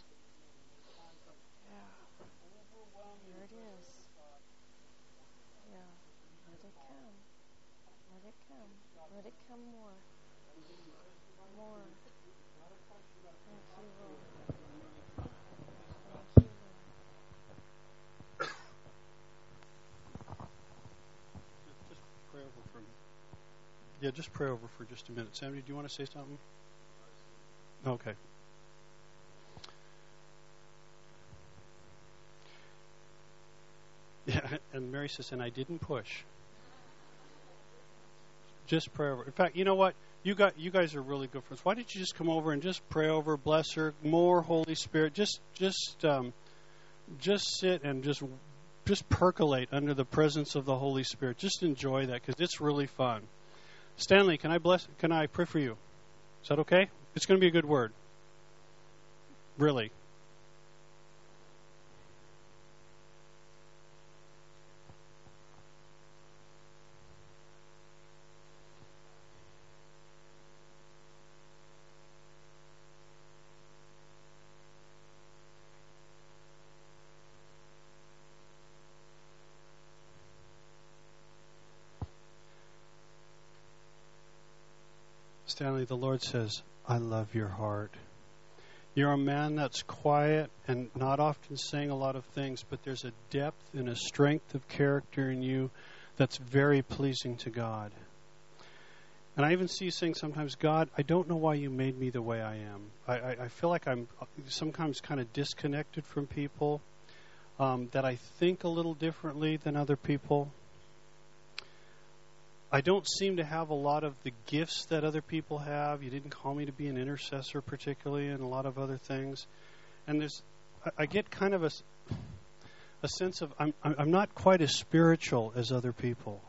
Yeah. Here it is. Yeah. Let it come. Let it come. Let it come more. More. Thank you, Lord. Thank you, Lord. Just pray over for a minute. Yeah, just pray over for just a minute. Sammy, do you want to say something? Okay. Yeah, and Mary says, and I didn't push. Just pray over. In fact, you know what? You got you guys are really good friends. Why don't you just come over and just pray over, bless her, more Holy Spirit. Just just um, just sit and just just percolate under the presence of the Holy Spirit. Just enjoy that because it's really fun. Stanley, can I bless? Can I pray for you? Is that okay? It's going to be a good word. Really. Stanley, the Lord says, I love your heart. You're a man that's quiet and not often saying a lot of things, but there's a depth and a strength of character in you that's very pleasing to God. And I even see you saying sometimes, God, I don't know why you made me the way I am. I, I, I feel like I'm sometimes kind of disconnected from people. um, that I think a little differently than other people. I don't seem to have a lot of the gifts that other people have. You didn't call me to be an intercessor particularly, and a lot of other things. And there's, I, I get kind of a, a sense of I'm I'm not quite as spiritual as other people.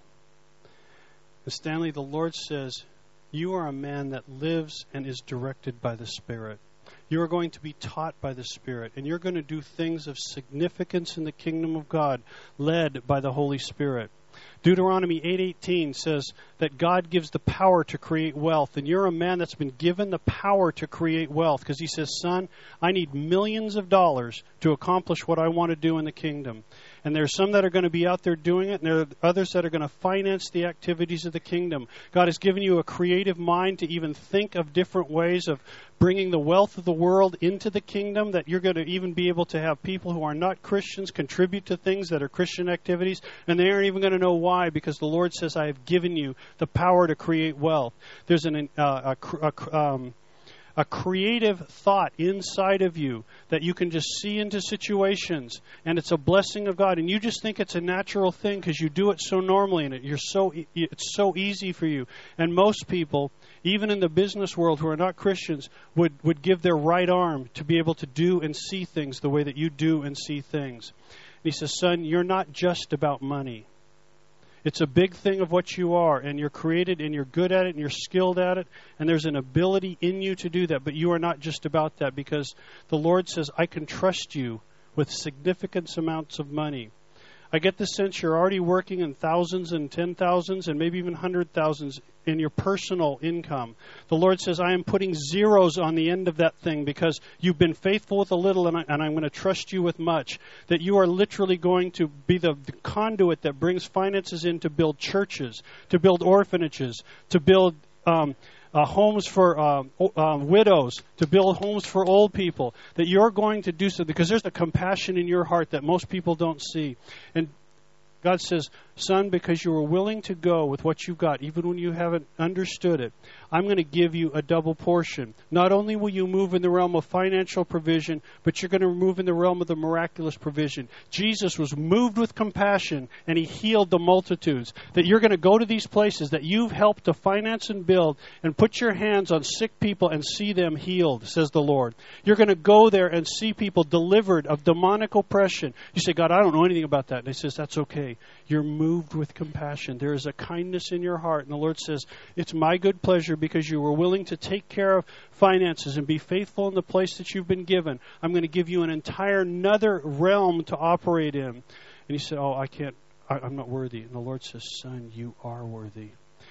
And Stanley, the Lord says, you are a man that lives and is directed by the Spirit. You are going to be taught by the Spirit, and you're going to do things of significance in the kingdom of God, led by the Holy Spirit. Deuteronomy eight eighteen says that God gives the power to create wealth, and you're a man that's been given the power to create wealth, because he says, son, I need millions of dollars to accomplish what I want to do in the kingdom. And there's some that are going to be out there doing it, and there are others that are going to finance the activities of the kingdom. God has given you a creative mind to even think of different ways of bringing the wealth of the world into the kingdom, that you're going to even be able to have people who are not Christians contribute to things that are Christian activities, and they aren't even going to know why, because the Lord says, I have given you the power to create wealth. There's an uh, a, a, um, a creative thought inside of you that you can just see into situations, and it's a blessing of God, and you just think it's a natural thing because you do it so normally, and it you're so it's so easy for you. And most people, even in the business world who are not Christians, would would give their right arm to be able to do and see things the way that you do and see things. And he says, son, you're not just about money. It's a big thing of what you are, and you're created, and you're good at it, and you're skilled at it, and there's an ability in you to do that, but you are not just about that, because the Lord says, I can trust you with significant amounts of money. I get the sense you're already working in thousands and ten thousands and maybe even hundred thousands in your personal income. The Lord says, I am putting zeros on the end of that thing because you've been faithful with a little, and, I, and I'm going to trust you with much. That you are literally going to be the, the conduit that brings finances in to build churches, to build orphanages, to build um, uh, homes for uh, uh, widows, to build homes for old people. That you're going to do so because there's a compassion in your heart that most people don't see. And God says, son, because you were willing to go with what you've got, even when you haven't understood it, I'm going to give you a double portion. Not only will you move in the realm of financial provision, but you're going to move in the realm of the miraculous provision. Jesus was moved with compassion, and he healed the multitudes. That you're going to go to these places that you've helped to finance and build and put your hands on sick people and see them healed, says the Lord. You're going to go there and see people delivered of demonic oppression. You say, God, I don't know anything about that. And he says, that's okay. You're moved with compassion. There is a kindness in your heart. And the Lord says, it's my good pleasure because you were willing to take care of finances and be faithful in the place that you've been given. I'm going to give you an entire another realm to operate in. And he said, oh, I can't, I, I'm not worthy. And the Lord says, son, you are worthy.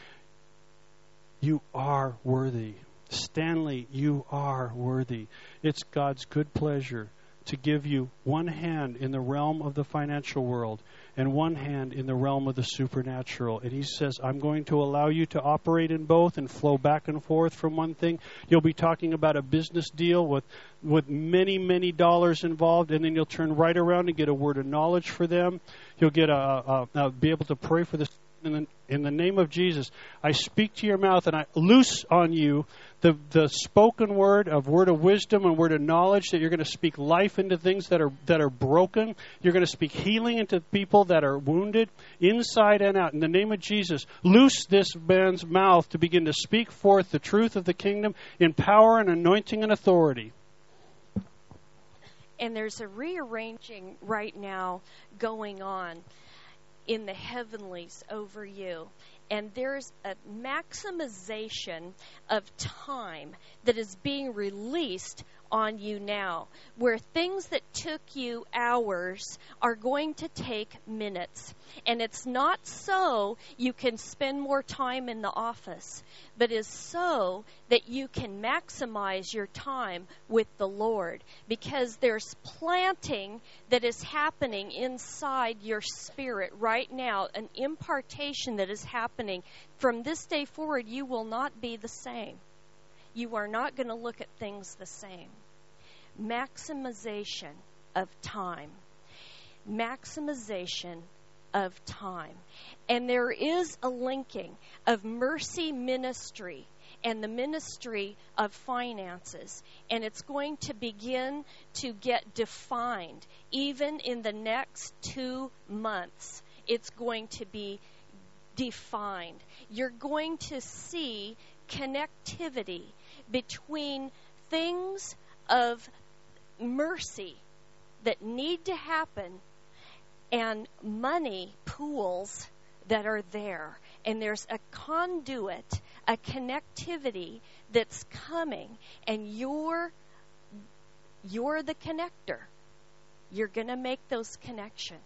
You are worthy. Stanley, you are worthy. It's God's good pleasure to give you one hand in the realm of the financial world and one hand in the realm of the supernatural. And he says, I'm going to allow you to operate in both and flow back and forth from one thing. You'll be talking about a business deal with, with many, many dollars involved, and then you'll turn right around and get a word of knowledge for them. You'll get a, a, a be able to pray for this. In the, in the name of Jesus, I speak to your mouth and I loose on you the, the spoken word of word of wisdom and word of knowledge, that you're going to speak life into things that are that are broken. You're going to speak healing into people that are wounded inside and out. In the name of Jesus, loose this man's mouth to begin to speak forth the truth of the kingdom in power and anointing and authority. And there's a rearranging right now going on in the heavenlies over you. And there's a maximization of time that is being released on you now, where things that took you hours are going to take minutes. And it's not so you can spend more time in the office, but is so that you can maximize your time with the Lord, because there's planting that is happening inside your spirit right now, an impartation that is happening. From this day forward, you will not be the same. You are not going to look at things the same. Maximization of time. Maximization of time. And there is a linking of mercy ministry and the ministry of finances. And it's going to begin to get defined. Even in the next two months, it's going to be defined. You're going to see connectivity between things of mercy that need to happen and money pools that are there. And there's a conduit, a connectivity that's coming, and you're you're the connector. You're going to make those connections.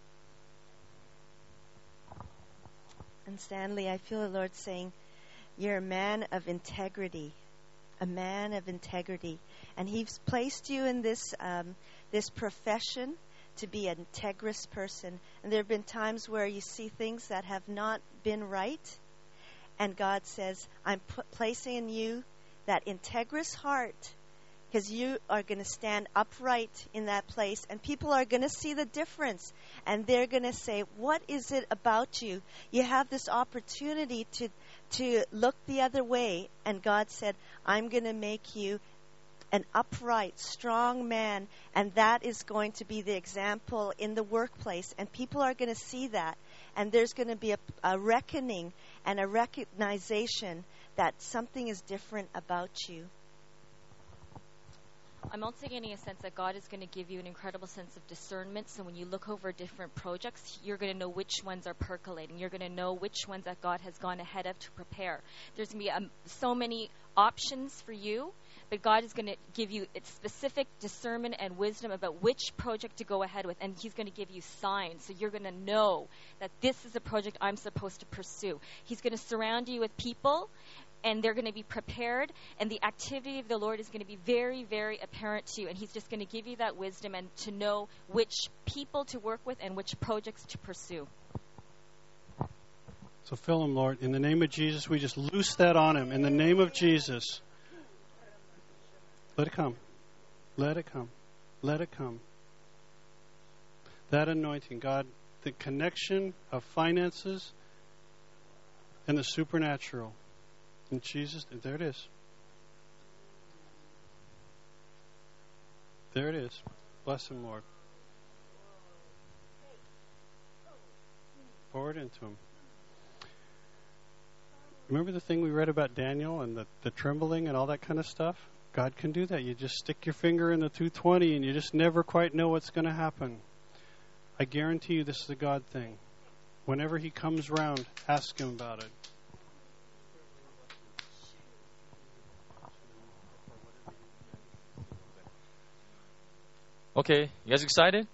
And Stanley, I feel the Lord saying, you're a man of integrity, a man of integrity. And He's placed you in this um, this profession to be an integrous person. And there have been times where you see things that have not been right. And God says, I'm put, placing in you that integrous heart, because you are going to stand upright in that place. And people are going to see the difference. And they're going to say, what is it about you? You have this opportunity to, to look the other way. And God said, I'm going to make you an upright, strong man, and that is going to be the example in the workplace, and people are going to see that, and there's going to be a, a reckoning and a recognition that something is different about you. I'm also getting a sense that God is going to give you an incredible sense of discernment. So when you look over different projects, you're going to know which ones are percolating. You're going to know which ones that God has gone ahead of to prepare. There's going to be um, so many options for you, but God is going to give you specific discernment and wisdom about which project to go ahead with, and He's going to give you signs. So you're going to know that this is a project I'm supposed to pursue. He's going to surround you with people, and they're going to be prepared, and the activity of the Lord is going to be very, very apparent to you, and He's just going to give you that wisdom and to know which people to work with and which projects to pursue. So fill him, Lord. In the name of Jesus, we just loose that on him. In the name of Jesus. Let it come. Let it come. Let it come. That anointing, God, the connection of finances and the supernatural. In Jesus, there it is. There it is. Bless him, Lord. Pour it into him. Remember the thing we read about Daniel and the, the trembling and all that kind of stuff? God can do that. You just stick your finger in the two twenty and you just never quite know what's going to happen. I guarantee you this is a God thing. Whenever he comes around, ask him about it. Okay, you guys excited?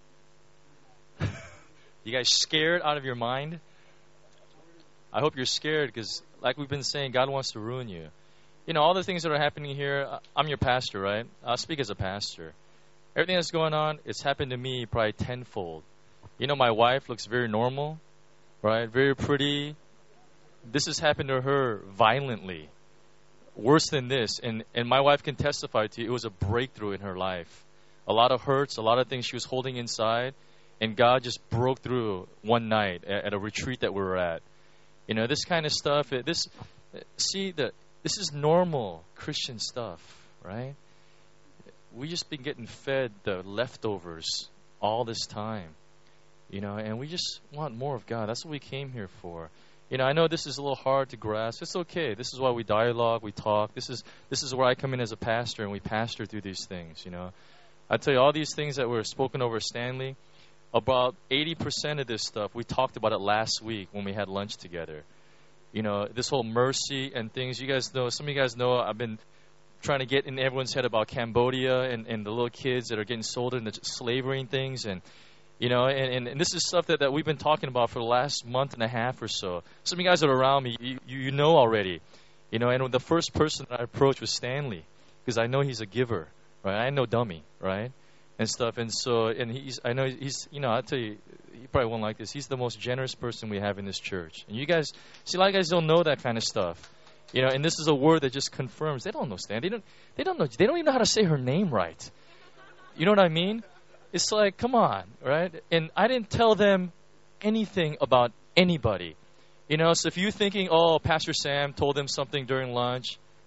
You guys scared out of your mind? I hope you're scared because, like we've been saying, God wants to ruin you. You know, all the things that are happening here, I'm your pastor, right? I'll speak as a pastor. Everything that's going on, it's happened to me probably tenfold. You know, my wife looks very normal, right? Very pretty. This has happened to her violently. Worse than this. And, and my wife can testify to you, it was a breakthrough in her life. A lot of hurts, a lot of things she was holding inside. And God just broke through one night at, at a retreat that we were at. You know, this kind of stuff, it, this, see, the, this is normal Christian stuff, right? We just been getting fed the leftovers all this time, you know, and we just want more of God. That's what we came here for. You know, I know this is a little hard to grasp. It's okay. This is why we dialogue, we talk. This is this is where I come in as a pastor, and we pastor through these things, you know. I tell you, all these things that were spoken over Stanley, about eighty percent of this stuff, we talked about it last week when we had lunch together. You know, this whole mercy and things. You guys know, some of you guys know I've been trying to get in everyone's head about Cambodia and, and the little kids that are getting sold into slavery and things. And, you know, and, and, and this is stuff that, that we've been talking about for the last month and a half or so. Some of you guys that are around me, you, you know already. You know, and the first person I approached was Stanley because I know he's a giver, right? I know dummy, right? And stuff. And so, and he's, I know he's, you know, I'll tell you, he probably won't like this. He's the most generous person we have in this church. And you guys, see, a lot of guys don't know that kind of stuff. You know, and this is a word that just confirms. They don't know Stan. They don't, they don't know, they don't even know how to say her name right. You know what I mean? It's like, come on, right? And I didn't tell them anything about anybody. You know, so if you're thinking, oh, Pastor Sam told them something during lunch,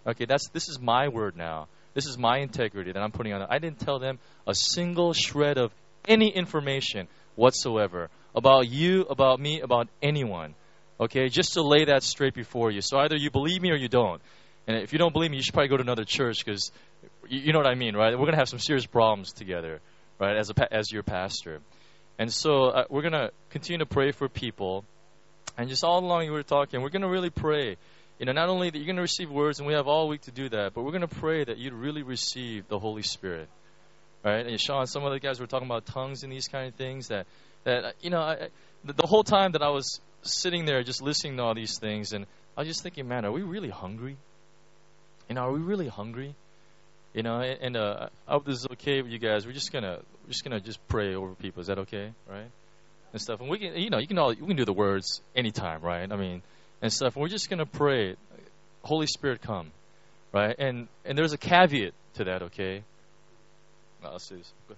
Okay, that's this is my word now. This is my integrity that I'm putting on it. I didn't tell them a single shred of any information whatsoever about you, about me, about anyone. Okay, just to lay that straight before you. So either you believe me or you don't. And if you don't believe me, you should probably go to another church because you, you know what I mean, right? We're going to have some serious problems together, right, as, a, as your pastor. And so uh, we're going to continue to pray for people. And just all along we were talking, we're going to really pray. You know, not only that you're going to receive words, and we have all week to do that, but we're going to pray that you'd really receive the Holy Spirit. Right? And Sean, some other guys were talking about tongues and these kind of things that, that you know, I, the, the whole time that I was sitting there just listening to all these things, and I was just thinking, man, are we really hungry? You know, are we really hungry? You know, and, and uh, I hope this is okay with you guys. We're just gonna, we're just gonna just pray over people. Is that okay, right? And stuff. And we can, you know, you can all, we can do the words anytime, right? I mean, and stuff. And we're just gonna pray, Holy Spirit, come, right? And and there's a caveat to that, okay? No, let's do this. Go.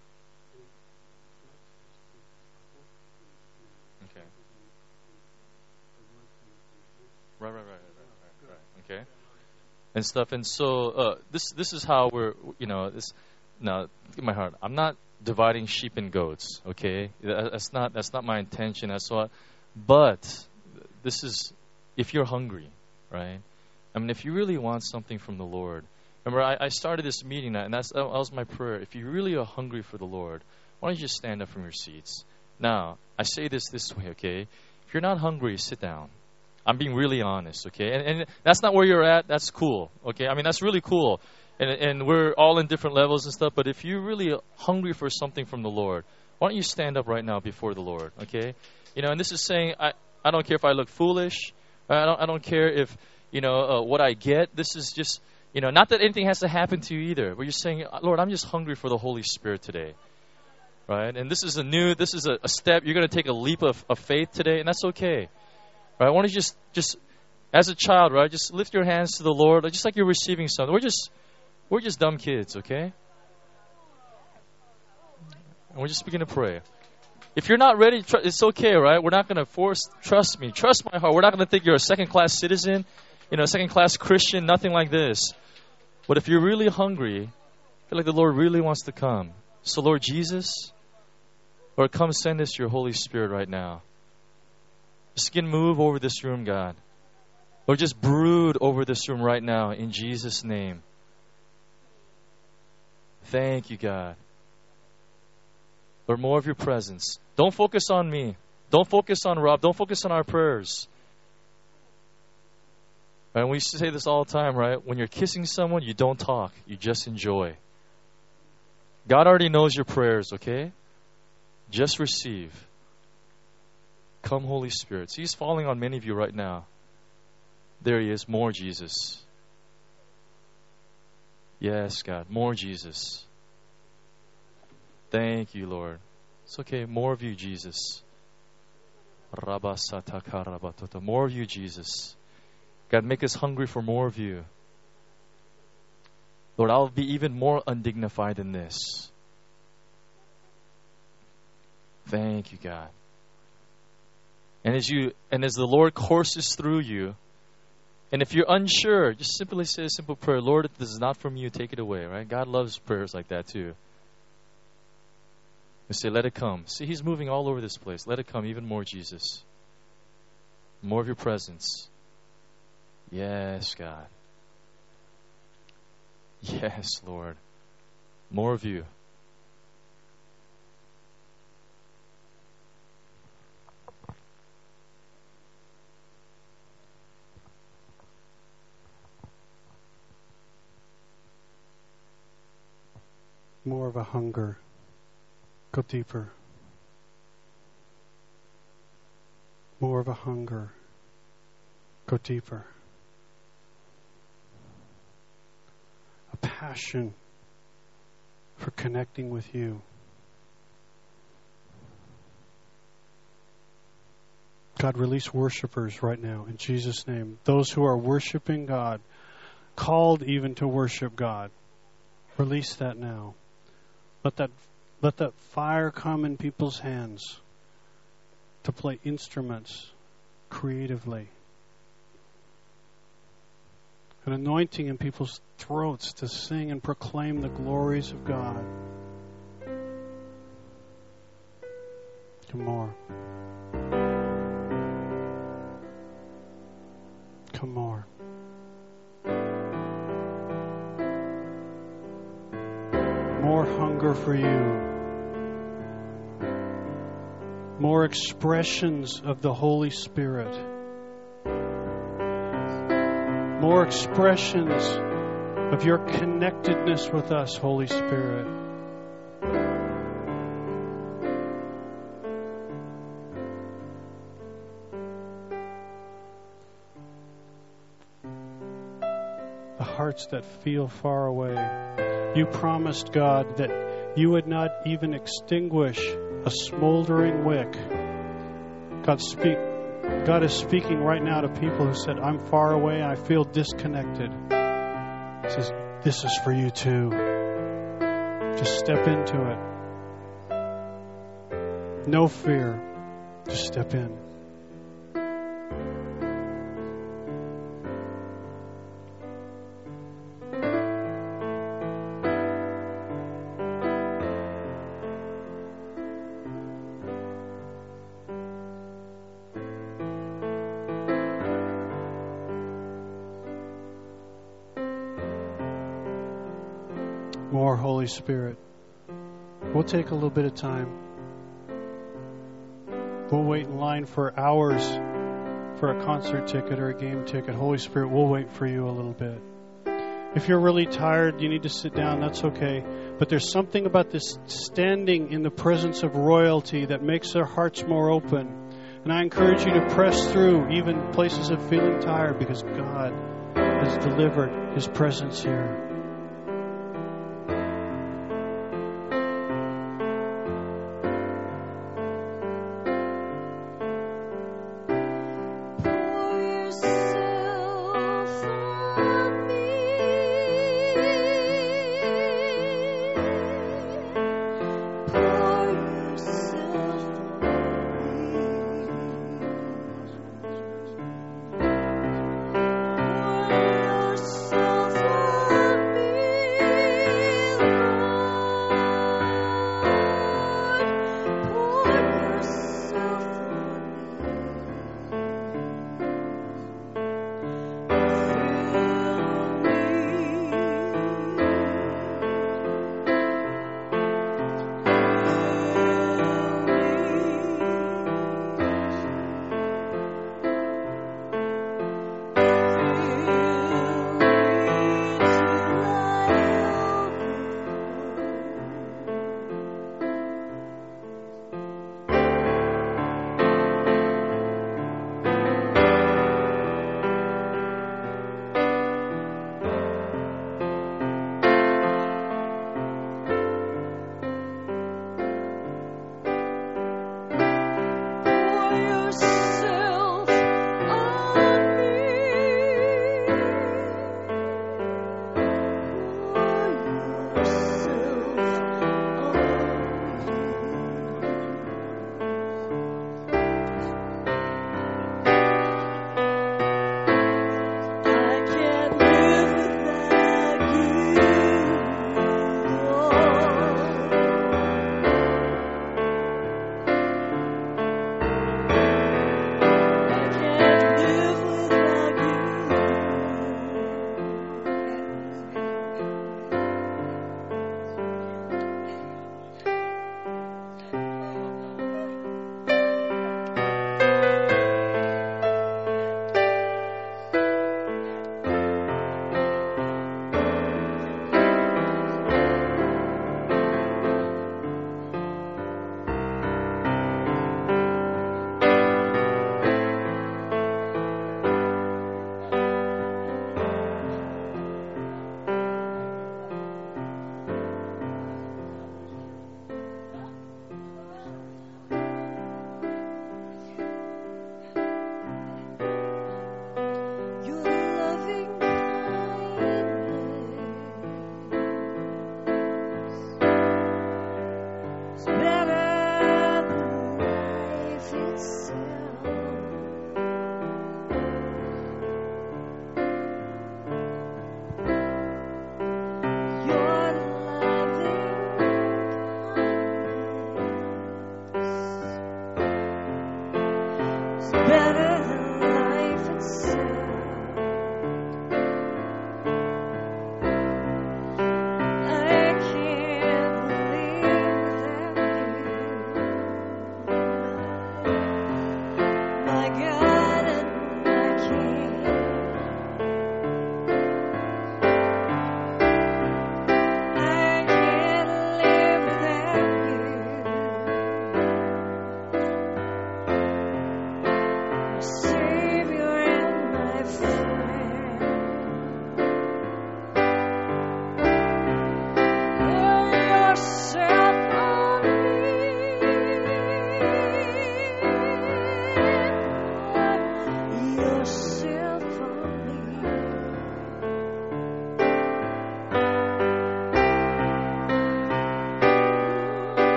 Okay. Right, right, right, right, right, right. Okay. And stuff. And so uh, this this is how we're, you know, this. Now, get my heart. I'm not dividing sheep and goats. Okay, that's not that's not my intention. That's what. But this is if you're hungry, right? I mean, if you really want something from the Lord. Remember, I, I started this meeting, and that's, that was my prayer. If you really are hungry for the Lord, why don't you just stand up from your seats? Now, I say this this way, okay? If you're not hungry, sit down. I'm being really honest, okay? And, and that's not where you're at. That's cool, okay? I mean, that's really cool. And, and we're all in different levels and stuff. But if you're really hungry for something from the Lord, why don't you stand up right now before the Lord, okay? You know, and this is saying, I, I don't care if I look foolish. I don't, I don't care if, you know, uh, what I get. This is just... You know, not that anything has to happen to you either, but you're saying, Lord, I'm just hungry for the Holy Spirit today, right? And this is a new, this is a, a step. You're going to take a leap of, of faith today, and that's okay, right? Why don't you just, just as a child, right? Just lift your hands to the Lord, just like you're receiving something. We're just, we're just dumb kids, okay? And we're just beginning to pray. If you're not ready, tr- it's okay, right? We're not going to force. Trust me, trust my heart. We're not going to think you're a second-class citizen, you know, second-class Christian, nothing like this. But if you're really hungry, I feel like the Lord really wants to come. So, Lord Jesus, Lord, come send us your Holy Spirit right now. Just begin move over this room, God. Lord, just brood over this room right now in Jesus' name. Thank you, God. Lord, more of your presence. Don't focus on me. Don't focus on Rob. Don't focus on our prayers. And we say this all the time, right? When you're kissing someone, you don't talk. You just enjoy. God already knows your prayers, okay? Just receive. Come, Holy Spirit. See, He's falling on many of you right now. There He is. More Jesus. Yes, God. More Jesus. Thank you, Lord. It's okay. More of you, Jesus. More of you, Jesus. God, make us hungry for more of you. Lord, I'll be even more undignified than this. Thank you, God. And as you and as the Lord courses through you, and if you're unsure, just simply say a simple prayer. Lord, if this is not from you, take it away, right? God loves prayers like that too. And say, let it come. See, He's moving all over this place. Let it come, even more, Jesus. More of your presence. Yes, God. Yes, Lord. More of you. More of a hunger. Go deeper. More of a hunger. Go deeper. A passion for connecting with you. God, release worshipers right now in Jesus' name. Those who are worshiping God, called even to worship God. Release that now. Let that let that fire come in people's hands to play instruments creatively. an anointing in people's throats to sing and proclaim the glories of God. Come more. Come more. More hunger for you. More expressions of the Holy Spirit. More expressions of your connectedness with us, Holy Spirit. The hearts that feel far away. You promised, God, that you would not even extinguish a smoldering wick. God, speak. God is speaking right now to people who said, I'm far away, I feel disconnected. He says, this is for you too. Just step into it. No fear. Just step in. More Holy Spirit. We'll take a little bit of time. We'll wait in line for hours for a concert ticket or a game ticket. Holy Spirit, we'll wait for you a little bit. If you're really tired, you need to sit down, that's okay. But there's something about this standing in the presence of royalty that makes their hearts more open. And I encourage you to press through even places of feeling tired, because God has delivered His presence here.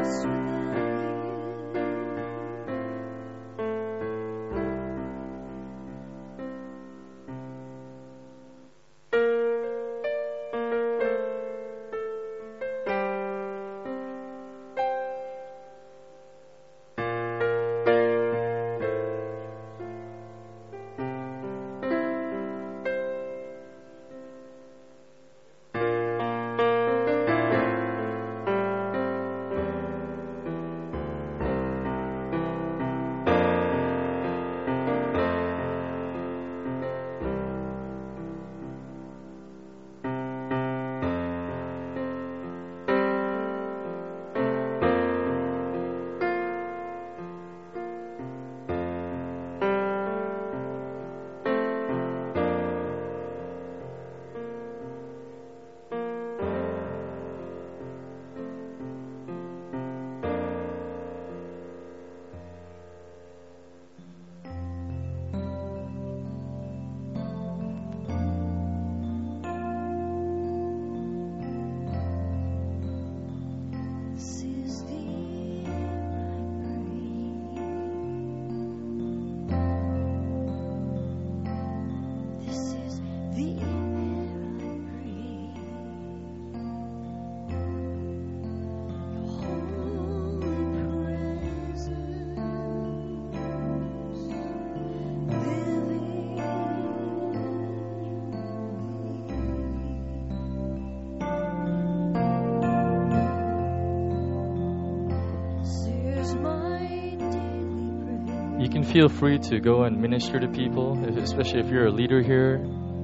You can feel free to go and minister to people, especially if you're a leader here.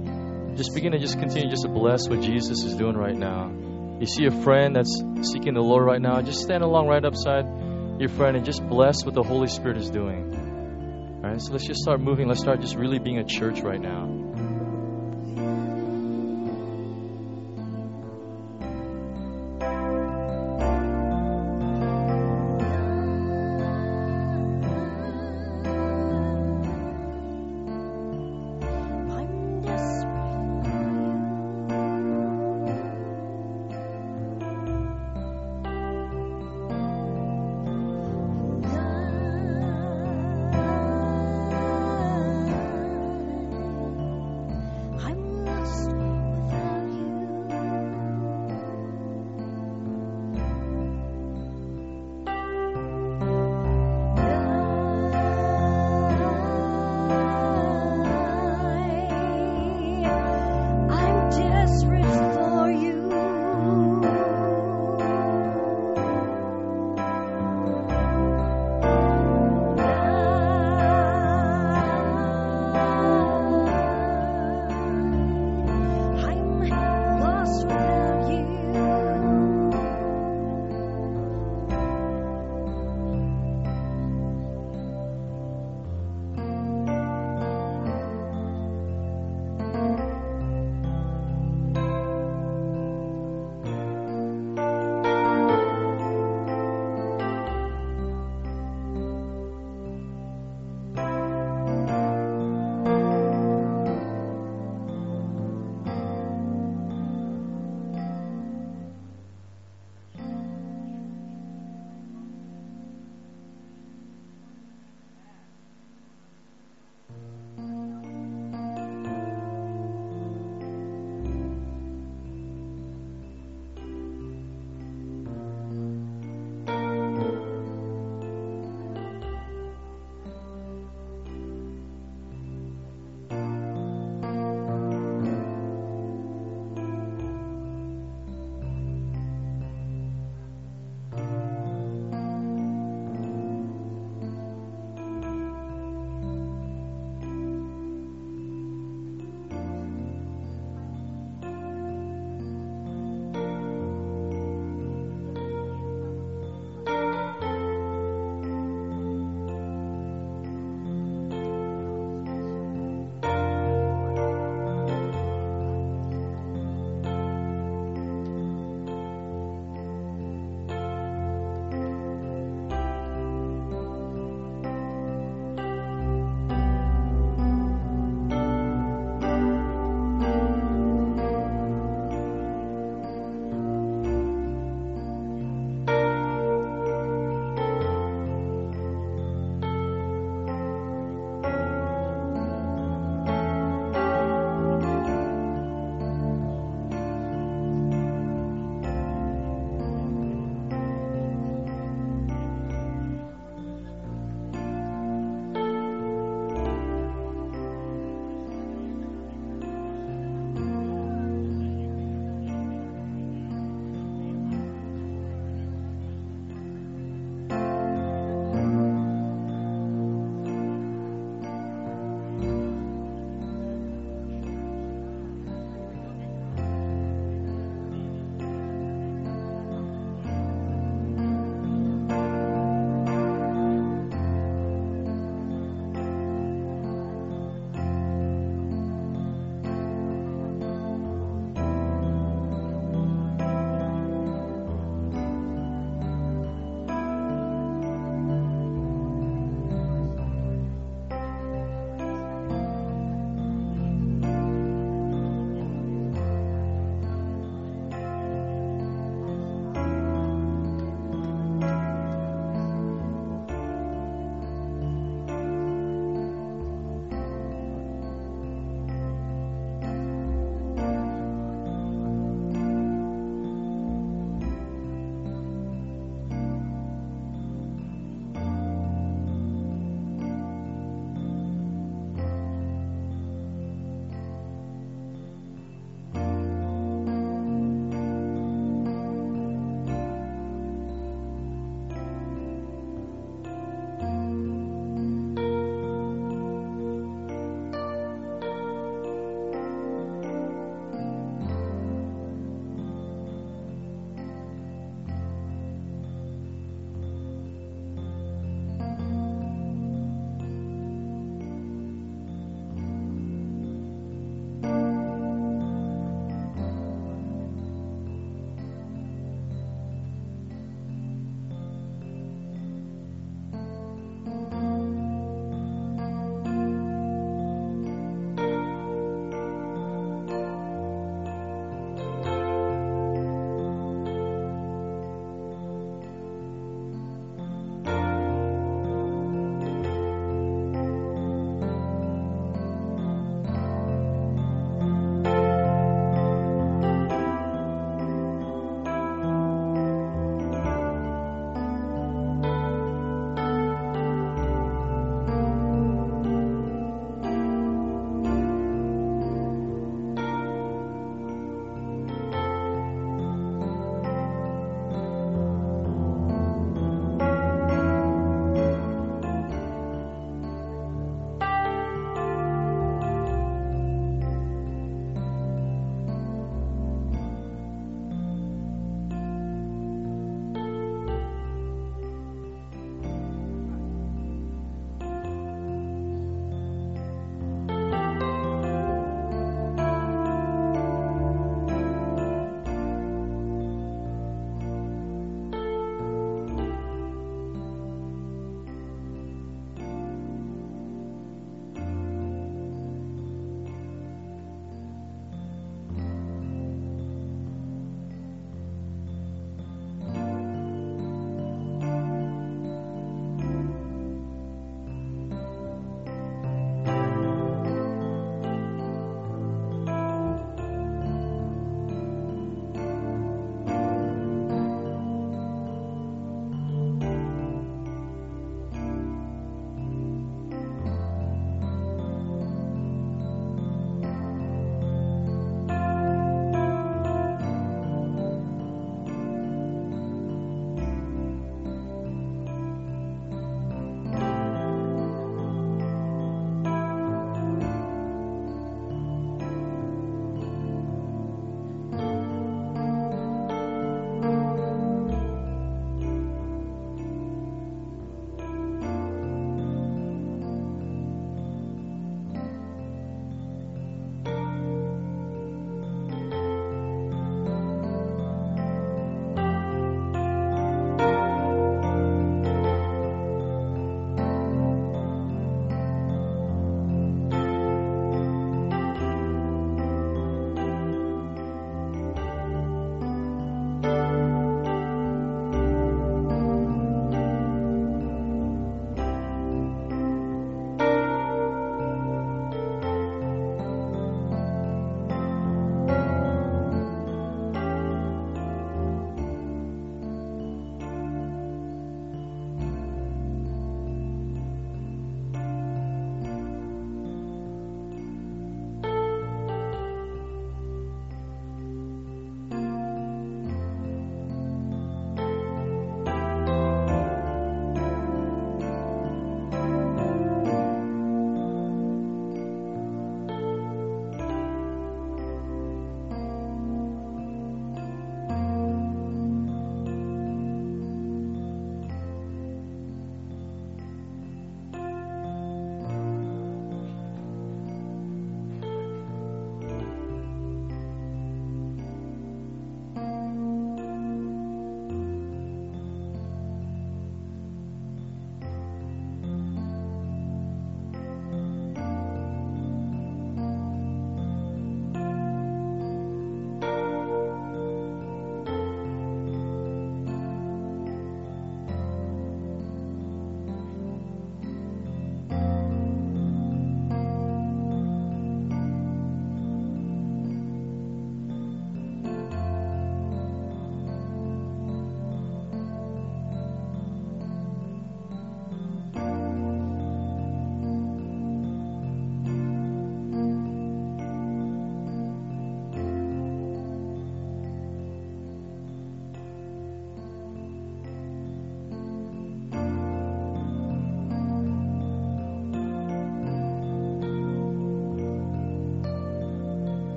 Just begin to just continue just to bless what Jesus is doing right now. You see a friend that's seeking the Lord right now, just stand along right upside your friend and just bless what the Holy Spirit is doing. All right, so let's just start moving. Let's start just really being a church right now.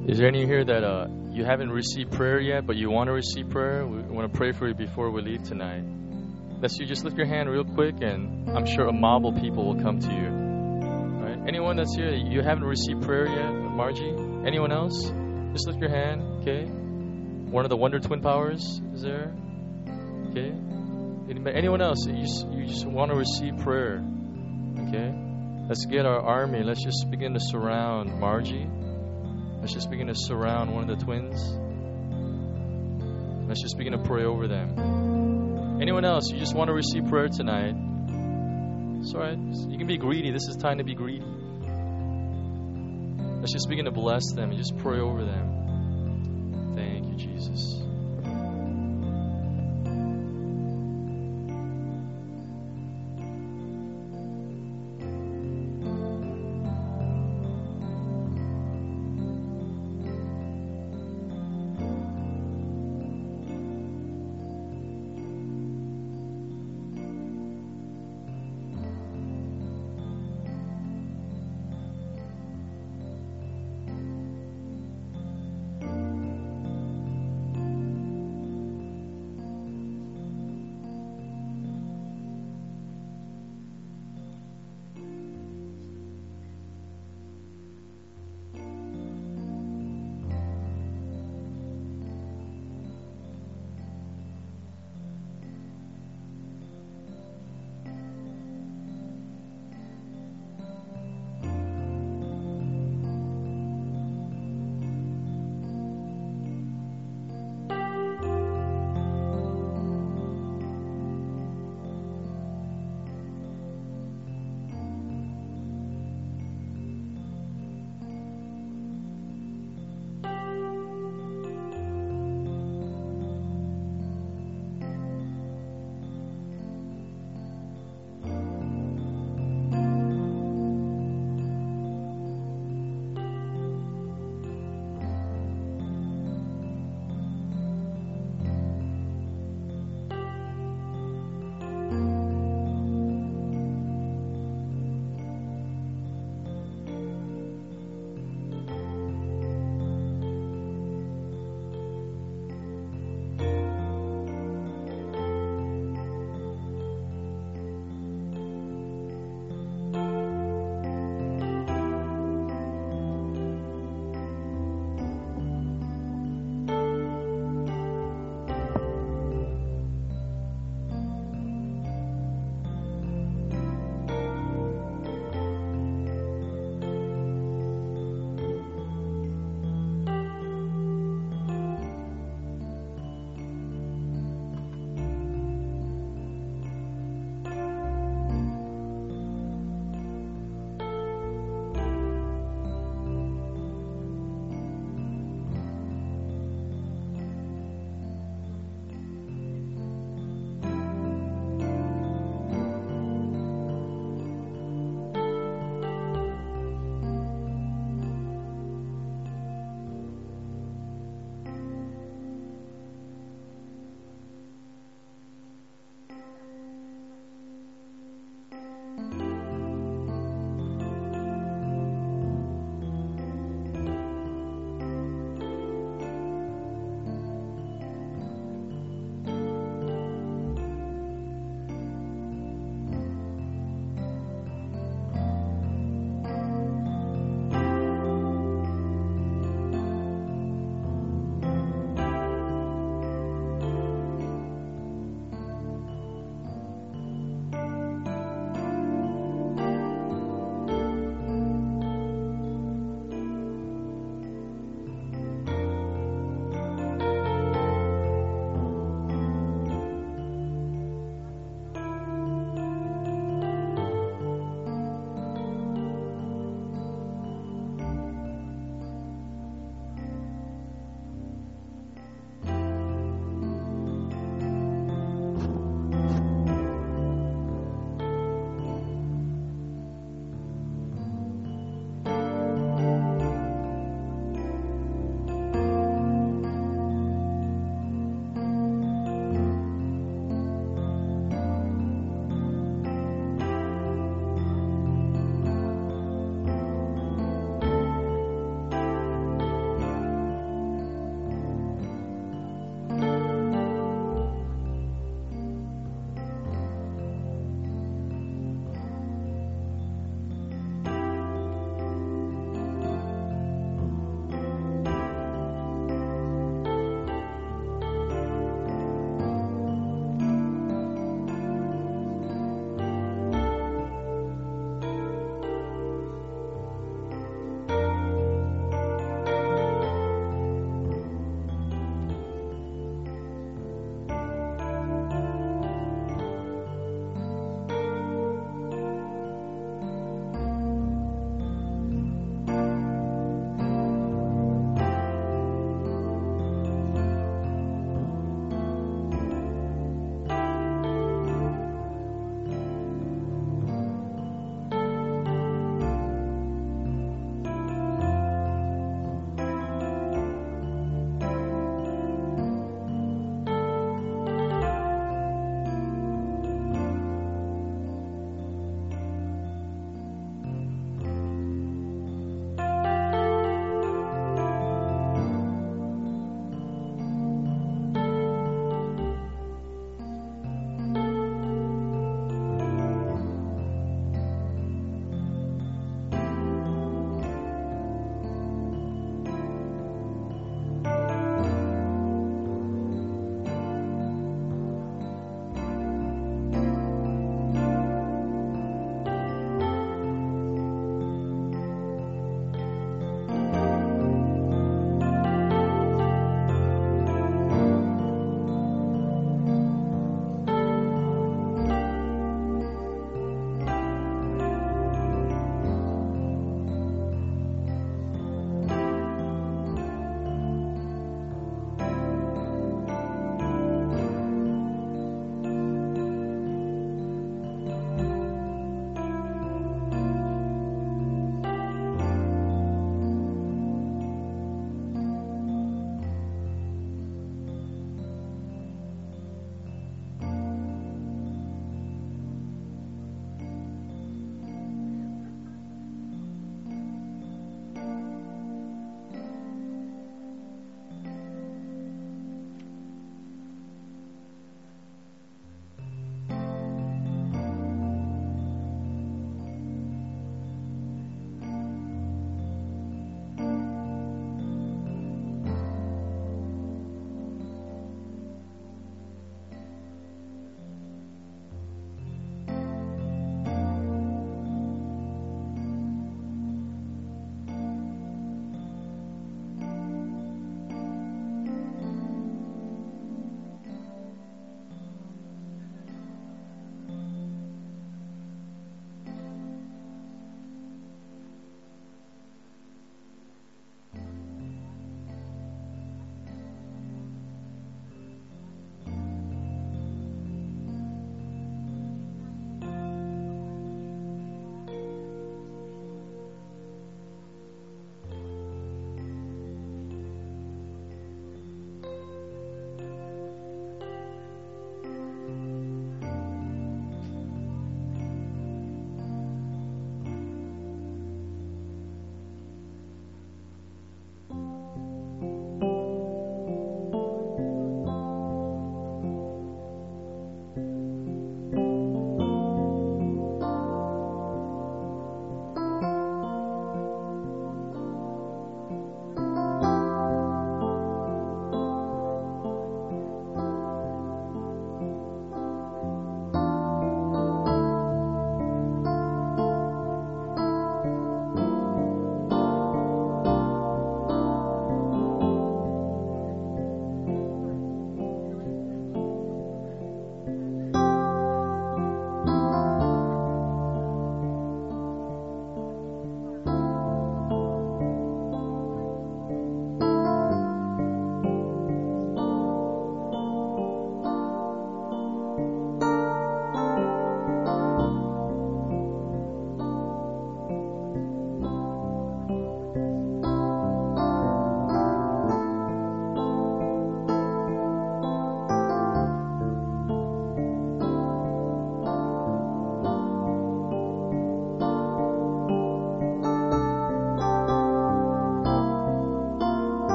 Is there any here that uh, you haven't received prayer yet, but you want to receive prayer? We want to pray for you before we leave tonight. That's you. Just lift your hand real quick, and I'm sure a mob of people will come to you. All right? Anyone that's here, you haven't received prayer yet? Margie? Anyone else? Just lift your hand, okay? One of the Wonder Twin Powers is there? Okay? Anybody, anyone else? You just, you just want to receive prayer, okay? Let's get our army. Let's just begin to surround Margie. Let's just begin to surround one of the twins. Let's just begin to pray over them. Anyone else? You just want to receive prayer tonight? It's all right. You can be greedy. This is time to be greedy. Let's just begin to bless them and just pray over them. Thank you, Jesus.